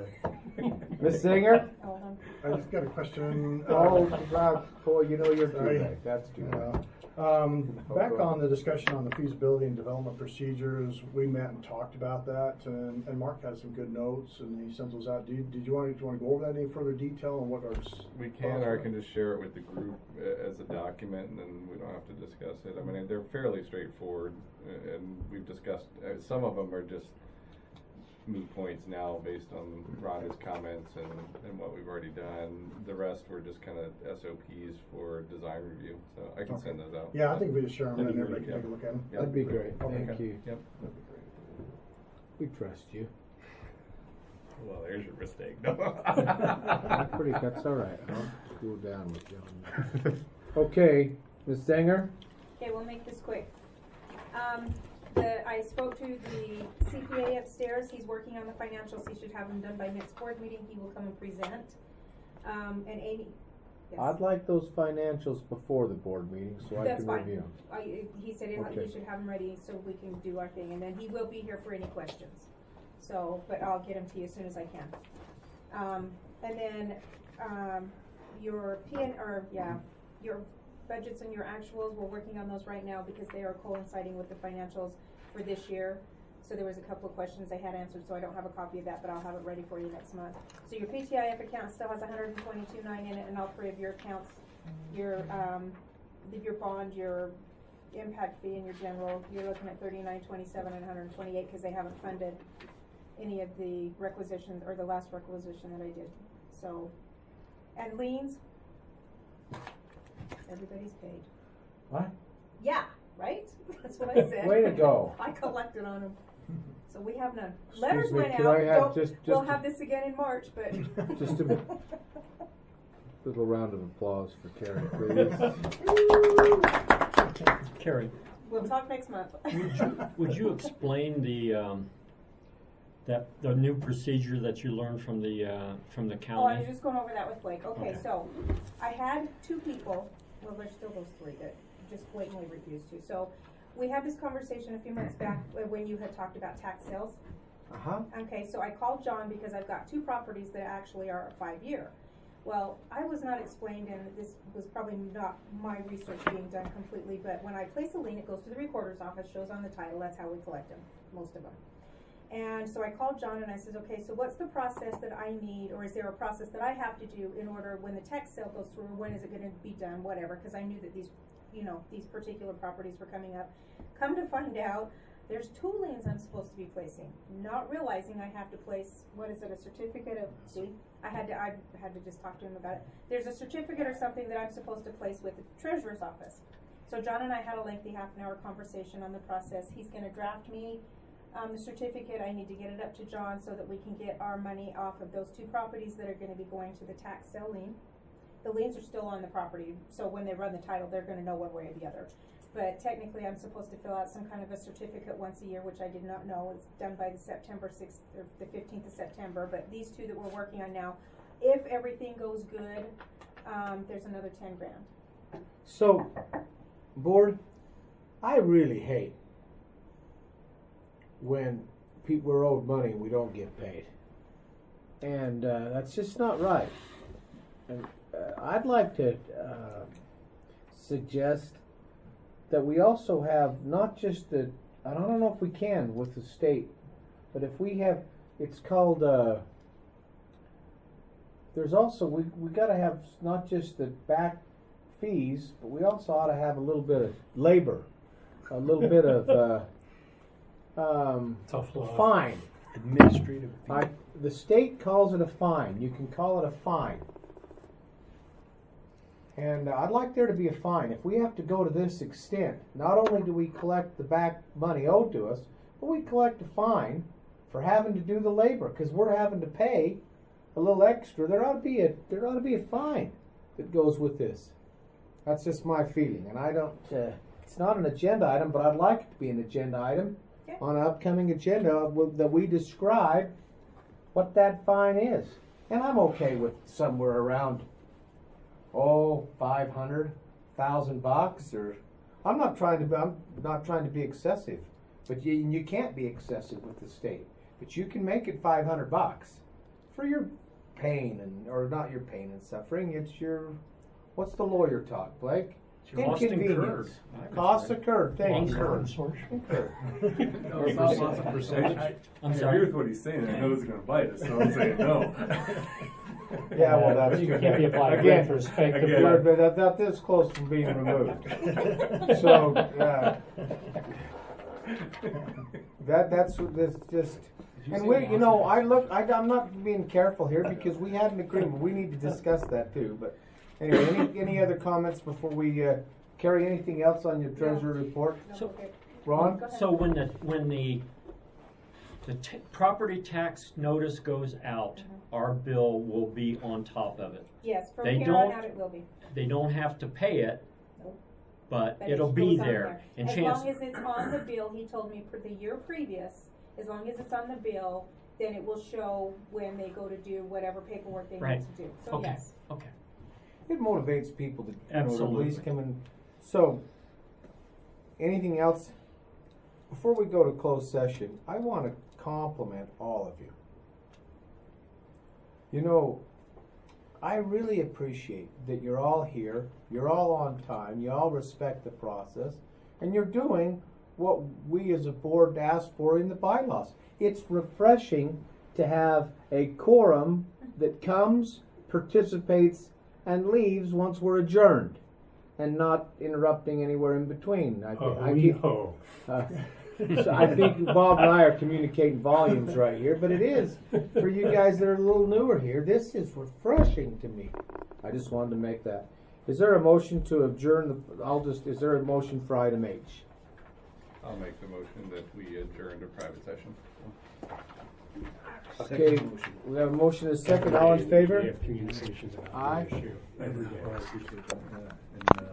Miss Singer? Hold on. I just got a question. uh, Oh, wow, boy, you know you're Sorry. too bad. That's too bad. Yeah. Um, back on the discussion on the feasibility and development procedures, we met and talked about that, and, and Mark has some good notes, and he sends those out. Did, did you want to, do you want to go over that any further detail on what our s- We can, thoughts or are? I can just share it with the group uh, as a document, and then we don't have to discuss it. I mean, they're fairly straightforward, uh, and we've discussed, uh, some of them are just moot points now based on Rhonda's comments and, and what we've already done. The rest were just kind of S O Ps for design review, so I can Okay. send those out. Yeah, I think we just share them, That'd and be everybody great, can take a yeah. look at them. Yep. That'd be great, Okay. thank you. Yep. We trust you. Well, there's your mistake. No. That's pretty, that's all right. I'll cool down with you. Okay, Miz Singer? Okay, we'll make this quick. Um, the, I spoke to the C P A upstairs, he's working on the financials, he should have them done by next board meeting, he will come and present. Um, and Amy, yes. I'd like those financials before the board meeting so I That's can fine. review them. I, he said he Okay. should have them ready so we can do our thing, and then he will be here for any questions. So, but I'll get them to you as soon as I can. Um, and then, um, your P N, or, yeah, your budgets and your actuals, we're working on those right now because they are coinciding with the financials for this year. So there was a couple of questions they had answered, so I don't have a copy of that, but I'll have it ready for you next month. So your P T I F account still has one hundred twenty-two nine in it, and all three of your accounts, your, um, your bond, your impact fee, and your general, you're looking at thirty-nine twenty-seven and one hundred twenty-eight because they haven't funded any of the requisitions, or the last requisition that I did. So, and liens, everybody's paid. What? Yeah, right? That's what I said. Way to go. I collected on them. So we have none. Letters Excuse me, went could out. I have Don't- just- we'll just a- have this again in March, but. Just a little round of applause for Karen, please. Carrie, We'll talk next month. would you, would you explain the, um, that, the new procedure that you learned from the, uh, from the Oh, I was county? just going over that with Blake. Okay, Okay. so I had two people, well, there's still those three that just blatantly refused to. So we had this conversation a few months back uh, when you had talked about tax sales. Uh-huh. Okay, so I called John because I've got two properties that actually are a five-year. Well, I was not explained, and this was probably not my research being done completely, but when I place a lien, it goes to the recorder's office, shows on the title, that's how we collect them, most of them. And so I called John and I said, okay, so what's the process that I need, or is there a process that I have to do in order, when the tax sale goes through, when is it gonna be done, whatever, because I knew that these, you know, these particular properties were coming up. Come to find out, there's two liens I'm supposed to be placing, not realizing I have to place, what is it, a certificate of, see? I had to, I had to just talk to him about it. There's a certificate or something that I'm supposed to place with the treasurer's office. So John and I had a lengthy half an hour conversation on the process. He's gonna draft me um, the certificate. I need to get it up to John so that we can get our money off of those two properties that are gonna be going to the tax sale lien. The liens are still on the property, so when they run the title, they're gonna know one way or the other. But technically, I'm supposed to fill out some kind of a certificate once a year, which I did not know. It's done by the September sixth, or the fifteenth of September. But these two that we're working on now, if everything goes good, um, there's another ten grand. So, board, I really hate when people are owed money and we don't get paid. And uh, that's just not right. And uh, I'd like to uh, suggest that we also have not just the, I don't know if we can with the state, but if we have, it's called, uh, there's also, we we got to have not just the back fees, but we also ought to have a little bit of labor, a little bit of uh, um, Tough love. fine. Administrative fee. I, the state calls it a fine. You can call it a fine. And uh, I'd like there to be a fine. If we have to go to this extent, not only do we collect the back money owed to us, but we collect a fine for having to do the labor, because we're having to pay a little extra. There ought to be a there ought to be a fine that goes with this. That's just my feeling, and I don't. Uh, it's not an agenda item, but I'd like it to be an agenda item Okay. on an upcoming agenda with- that we describe what that fine is. And I'm okay with somewhere around, oh, five hundred thousand bucks, or I'm not trying to be, I'm not trying to be excessive, but you you can't be excessive with the state. But you can make it five hundred bucks for your pain and or not your pain and suffering. It's your, what's the lawyer talk, Blake? Cost incurred. Inconvenience. Costs occurred. Thank you. Incurred. Incurred. No, it's not lots of percentage. I, I'm I sorry. agree with what he's saying. I know this is going to bite us, so I'm saying no. Yeah, well, that's You can't be applied again. retrospectively. again. We're but that, that this close from being removed. So uh, that that's this just. And we, you know, I look. I, I'm not being careful here because we had an agreement. We need to discuss that too. But anyway, any any other comments before we uh, carry anything else on your treasurer report, No, So- okay. Ron? Go ahead. So when the, when the, the t- property tax notice goes out, Mhm. our bill will be on top of it. Yes, from They here on don't- out it will be. They don't have to pay it, Nope. but But it'll it be goes on there. And As chance, long as it's on the bill, he told me for the year previous, as long as it's on the bill, then it will show when they go to do whatever paperwork they Right. need to do. So okay, yes. okay. It motivates people to, you know, to at Absolutely. least come in. So, anything else? Before we go to closed session, I want to compliment all of you. You know, I really appreciate that you're all here, you're all on time, you all respect the process, and you're doing what we as a board asked for in the bylaws. It's refreshing to have a quorum that comes, participates, and leaves once we're adjourned, and not interrupting anywhere in between. I, Oh, I we keep- hope. uh, so I think Bob and I are communicating volumes right here, but it is for you guys that are a little newer here. This is refreshing to me. I just wanted to make that. Is there a motion to adjourn the? I'll just. Is there a motion for item H? I'll make the motion that we adjourn to private session. Okay, Second motion. we have a motion and a second. All in We favor? have communications about Aye. the issue every day. I appreciate that. Yeah. And,